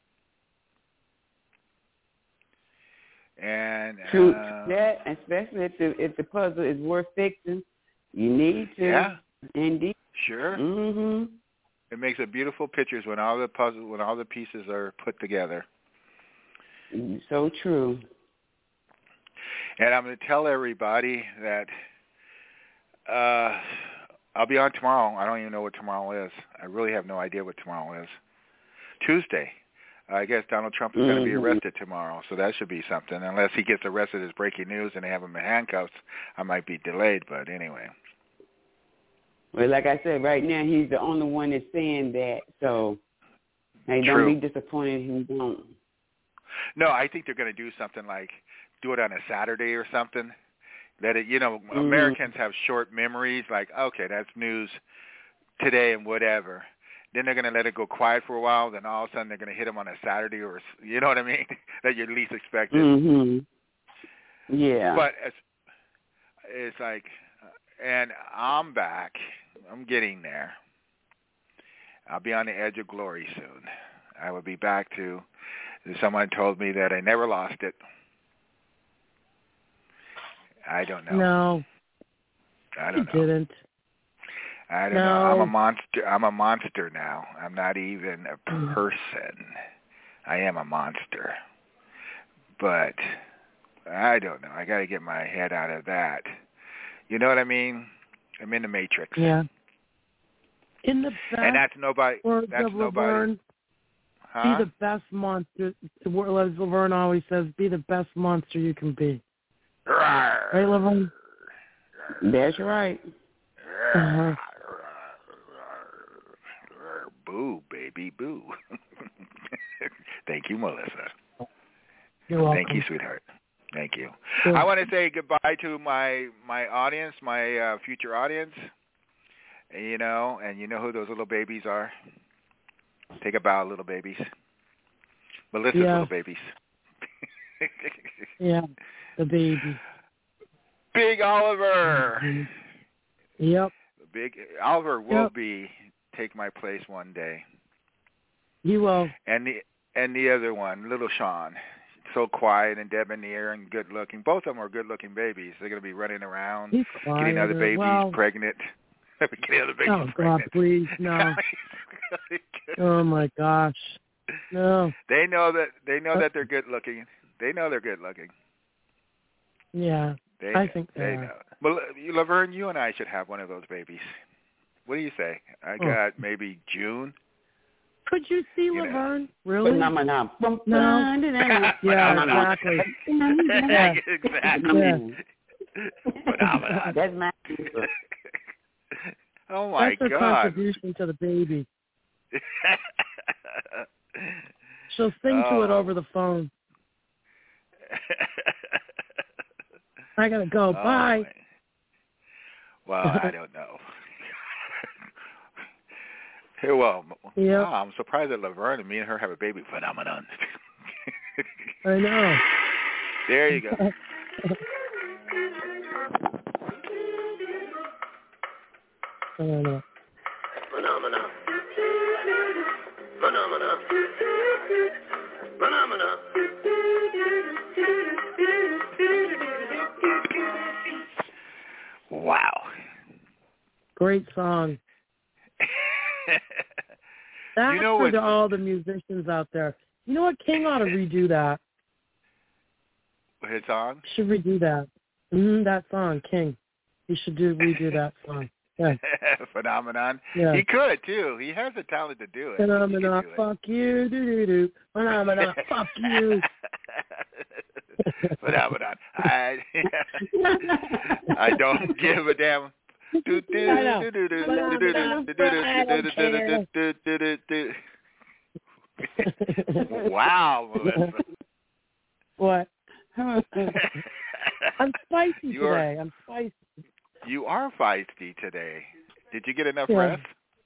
Speaker 2: And
Speaker 3: True.
Speaker 2: Uh,
Speaker 3: that, especially if the if the puzzle is worth fixing, you need to.
Speaker 2: Yeah.
Speaker 3: Indeed.
Speaker 2: Sure.
Speaker 3: Mhm.
Speaker 2: It makes a beautiful pictures when all the puzzle when all the pieces are put together.
Speaker 3: So true.
Speaker 2: And I'm going to tell everybody that uh, I'll be on tomorrow. I don't even know what tomorrow is. I really have no idea what tomorrow is. Tuesday. I guess Donald Trump is mm-hmm. going to be arrested tomorrow, so that should be something. Unless he gets arrested as breaking news and they have him in handcuffs, I might be delayed, but anyway.
Speaker 3: Well, like I said, right now he's the only one that's saying that, so hey,
Speaker 2: True.
Speaker 3: don't be disappointed if he don't.
Speaker 2: No, I think they're going to do something like do it on a Saturday or something. That it, you know, mm-hmm. Americans have short memories. Like, okay, that's news today and whatever. Then they're going to let it go quiet for a while. Then all of a sudden they're going to hit them on a Saturday or, you know what I mean, that you're least expected.
Speaker 3: Mm-hmm. Yeah.
Speaker 2: But as, it's like, and I'm back. I'm getting there. I'll be on the edge of glory soon. I will be back to, someone told me that I never lost it. I don't know.
Speaker 5: No.
Speaker 2: I don't
Speaker 5: you
Speaker 2: know.
Speaker 5: didn't.
Speaker 2: I don't
Speaker 5: no.
Speaker 2: know. I'm a monster. I'm a monster now. I'm not even a person. I am a monster. But I don't know. I got to get my head out of that. You know what I mean? I'm in the Matrix.
Speaker 5: Yeah. In the best
Speaker 2: and that's nobody.
Speaker 5: words
Speaker 2: That's
Speaker 5: of
Speaker 2: nobody.
Speaker 5: Laverne,
Speaker 2: huh?
Speaker 5: be the best monster. As Laverne always says, be the best monster you can be.
Speaker 2: Rawr.
Speaker 5: Right, Laverne?
Speaker 3: That's right.
Speaker 5: Uh-huh.
Speaker 2: Boo, baby, boo. Thank you, Melissa.
Speaker 5: You're welcome.
Speaker 2: Thank you, sweetheart. Thank you.
Speaker 5: Sure.
Speaker 2: I want to say goodbye to my my audience, my uh, future audience. You know, and you know who those little babies are. Take a bow, little babies. Melissa's
Speaker 5: yeah.
Speaker 2: little babies.
Speaker 5: yeah, the baby.
Speaker 2: Big Oliver.
Speaker 5: Yep.
Speaker 2: Big Oliver will
Speaker 5: yep.
Speaker 2: be take my place one day.
Speaker 5: He will.
Speaker 2: And the and the other one, little Sean, so quiet and debonair and good looking. Both of them are good looking babies. They're going to be running around,
Speaker 5: He's
Speaker 2: getting other babies
Speaker 5: well,
Speaker 2: pregnant. getting other babies
Speaker 5: oh
Speaker 2: pregnant.
Speaker 5: God, please no. Oh my gosh, no.
Speaker 2: They know that they know that they're good looking. They know they're good looking.
Speaker 5: Yeah,
Speaker 2: they
Speaker 5: I
Speaker 2: know,
Speaker 5: think they,
Speaker 2: they
Speaker 5: are.
Speaker 2: know. Well, Laverne, you and I should have one of those babies. What do you say? I
Speaker 5: oh.
Speaker 2: got maybe June.
Speaker 5: Could you see
Speaker 2: you
Speaker 5: Laverne?
Speaker 2: Know.
Speaker 5: Really?
Speaker 3: Phenomenon.
Speaker 5: No. yeah, exactly.
Speaker 2: yeah. exactly.
Speaker 5: Yeah.
Speaker 2: Phenomenon.
Speaker 3: That's my
Speaker 2: Oh my
Speaker 5: That's her
Speaker 2: God.
Speaker 5: contribution to the baby. She'll sing
Speaker 2: oh.
Speaker 5: to it over the phone. I gotta go.
Speaker 2: Oh,
Speaker 5: Bye.
Speaker 2: Man. Well, I don't know. Hey, well,
Speaker 5: yep.
Speaker 2: wow, I'm surprised that Laverne and me and her have a baby phenomenon.
Speaker 5: I know.
Speaker 2: There you go.
Speaker 5: I don't know.
Speaker 21: Phenomena. Phenomena. Phenomena.
Speaker 2: Wow.
Speaker 5: Great song. That's
Speaker 2: you know
Speaker 5: for
Speaker 2: what,
Speaker 5: the, all the musicians out there. You know what? King ought to redo that.
Speaker 2: His song?
Speaker 5: Should redo that. Mm-hmm, that song, King. He should do redo that song. Yeah.
Speaker 2: Phenomenon.
Speaker 5: Yeah.
Speaker 2: He could too. He has the talent to do it.
Speaker 5: Phenomenon.
Speaker 2: Do
Speaker 5: Fuck it. you. Do do do. Phenomenon. Fuck you.
Speaker 2: Phenomenon. I I don't give a damn. Wow, Melissa.
Speaker 5: What? I'm spicy you today. Are, I'm spicy.
Speaker 2: You are feisty today. Did you get enough
Speaker 5: yeah.
Speaker 2: rest?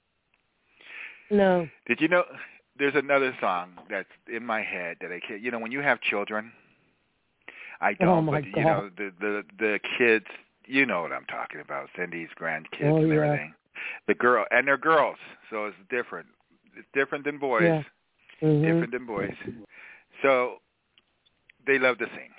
Speaker 5: No.
Speaker 2: Did you know there's another song that's in my head that I can't, you know, when you have children, I don't,
Speaker 5: oh my
Speaker 2: but
Speaker 5: God.
Speaker 2: you know, the, the, the kids, you know what I'm talking about, Cindy's grandkids
Speaker 5: oh,
Speaker 2: and
Speaker 5: yeah.
Speaker 2: everything. The girl, and they're girls, so it's different. It's different than boys.
Speaker 5: Yeah. Mm-hmm.
Speaker 2: Different than boys. So they love to sing.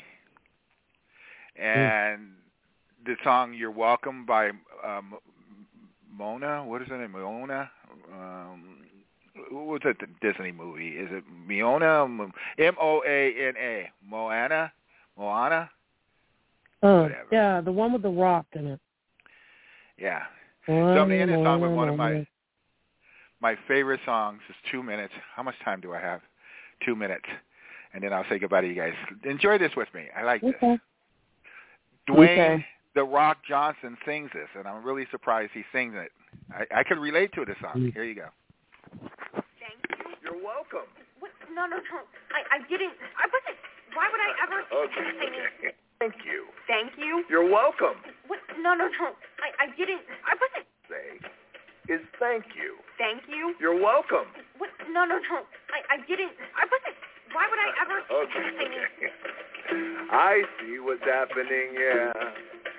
Speaker 2: And mm. the song "You're Welcome" by um, Mona. What is her name? Mona. Um, what's that Disney movie? Is it Miona? M O A N A. Moana. Moana.
Speaker 5: Oh,
Speaker 2: Whatever.
Speaker 5: yeah, the one with the rock in it.
Speaker 2: Yeah.
Speaker 5: Moana,
Speaker 2: so I'm in this song with one
Speaker 5: Moana,
Speaker 2: of my my favorite songs. Is two minutes. How much time do I have? Two minutes, and then I'll say goodbye to you guys. Enjoy this with me. I like
Speaker 5: okay.
Speaker 2: this. Dwayne
Speaker 5: okay.
Speaker 2: The Rock Johnson sings this, and I'm really surprised he sings it. I, I could relate to this song. Here you go.
Speaker 21: Thank you. You're welcome.
Speaker 16: What? No, no, no. I, I didn't. I wasn't. Why would I ever?
Speaker 21: Okay.
Speaker 16: I mean,
Speaker 21: Thank you.
Speaker 16: Thank you.
Speaker 21: You're welcome.
Speaker 16: What? No, no, no. I, I didn't. I wasn't.
Speaker 21: Say is thank you.
Speaker 16: Thank you.
Speaker 21: You're welcome.
Speaker 16: What? No, no, no. I, I didn't. I wasn't. Why would I ever?
Speaker 21: Okay.
Speaker 16: I mean,
Speaker 21: I see what's happening, yeah.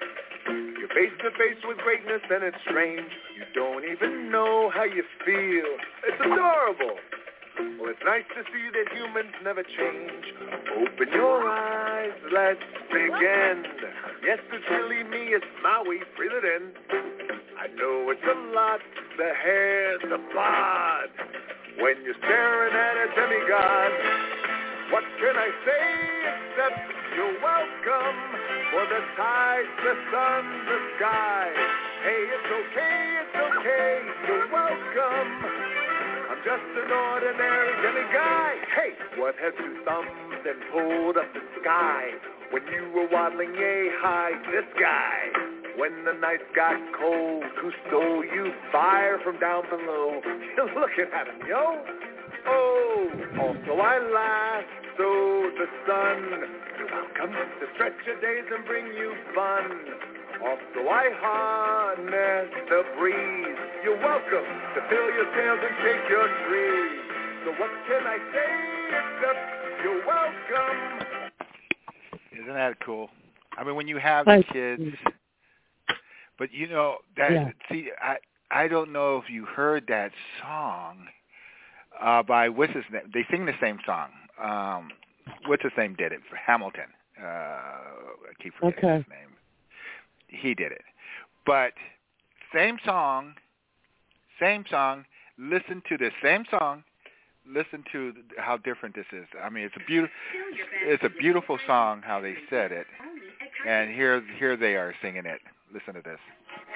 Speaker 11: You're face to face with greatness and it's strange. You don't even know how you feel. It's adorable. Well, it's nice to see that humans never change. Open your eyes, let's begin. Yes, it's really me, it's Maui, breathe it in. I know it's a lot, the hair, the bod. When you're staring at a demigod, what can I say except you're welcome for the tides, the sun, the sky. Hey, it's okay, it's okay, you're welcome. I'm just an ordinary demiguy. Hey, what has you thumbed and pulled up the sky when you were waddling yay high? This guy. When the nights got cold, who stole you fire from down below? You're looking at him, yo. Oh, also I lasso the sun. You're welcome to stretch your days and bring you fun. Also I harness the breeze. You're welcome to fill your sails and shake your trees. So what can I say except you're welcome?
Speaker 2: Isn't that cool? I mean, when you have the kids, but you know that. Yeah. See, I I don't know if you heard that song uh, by what's his name? They sing the same song. Um, what's his name did it for Hamilton? Uh, I keep forgetting okay. his name. He did it. But same song, same song, listen to the same song, listen to how different this is. I mean, it's a beautiful, it's a beautiful song how they said it. And here, here they are singing it. Listen to this.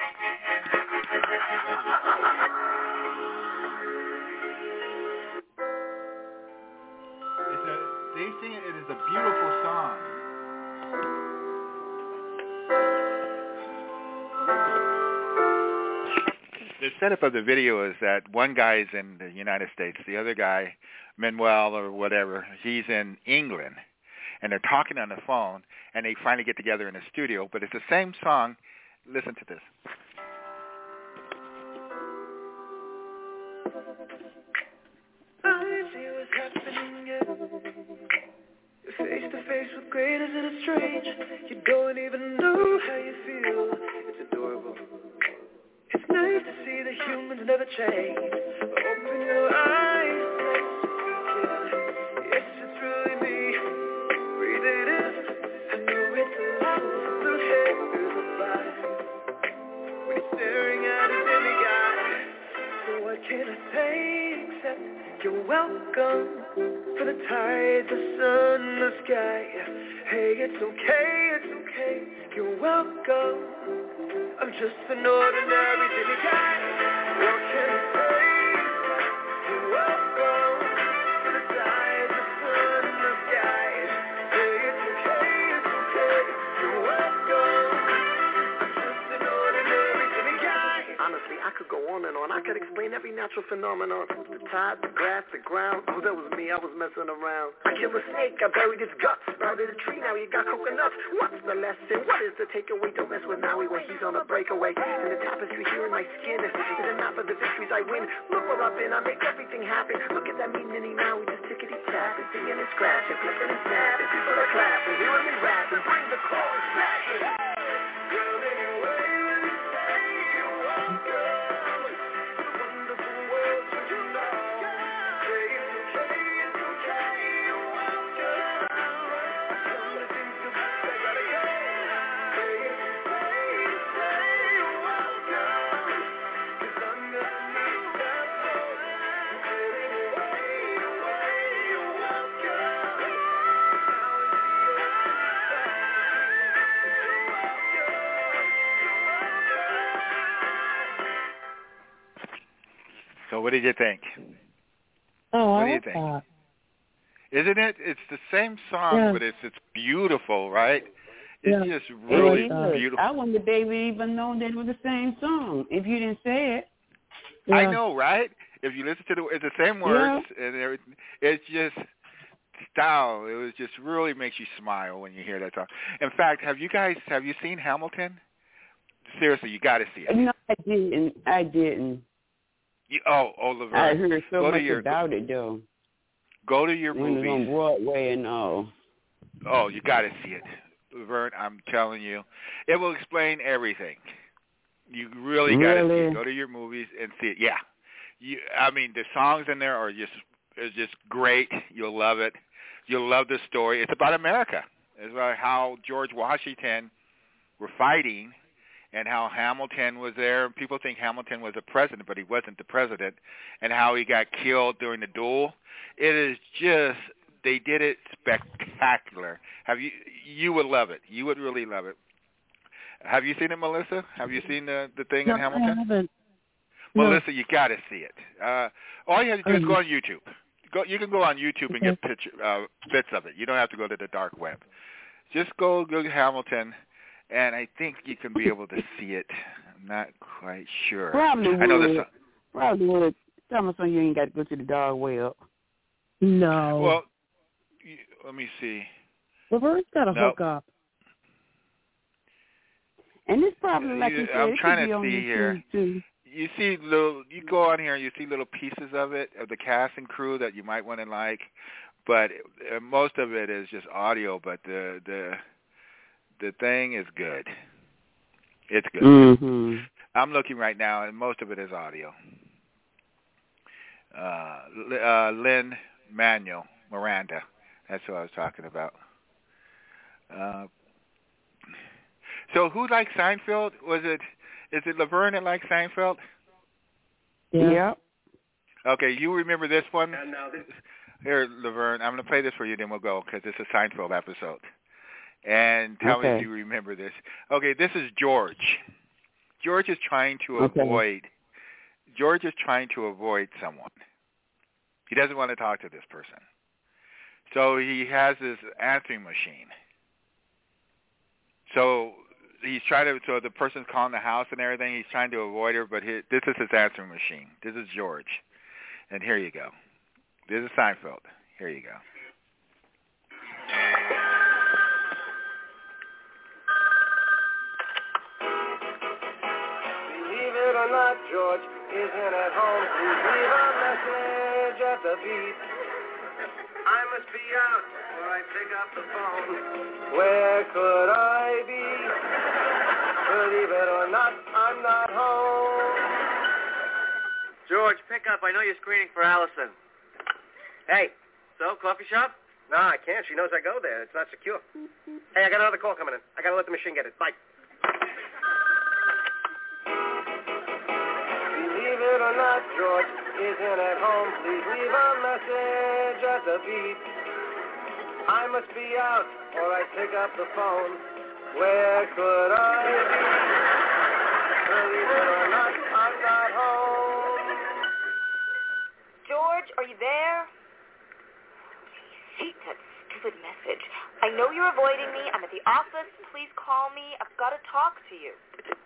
Speaker 2: It's a, they sing it, it is a beautiful song. The setup of the video is that one guy's in the United States, the other guy, Manuel or whatever, he's in England, and they're talking on the phone, and they finally get together in a studio, but it's the same song. Listen to this.
Speaker 7: I see what's happening, yeah. You're face to face with greatness and it's strange. You don't even know how you feel. It's adorable. It's nice to see that humans never change. Open your eyes, yes, it's really me. Breathe it in. I know it's a lot, the hair is a vibe. When you're staring at a demigod, so what can I say except you're welcome for the tides, the sun, the sky. Hey, it's okay, it's okay, you're welcome. I'm just an ordinary silly guy. What can I say? You're welcome to the tides, the sun, the sky. Hey, it's okay, it's okay. You're welcome. I'm just an ordinary silly guy.
Speaker 6: Honestly, I could go on and on. I could explain every natural phenomenon. The tide, the grass, the ground. Oh, that was me. I was messing around. I killed a snake. I buried its guts. Sprouted a tree. Now you got coconuts. What's the lesson? What is the takeaway? Don't mess with Maui when he's on a breakaway. And the tapestry here in my skin is a map of the victories I win. Look where I've been. I make everything happen. Look at that mean mini Maui. Just tickety tapping, singing and scratching, flipping and snapping. People are clapping, hearing me rapping. Bring the chorus back.
Speaker 2: So what did you think?
Speaker 5: Oh,
Speaker 2: what
Speaker 5: I
Speaker 2: do you
Speaker 5: like
Speaker 2: think?
Speaker 5: that.
Speaker 2: Isn't it? It's the same song,
Speaker 5: yeah.
Speaker 2: but it's it's beautiful, right?
Speaker 5: Yeah.
Speaker 2: It's just really
Speaker 3: it
Speaker 2: beautiful.
Speaker 3: I wouldn't have even known that it was the same song if you didn't say it.
Speaker 5: Yeah.
Speaker 2: I know, right? If you listen to the, it's the same words yeah. and everything. It's just style. It was just really makes you smile when you hear that song. In fact, have you guys have you seen Hamilton? Seriously, you got to see it.
Speaker 3: No, I didn't. I didn't.
Speaker 2: You, oh, Oliver.
Speaker 3: I heard so
Speaker 2: go
Speaker 3: much
Speaker 2: to your,
Speaker 3: about it, though.
Speaker 2: Go to your
Speaker 3: when
Speaker 2: movies.
Speaker 3: It was on Broadway and all.
Speaker 2: Oh, you got to see it. Laverne, I'm telling you, it will explain everything. You really got to
Speaker 3: Really?
Speaker 2: see. Go to your movies and see it. Yeah, you. I mean, the songs in there are just is just great. You'll love it. You'll love the story. It's about America. It's about how George Washington were fighting, and how Hamilton was there. People think Hamilton was the president, but he wasn't the president, and how he got killed during the duel. It is just, they did it spectacular. Have you? You would love it. You would really love it. Have you seen it, Melissa? Have you seen the the thing
Speaker 5: no,
Speaker 2: in Hamilton?
Speaker 5: I haven't.
Speaker 2: Melissa,
Speaker 5: no.
Speaker 2: you got to see it. Uh, all you have to do is go on YouTube. Go. You can go on YouTube and get picture, uh, bits of it. You don't have to go to the dark web. Just go go to Hamilton, and I think you can be able to see it. I'm not quite sure.
Speaker 3: Probably
Speaker 2: I know
Speaker 3: would.
Speaker 2: this.
Speaker 3: Probably would. Tell me something you ain't got to go to the dark web.
Speaker 5: No.
Speaker 2: Well, you, let me see.
Speaker 5: Laverne's got to
Speaker 2: no.
Speaker 5: hook up.
Speaker 3: And it's probably like
Speaker 2: you,
Speaker 3: you said,
Speaker 2: I'm
Speaker 3: it
Speaker 2: trying
Speaker 3: could be
Speaker 2: to
Speaker 3: on
Speaker 2: see
Speaker 3: YouTube
Speaker 2: here.
Speaker 3: Too.
Speaker 2: You see little. You go on here, and you see little pieces of it, of the cast and crew that you might want to like, but uh, most of it is just audio. But the the the thing is good. It's good.
Speaker 3: Mm-hmm.
Speaker 2: I'm looking right now, and most of it is audio. Uh, uh, Lynn Manuel Miranda. That's what I was talking about. Uh, so who likes Seinfeld? Was it, is it Laverne that likes Seinfeld?
Speaker 3: Yeah. Yep.
Speaker 2: Okay, you remember this one?
Speaker 11: And now this.
Speaker 2: Here, Laverne, I'm going to play this for you, then we'll go, because it's a Seinfeld episode. And tell
Speaker 3: okay.
Speaker 2: me if you remember this. Okay, this is George. George is trying to
Speaker 3: okay.
Speaker 2: avoid, George is trying to avoid someone. He doesn't want to talk to this person. So he has this answering machine. So he's trying to, so the person's calling the house and everything, he's trying to avoid her, but he, this is his answering machine. This is George. And here you go. This is Seinfeld. Here you go.
Speaker 7: Believe it or not, George isn't at home. Please leave a message at the beep. I must be out or I pick up the phone. Where could I be? Believe it or not, I'm not home.
Speaker 13: George, pick up. I know you're screening for Allison.
Speaker 7: Hey.
Speaker 13: So, coffee shop?
Speaker 7: No, I can't. She knows I go there. It's not secure. Hey, I got another call coming in. I got to let the machine get it. Bye. Believe it or not, George isn't at home. Please leave a message at the beep. I must be out or I pick up the phone. Where could I be? Believe it or not, I'm not home.
Speaker 14: George, are you there? Hate that stupid message. I know you're avoiding me. I'm at the office. Please call me. I've got to talk to you.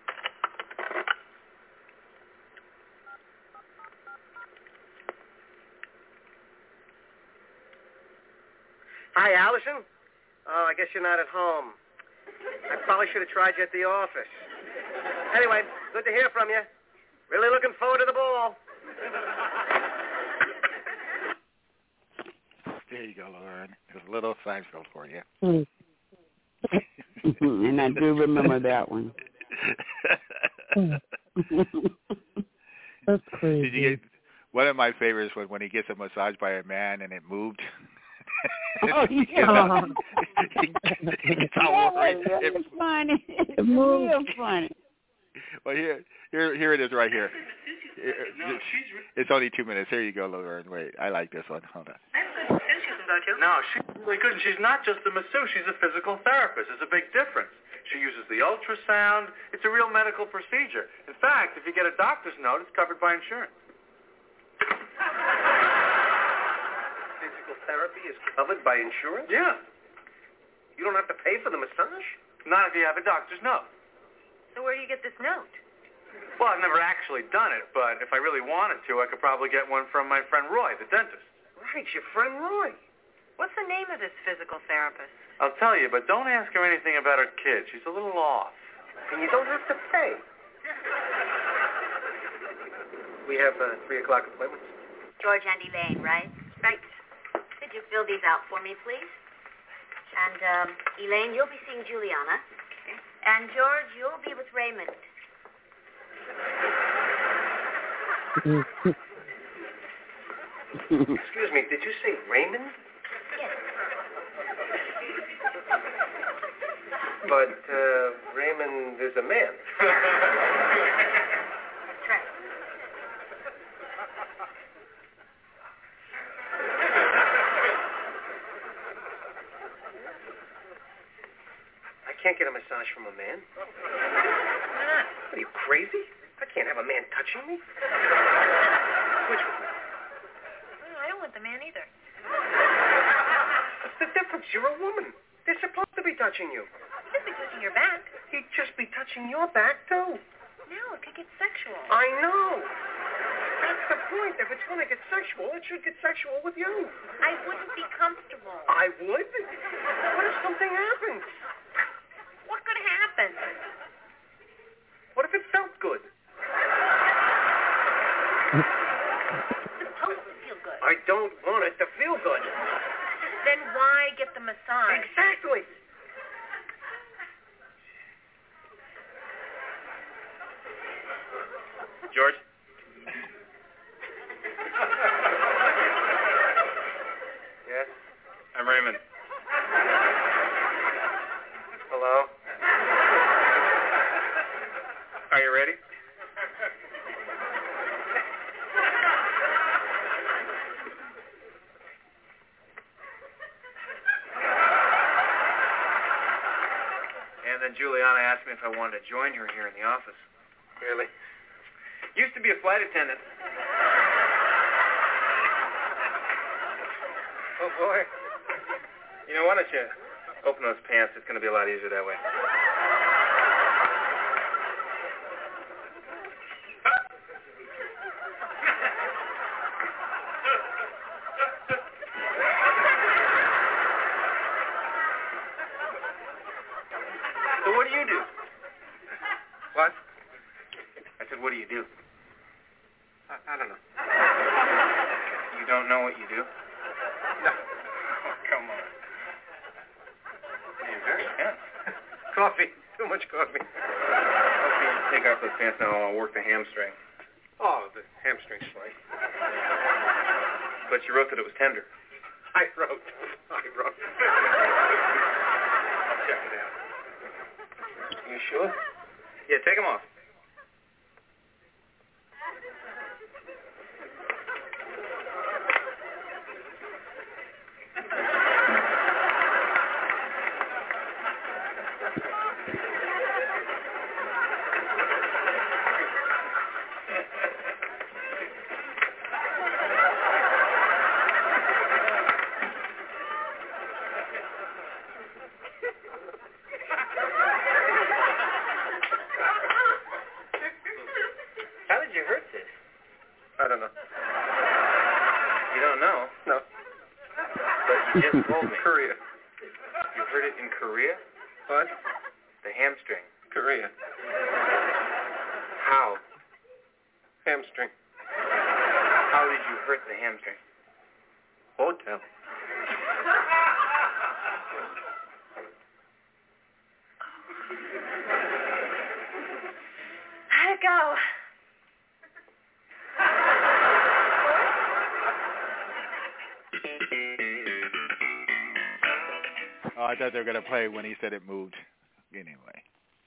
Speaker 7: Hi, Allison. Oh, I guess you're not at home. I probably should have tried you at the office. Anyway, good to hear from you. Really looking forward to the ball.
Speaker 2: There you go, Lauren. There's a little Seinfeld for you.
Speaker 3: Mm. And I do remember that one.
Speaker 5: That's crazy.
Speaker 2: Did you get, one of my favorites was when he gets a massage by a man and it moved.
Speaker 3: Oh, yeah.
Speaker 2: It's all worried.
Speaker 3: It was funny.
Speaker 5: It moved.
Speaker 3: Real funny.
Speaker 2: Well, here, here, here it is right here. It's, it's only two minutes. Here you go, Laverne. Wait, I like this one. Hold on.
Speaker 9: No, she's really good. And she's not just a masseuse. She's a physical therapist. There's a big difference. She uses the ultrasound. It's a real medical procedure. In fact, if you get a doctor's note, it's covered by insurance.
Speaker 7: Physical therapy is covered by insurance?
Speaker 9: Yeah.
Speaker 7: You don't have to pay for the massage?
Speaker 9: Not if you have a doctor's note.
Speaker 14: So where do you get this note?
Speaker 9: Well, I've never actually done it, but if I really wanted to, I could probably get one from my friend Roy, the dentist.
Speaker 7: Right, your friend Roy.
Speaker 14: What's the name of this physical therapist?
Speaker 9: I'll tell you, but don't ask her anything about her kid. She's a little off.
Speaker 7: And you don't have to pay. We have uh, three o'clock appointments.
Speaker 14: George Andy Lane, right? Right. Could you fill these out for me, please?
Speaker 16: And, um, Elaine, you'll be seeing Juliana. And, George, you'll be with Raymond.
Speaker 19: Excuse me, did you say Raymond?
Speaker 16: Yes.
Speaker 19: But uh, Raymond is a man.
Speaker 16: That's right.
Speaker 19: I can't get a massage from a man. What are you, crazy? I can't have a man touching me. Switch with me.
Speaker 17: I don't want the man either.
Speaker 19: What's the difference? You're a woman. They're supposed to be touching you.
Speaker 17: He'd be touching your back.
Speaker 19: He'd just be touching your back, too.
Speaker 17: No, it could get sexual.
Speaker 19: I know. That's the point. If it's going to get sexual, it should get sexual with you.
Speaker 17: I wouldn't be comfortable.
Speaker 19: I would? What if something happens?
Speaker 17: What could happen?
Speaker 19: What if it felt good?
Speaker 17: It's supposed to feel good.
Speaker 19: I don't want it to feel good.
Speaker 17: Then why get the massage?
Speaker 19: Exactly.
Speaker 9: George?
Speaker 19: Yes?
Speaker 9: I'm Raymond.
Speaker 19: Hello?
Speaker 9: Are you ready?
Speaker 13: And then Juliana asked me if I wanted to join her here in the office.
Speaker 19: Really?
Speaker 13: Used to be a flight attendant.
Speaker 19: Oh, boy.
Speaker 13: You know, why don't you open those pants? It's going to be a lot easier that way. So what do you do?
Speaker 19: What?
Speaker 13: I said, what do you do?
Speaker 19: I, I don't know.
Speaker 13: You don't know what you do?
Speaker 19: No.
Speaker 13: Oh, come on. You're very tense.
Speaker 19: Coffee. Too much coffee.
Speaker 13: Okay, take off those pants now. I'll work the hamstring.
Speaker 19: Oh, the hamstring's fine.
Speaker 13: But you wrote that it was tender.
Speaker 19: I wrote. I wrote. Check it out. You sure?
Speaker 13: Yeah, take them off.
Speaker 19: I don't know.
Speaker 13: You don't know?
Speaker 19: No.
Speaker 13: But you just told me.
Speaker 19: Korea.
Speaker 13: You heard it in Korea?
Speaker 19: What?
Speaker 13: The hamstring.
Speaker 19: Korea.
Speaker 13: How?
Speaker 19: Hamstring.
Speaker 13: How did you hurt the hamstring?
Speaker 19: Hotel.
Speaker 17: How'd it go?
Speaker 2: Oh, I thought they were going to play when he said it moved. Anyway.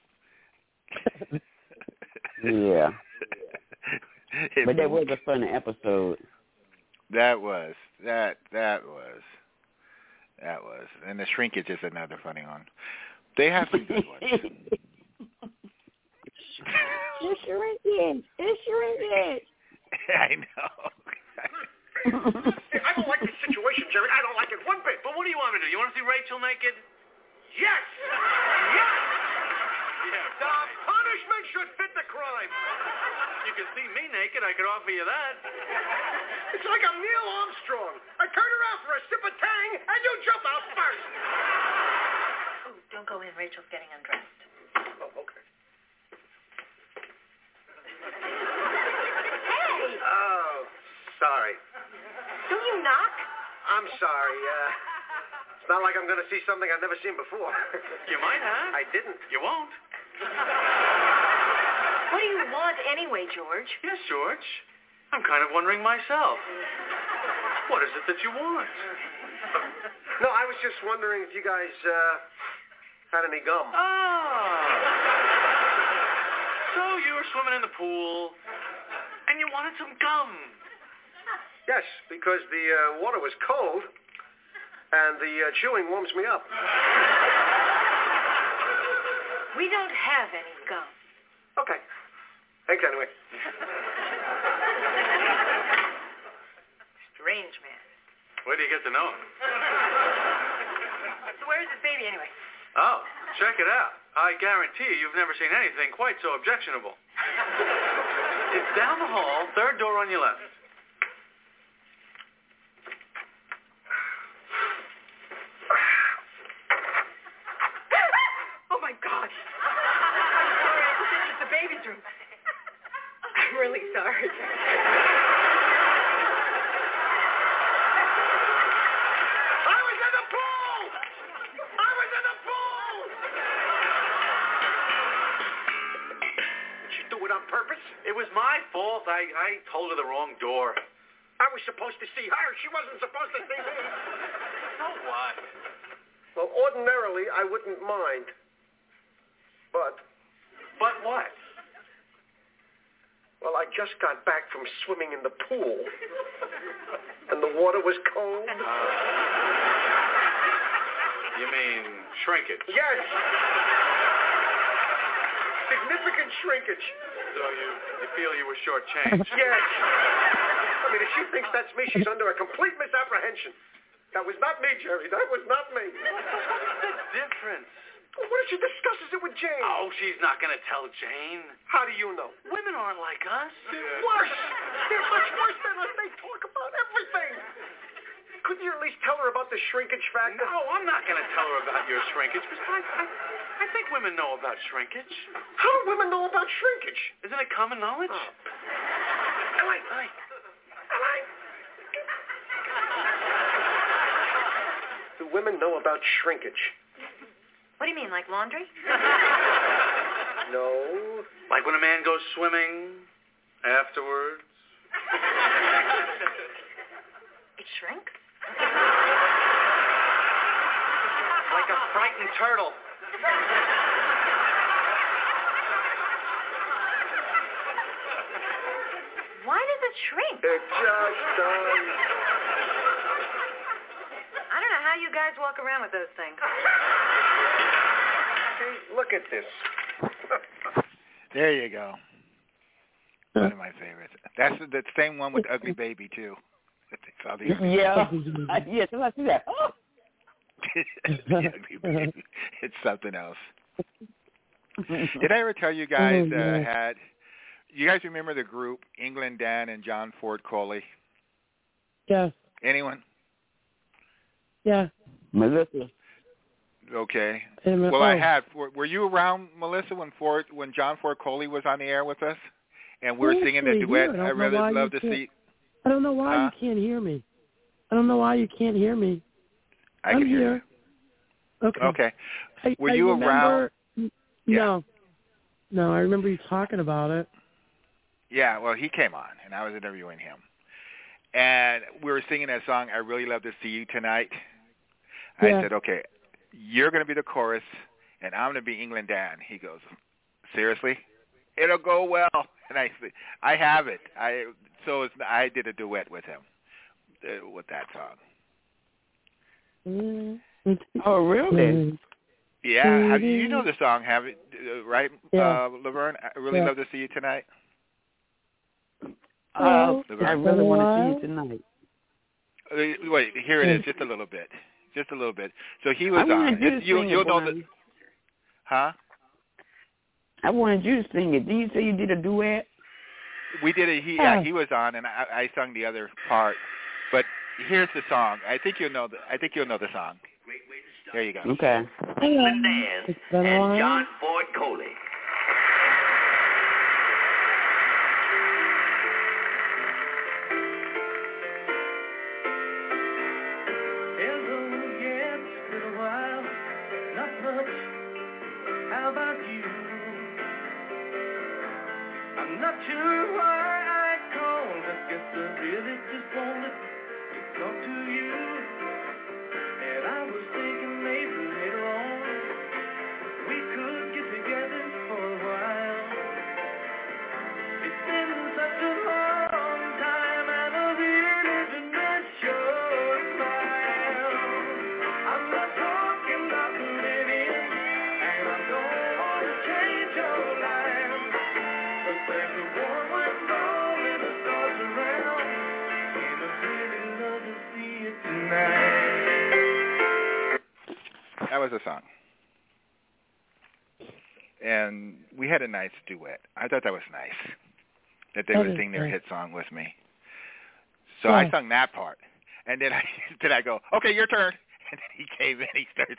Speaker 3: Yeah.
Speaker 2: It
Speaker 3: But that was
Speaker 2: moved.
Speaker 3: a funny episode.
Speaker 2: That was. That that was. That was. And the shrinkage is another funny one. They have some good ones.
Speaker 3: It's shrinkage. It's shrinkage.
Speaker 2: I know.
Speaker 11: I don't like this situation, Jerry. I don't like it one bit.
Speaker 13: But what do you want me to do? You want to see Rachel naked?
Speaker 11: Yes! Yes! Yeah. The punishment should fit the crime.
Speaker 13: You can see me naked. I could offer you that.
Speaker 11: It's like I'm Neil Armstrong. I turn around for a sip of Tang, and you jump out first.
Speaker 17: Oh, don't go in. Rachel's getting undressed.
Speaker 11: Oh, okay.
Speaker 17: Hey!
Speaker 19: Oh, sorry.
Speaker 17: Don't you knock?
Speaker 19: I'm sorry. Uh, It's not like I'm going to see something I've never seen before.
Speaker 9: You might have.
Speaker 19: I didn't.
Speaker 9: You won't.
Speaker 14: What do you want anyway, George?
Speaker 9: Yes, George. I'm kind of wondering myself. What is it that you want?
Speaker 19: No, I was just wondering if you guys uh, had any gum.
Speaker 9: Ah. So you were swimming in the pool, and you wanted some gum.
Speaker 19: Yes, because the uh, water was cold, and the uh, chewing warms me up.
Speaker 14: We don't have any gum.
Speaker 19: Okay. Thanks anyway.
Speaker 14: Strange man.
Speaker 9: Where do you get to know him?
Speaker 14: So where's this baby anyway?
Speaker 9: Oh, check it out. I guarantee you've never seen anything quite so objectionable. It's down the hall, third door on your left.
Speaker 14: Oh, my God. I'm sorry. I just entered the baby's room. I'm really sorry.
Speaker 19: I was in the pool! I was in the pool! Did she do it on purpose?
Speaker 9: It was my fault. I, I told her the wrong door.
Speaker 19: I was supposed to see her. She wasn't supposed to see me.
Speaker 9: So what?
Speaker 19: Well, ordinarily, I wouldn't mind. But...
Speaker 9: But what?
Speaker 19: Well, I just got back from swimming in the pool. And the water was cold.
Speaker 9: Uh, you mean shrinkage?
Speaker 19: Yes! Significant shrinkage.
Speaker 9: So you, you feel you were shortchanged?
Speaker 19: Yes. I mean, if she thinks that's me, she's under a complete misapprehension. That was not me, Jerry. That was not me.
Speaker 9: What's the difference?
Speaker 19: Well, what if she discusses it with Jane?
Speaker 9: Oh, she's not going to tell Jane.
Speaker 19: How do you know?
Speaker 9: Women aren't like us.
Speaker 19: They're worse. They're much worse than us. They talk about everything. Couldn't you at least tell her about the shrinkage factor?
Speaker 9: No, I'm not going to tell her about your shrinkage. Besides, I, I think women know about shrinkage.
Speaker 19: How do women know about shrinkage?
Speaker 9: Isn't it common knowledge?
Speaker 19: Oh. Elaine.
Speaker 9: Elaine.
Speaker 19: Elaine. Do women know about shrinkage?
Speaker 14: What do you mean, like laundry?
Speaker 19: No.
Speaker 9: Like when a man goes swimming afterwards?
Speaker 14: It shrinks?
Speaker 9: Like a frightened turtle.
Speaker 14: Why does it shrink?
Speaker 19: It just does.
Speaker 14: I don't know how you guys walk around with those things.
Speaker 19: See, look at this.
Speaker 2: There you go. One of my favorites. That's the, the same one with Ugly Baby, too.
Speaker 3: Yeah. Yes, I see that. Oh.
Speaker 2: Ugly Baby. It's something else. Did I ever tell you guys
Speaker 5: Oh,
Speaker 2: uh,
Speaker 5: yeah.
Speaker 2: had... You guys remember the group, England Dan and John Ford Coley?
Speaker 5: Yes.
Speaker 2: Anyone?
Speaker 5: Yeah.
Speaker 3: Melissa.
Speaker 2: Okay.
Speaker 5: And,
Speaker 2: Well, I
Speaker 5: oh.
Speaker 2: had. Were, were you around, Melissa, when Ford, when John Ford Coley was on the air with us, and we were
Speaker 5: I'm
Speaker 2: singing the
Speaker 5: actually
Speaker 2: duet?
Speaker 5: here. I
Speaker 2: I
Speaker 5: don't know
Speaker 2: really
Speaker 5: why
Speaker 2: love
Speaker 5: you
Speaker 2: to
Speaker 5: can't-
Speaker 2: see.
Speaker 5: I don't know why
Speaker 2: Huh?
Speaker 5: you can't hear me. I don't know why you can't hear me.
Speaker 2: I
Speaker 5: I'm
Speaker 2: can hear
Speaker 5: here. Okay.
Speaker 2: you. Okay.
Speaker 5: I,
Speaker 2: Were
Speaker 5: I
Speaker 2: you
Speaker 5: remember,
Speaker 2: around?
Speaker 5: No. No, I remember you talking about it.
Speaker 2: Yeah. Well, he came on, and I was interviewing him, and we were singing that song. I really love to see you tonight. I
Speaker 5: Yeah.
Speaker 2: said, okay, you're going to be the chorus, and I'm going to be England Dan. He goes, seriously? It'll go well. And I said, I have it. I so it's, I did a duet with him uh, with that song.
Speaker 3: Oh, really?
Speaker 2: Yeah, have you, you know the song, have it, uh, right,
Speaker 5: Yeah.
Speaker 2: uh, Laverne? I really
Speaker 5: Yeah.
Speaker 2: love to see you tonight.
Speaker 3: Uh,
Speaker 2: Laverne?
Speaker 3: I really want to see you tonight.
Speaker 2: Uh, wait, here it is, just a little bit, just a little bit. So he was
Speaker 3: I wanted
Speaker 2: on.
Speaker 3: you to
Speaker 2: It's- you,
Speaker 3: sing
Speaker 2: you'll
Speaker 3: it,
Speaker 2: know
Speaker 3: Brian.
Speaker 2: the, huh?
Speaker 3: I wanted you to sing it. Did you say you did a duet?
Speaker 2: We did it. He,
Speaker 3: Oh.
Speaker 2: yeah, he was on, and I, I sung the other part. But here's the song. I think you'll know the. I think you'll know the song. There you go.
Speaker 3: Okay.
Speaker 5: England
Speaker 7: Dan
Speaker 5: and
Speaker 7: and John Ford Coley. Hello, yes, much. How about you? I'm not sure why I called. I guess I really just wanted to talk to you. And I was thinking maybe later on we could get together for a while. It's been such a long time and I really do miss your smile. I'm not talking about living and I don't want to change your life, but there's a warm wind blowing the stars around and I'd really love to see you tonight.
Speaker 2: That was a song. And we had a nice duet. I thought that was nice, that they
Speaker 5: That
Speaker 2: would
Speaker 5: is
Speaker 2: sing their
Speaker 5: nice.
Speaker 2: hit song with me. So
Speaker 5: Yeah.
Speaker 2: I sung that part. And then I then I go, okay, your turn. And then he came in, he started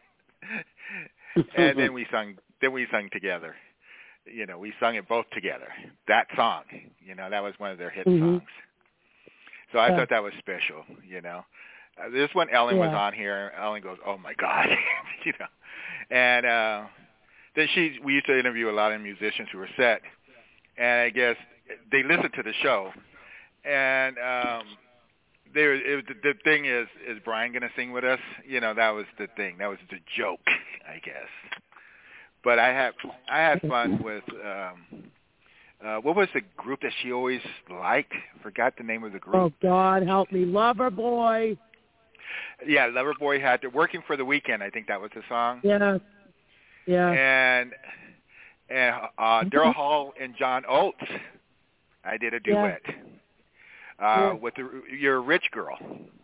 Speaker 2: singing. And then we sung then we sung together. You know, we sung it both together. That song, you know, that was one of their hit
Speaker 5: Mhm.
Speaker 2: songs. So I
Speaker 5: Yeah.
Speaker 2: thought that was special, you know. Uh, this one, Ellen was
Speaker 5: Yeah.
Speaker 2: on here. Ellen goes, "Oh my God," you know. And uh, then she, we used to interview a lot of musicians who were set, and I guess they listened to the show, and um, they were, it, the, the thing is, is Brian going to sing with us? You know, that was the thing. That was the joke, I guess. But I had I had fun with. Um, Uh, what was the group that she always liked? Forgot the name of the group.
Speaker 5: Oh, God, help me. Loverboy.
Speaker 2: Yeah, Loverboy had to, Working for the Weekend, I think that was the song.
Speaker 5: Yeah. Yeah.
Speaker 2: And and uh, Daryl Hall and John Oates, I did a duet.
Speaker 5: Yeah.
Speaker 2: Uh,
Speaker 5: Yeah.
Speaker 2: with the, You're a Rich Girl.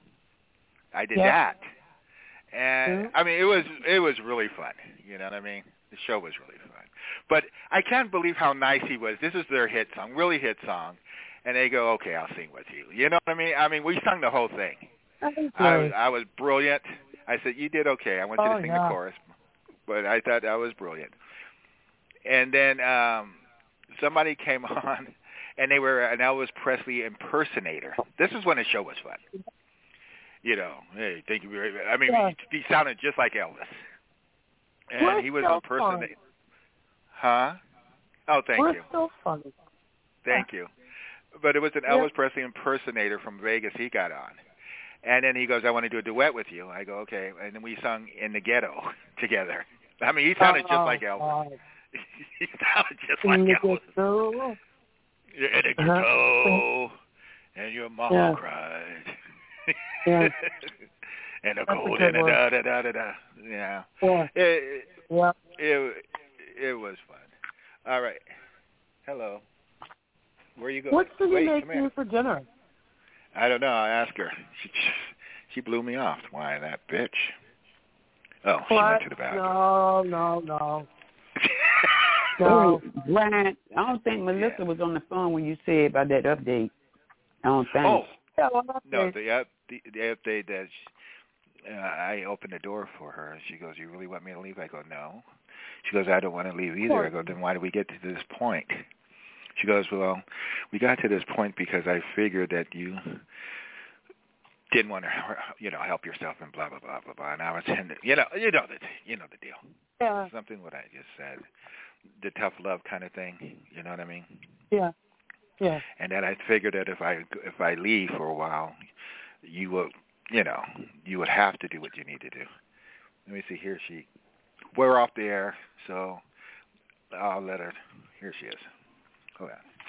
Speaker 2: I did
Speaker 5: Yeah.
Speaker 2: that. And,
Speaker 5: Yeah.
Speaker 2: I mean, it was it was really fun. You know what I mean? The show was really fun. But I can't believe how nice he was. This is their hit song, really hit song. And they go, okay, I'll sing with you. You know what I mean? I mean, we sung the whole thing. I was, I was brilliant. I said, you did okay. I want you
Speaker 5: Oh,
Speaker 2: to sing
Speaker 5: yeah.
Speaker 2: the chorus. But I thought that was brilliant. And then um, somebody came on, and they were an Elvis Presley impersonator. This is when the show was fun. You know, hey, thank you very much. I mean,
Speaker 5: Yeah.
Speaker 2: he, he sounded just like Elvis. And
Speaker 5: We're
Speaker 2: he was
Speaker 5: so
Speaker 2: impersonating. Huh? Oh, thank
Speaker 5: We're
Speaker 2: you.
Speaker 5: so funny.
Speaker 2: Thank you. But it was an
Speaker 5: Yeah.
Speaker 2: Elvis Presley impersonator from Vegas he got on. And then he goes, I want to do a duet with you. I go, okay. And then we sung In the Ghetto together. I mean, he sounded just
Speaker 5: Oh,
Speaker 2: like Elvis.
Speaker 5: God.
Speaker 2: He sounded just like
Speaker 5: In the
Speaker 2: Elvis.
Speaker 5: ghetto.
Speaker 2: You're in the
Speaker 5: Uh-huh.
Speaker 2: ghetto, and your mama
Speaker 5: Yeah.
Speaker 2: cried.
Speaker 5: Yeah.
Speaker 2: And the
Speaker 5: That's a
Speaker 2: cold
Speaker 5: good
Speaker 2: and the
Speaker 5: one.
Speaker 2: da da da da da. Yeah.
Speaker 5: Yeah.
Speaker 2: It,
Speaker 5: Yeah.
Speaker 2: it it was fun. All right. Hello. Where you going?
Speaker 5: What's the
Speaker 2: Wait,
Speaker 5: make
Speaker 2: come here.
Speaker 5: you for dinner?
Speaker 2: I don't know. I asked her. She she blew me off. Why, that bitch? Oh, she
Speaker 5: What?
Speaker 2: went to the bathroom.
Speaker 5: No, no, no.
Speaker 3: Oh, Brian, I don't think Melissa was on the phone when you said about that update. I don't think.
Speaker 2: Oh,
Speaker 5: Yeah, well,
Speaker 2: no, the up the, the update that she, uh, I opened the door for her. She goes, "You really want me to leave?" I go, "No." She goes, "I don't want to leave either." I go, "Then why did we get to this point?" She goes, "Well, we got to this point because I figured that you didn't want to, you know, help yourself and blah blah blah blah blah." And I was, in the, you know, you know the, you know the deal.
Speaker 5: Yeah.
Speaker 2: Something what I just said, the tough love kind of thing. You know what I mean?
Speaker 5: Yeah. Yeah.
Speaker 2: And then I figured that if I if I leave for a while, you will, you know, you would have to do what you need to do. Let me see. Here she, we're off the air, so I'll let her. Here she is. Hold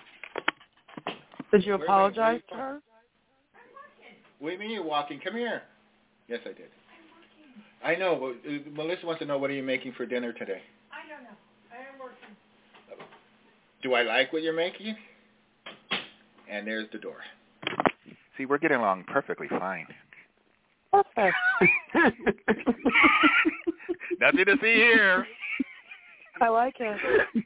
Speaker 2: on.
Speaker 5: Did you
Speaker 2: Wait, wait,
Speaker 5: apologize
Speaker 2: wait.
Speaker 5: to her?
Speaker 2: What do you mean you're walking? Come here. Yes, I did. I know. But uh, Melissa wants to know, what are you making for dinner today?
Speaker 18: I don't know. I am working.
Speaker 2: Do I like what you're making? And there's the door. See, we're getting along perfectly fine.
Speaker 5: Okay.
Speaker 2: Nothing to see here.
Speaker 5: I like it.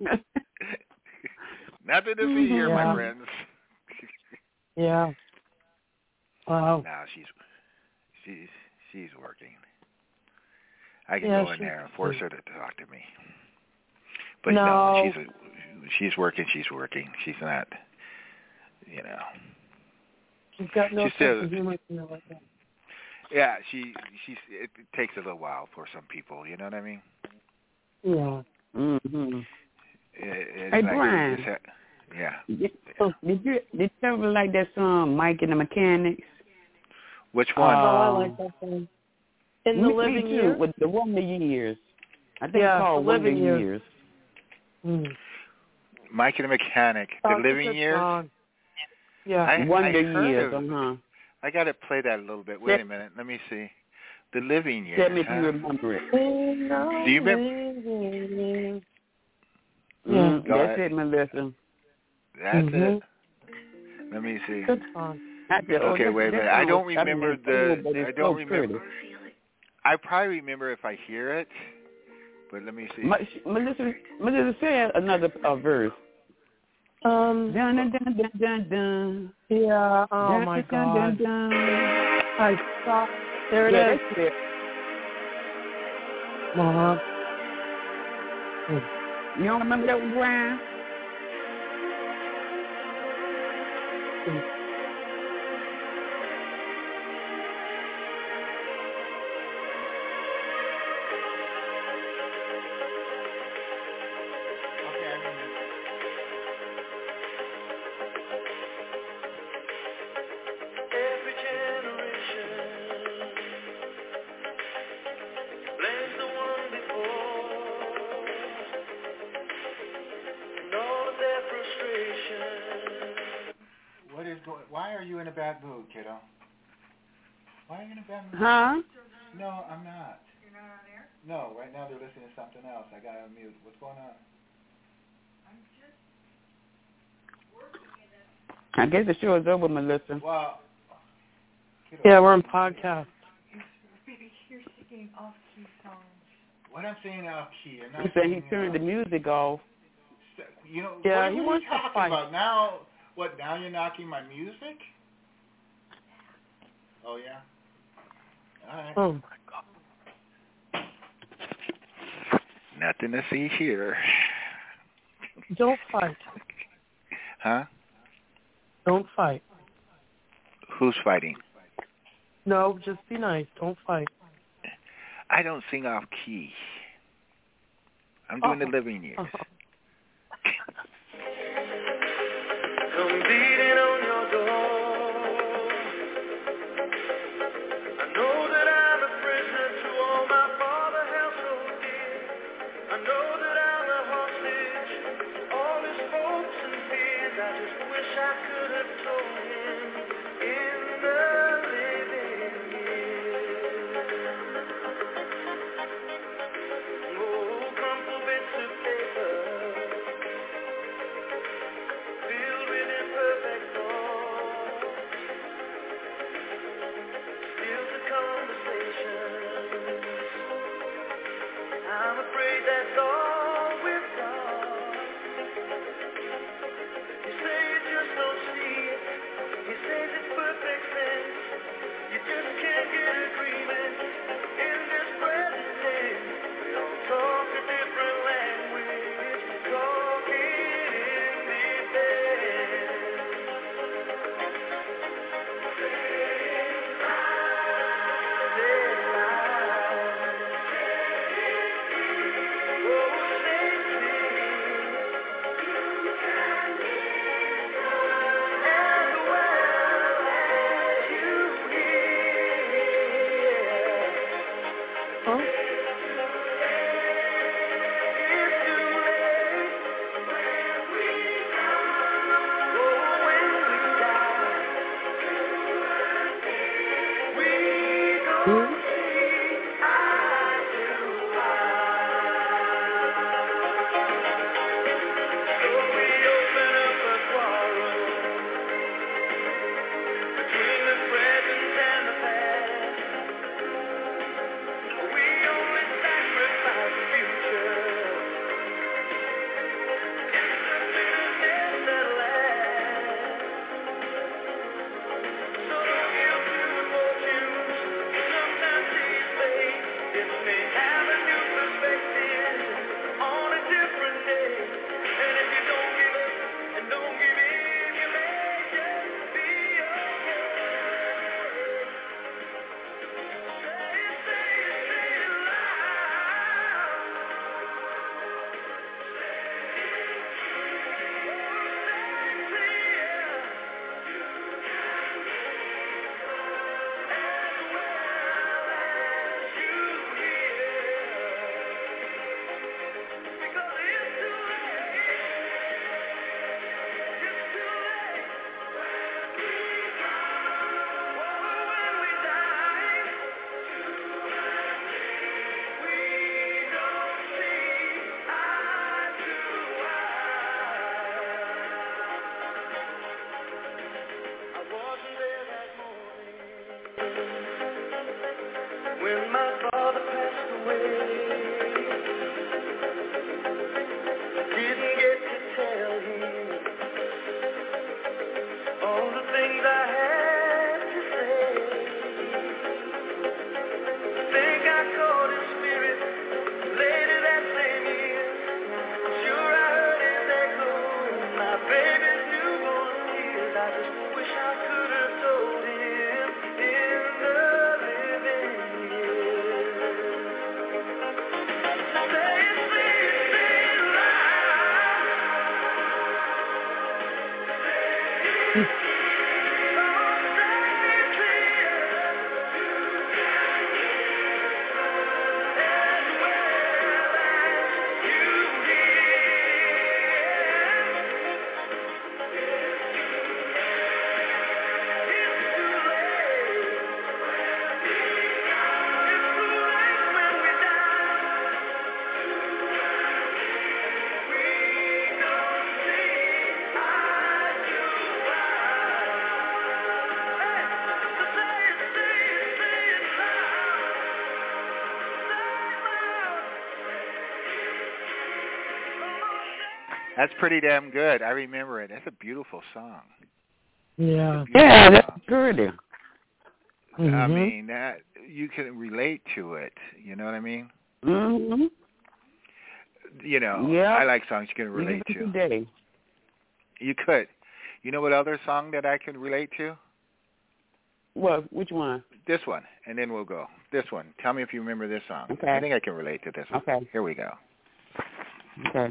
Speaker 2: Nothing to see here,
Speaker 5: Yeah.
Speaker 2: my friends.
Speaker 5: Yeah. Wow.
Speaker 2: No, she's she's she's working. I can
Speaker 5: Yeah,
Speaker 2: go in
Speaker 5: she's-
Speaker 2: there and force her to talk to me. But
Speaker 5: No.
Speaker 2: no, she's a, she's working. She's working. She's not. You know.
Speaker 5: She's got no
Speaker 2: She's
Speaker 5: sense
Speaker 2: still-
Speaker 5: of humor. You know, like that.
Speaker 2: Yeah, she she's. It, it takes a little while for some people. You know what I mean?
Speaker 5: Yeah.
Speaker 3: Mhm.
Speaker 2: It, it's
Speaker 3: Hey,
Speaker 2: like
Speaker 3: Brian.
Speaker 2: you just ha- yeah.
Speaker 3: Did, oh, did you did you ever like that song, Mike and the Mechanics?
Speaker 2: Which one?
Speaker 5: Oh, I
Speaker 3: Uh,
Speaker 5: like that song. In the
Speaker 3: me,
Speaker 5: Living
Speaker 3: me too,
Speaker 5: Years?
Speaker 3: with the Wonder Years. I think
Speaker 5: Yeah,
Speaker 3: it's called
Speaker 5: The
Speaker 3: Wonder
Speaker 5: Living Years.
Speaker 3: Years.
Speaker 5: Mm.
Speaker 2: Mike and the Mechanic,
Speaker 5: Oh,
Speaker 2: The
Speaker 5: it's a
Speaker 2: Living
Speaker 5: good
Speaker 2: Years.
Speaker 5: song. Yeah.
Speaker 2: I,
Speaker 3: Wonder
Speaker 2: I heard
Speaker 3: Years.
Speaker 2: of,
Speaker 3: Uh huh.
Speaker 2: I got to play that a little bit. Wait a minute. Let me see. The Living Years.
Speaker 3: Tell me if
Speaker 2: huh?
Speaker 3: you remember it.
Speaker 2: Do you remember?
Speaker 5: Yeah.
Speaker 3: Mm,
Speaker 2: Go
Speaker 3: that's
Speaker 2: ahead.
Speaker 3: it, Melissa.
Speaker 2: That's
Speaker 5: Mhm.
Speaker 2: it. Let me see.
Speaker 5: Good song.
Speaker 3: I said, oh,
Speaker 2: Okay,
Speaker 3: this,
Speaker 2: wait a
Speaker 3: this
Speaker 2: minute. I
Speaker 3: song-
Speaker 2: don't
Speaker 3: I mean,
Speaker 2: remember
Speaker 3: it's
Speaker 2: the.
Speaker 3: old, but it's
Speaker 2: I don't
Speaker 3: so
Speaker 2: remember.
Speaker 3: pretty.
Speaker 2: I probably remember if I hear it, but let me see.
Speaker 3: Ma- Melissa, Melissa, say another uh, verse.
Speaker 5: Um.
Speaker 3: Dun, dun, dun, dun, dun, dun.
Speaker 5: Yeah. Oh
Speaker 3: Dun,
Speaker 5: my
Speaker 3: dun, dun,
Speaker 5: God.
Speaker 3: dun.
Speaker 5: I saw. There it
Speaker 3: Yeah,
Speaker 5: is.
Speaker 3: that's it.
Speaker 5: Uh-huh.
Speaker 3: You don't remember that one, Brian?
Speaker 7: Every generation blames the one before and all of their frustration.
Speaker 2: What is going? Why are you in a bad mood, kiddo? Why are you in a bad mood?
Speaker 3: Huh?
Speaker 2: No, I'm not. You're not on air? No, right now they're listening to something else. I got to mute. What's going on?
Speaker 3: I guess the show is over, Melissa.
Speaker 2: Well,
Speaker 5: Yeah, we're on podcast.
Speaker 18: Baby, you're singing off-key songs.
Speaker 2: what I'm saying off key. I'm not
Speaker 3: He said he
Speaker 2: saying,
Speaker 3: turned
Speaker 2: uh,
Speaker 3: the music off.
Speaker 2: You know,
Speaker 5: Yeah,
Speaker 2: what,
Speaker 5: he
Speaker 2: what are
Speaker 5: wants
Speaker 2: you
Speaker 5: to
Speaker 2: talking
Speaker 5: fight.
Speaker 2: about now? What now? You're knocking my music? Oh yeah. All right.
Speaker 5: Oh my God.
Speaker 2: Nothing to see here.
Speaker 5: Don't fight.
Speaker 2: Huh?
Speaker 5: Don't fight.
Speaker 2: Who's fighting?
Speaker 5: No, just be nice. Don't fight.
Speaker 2: I don't sing off key. I'm doing
Speaker 5: Oh.
Speaker 2: the living years.
Speaker 5: Uh-huh.
Speaker 7: Come beating on your door. I know that I'm a prisoner to all my father held so dear. I know that I'm a hostage to all his hopes and fears. I just wish I could have told him in the living years. Oh, crumpled bits of paper filled with imperfect thoughts, still the conversations. I'm afraid that's all we've got. You say you just don't see it. You say it's perfect sense. You just can't get agreement in this present tense. We all talk a different language, talking in defense. Oh,
Speaker 2: That's pretty damn good. I remember it. That's a beautiful song.
Speaker 5: Yeah.
Speaker 2: Beautiful
Speaker 3: Yeah, that's
Speaker 2: song.
Speaker 3: pretty.
Speaker 5: Mm-hmm.
Speaker 2: I mean, that you can relate to it. You know what I mean?
Speaker 3: Mm-hmm.
Speaker 2: You know,
Speaker 3: Yeah.
Speaker 2: I like songs you can relate
Speaker 3: Even
Speaker 2: to.
Speaker 3: today.
Speaker 2: You could. You know what other song that I can relate to?
Speaker 3: What? Which one?
Speaker 2: This one, and then we'll go. This one. Tell me if you remember this song.
Speaker 3: Okay.
Speaker 2: I think I can relate to this one.
Speaker 3: Okay.
Speaker 2: Here we go.
Speaker 3: Okay.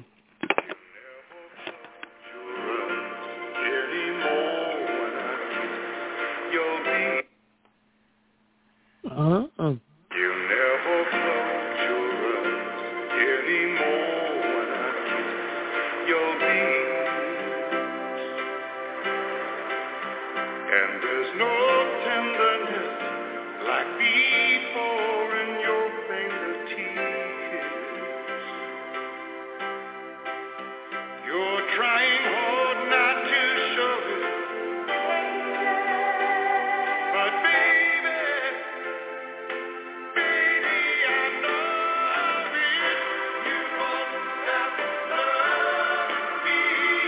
Speaker 5: Uh-huh.
Speaker 11: You never close your eyes anymore when I kiss your lips. And there's no tenderness like before in your fingertips. You're trying hard not to show it, but baby, baby, I know it. You won't stop loving me.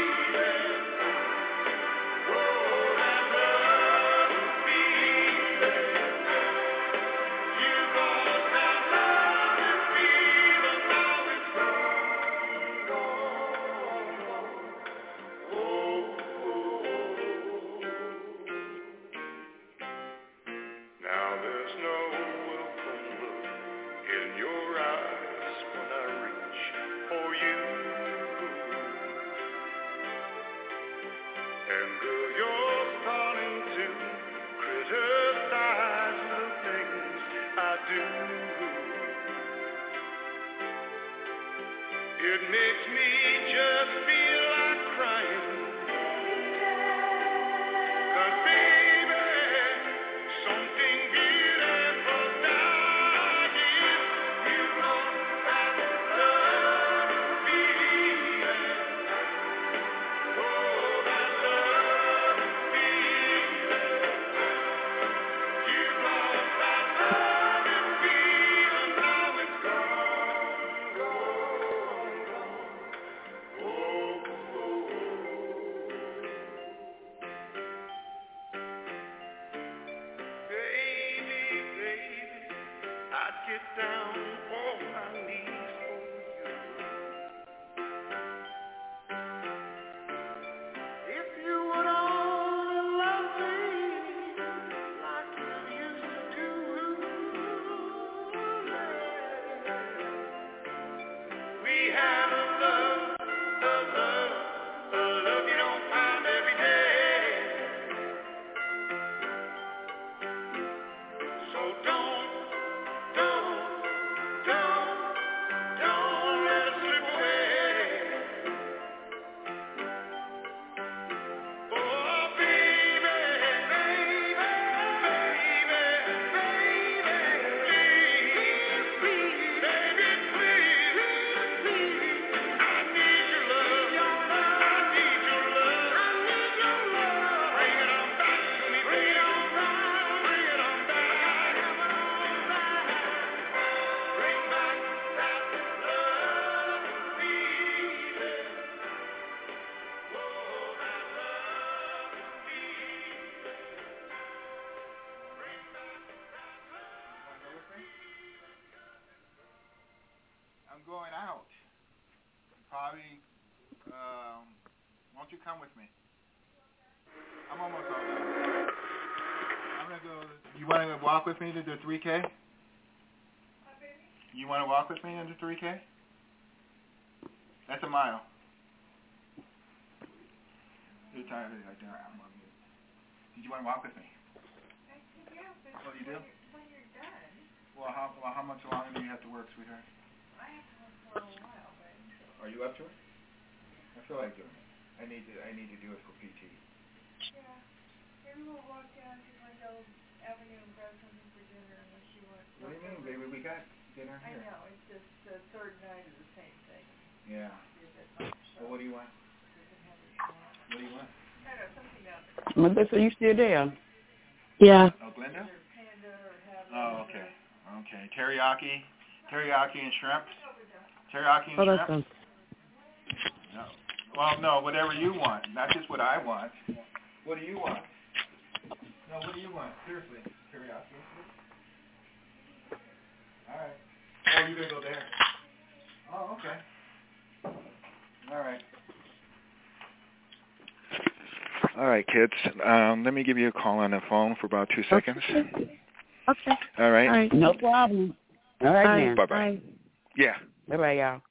Speaker 11: Oh, I love me. You won't stop loving me, but now it's gone, gone, gone. Oh, now there's no welcome look in your eyes when I reach for you. And girl, you're starting to criticize the things I do. It makes me just feel like crying. 'Cause baby, something beautiful died if you won't stop loving me. Oh, that love feeling. You won't stop loving me, and now it's gone, gone, gone. Oh, oh, baby, baby, I'd get down on my knees for you. If you would only love me like you used to do. We have a love, a love, a love you don't find every day. So don't, don't, don't, don't let it slip away. Oh, baby, baby, baby, baby, please, please, baby, please, please. I need your love, I need your love, I need your love. Bring it on back to me, bring it on back, bring it on back, come on back. Bring back that love, baby. Oh, that love, baby. Bring back that love.
Speaker 2: I'm going out. Probably, um, won't you come with me? I'm almost all done. I'm going to go, you want to walk with me to the three K? You want to walk with me to the three K? That's a mile. You're tired right there. I'm on you. Did you want to walk with me? Oh, you do? Well, how, well, how much longer do you have to work, sweetheart? Are you up to it? I feel like doing it. I need to. I need to do it for P T.
Speaker 18: Yeah. Maybe we'll walk down to Glendale Avenue and grab something for dinner unless you want.
Speaker 2: What do you mean, baby? We got dinner
Speaker 18: I
Speaker 2: here.
Speaker 18: know. It's just the third night of the same thing.
Speaker 2: Yeah. Well, what do you want? What do you want?
Speaker 18: I don't know, something else.
Speaker 3: Melissa, you still there?
Speaker 5: Yeah.
Speaker 2: Oh, Glenda? Oh, okay. Okay. Teriyaki. Teriyaki and shrimp. Teriyaki and
Speaker 5: Oh, that
Speaker 2: shrimp.
Speaker 5: sounds.
Speaker 2: No. Well, no, whatever you want, not just what I want. What do you want? No, what do you want? Seriously, curiosity. All right. Oh, you're gonna go there. Oh, okay. All right. All right, kids. Um, let me give you a call on the phone for about two seconds.
Speaker 5: Okay.
Speaker 2: All right.
Speaker 5: All right.
Speaker 3: No problem. All right,
Speaker 5: Bye.
Speaker 3: then.
Speaker 2: Bye-bye. Yeah.
Speaker 3: Bye-bye, y'all.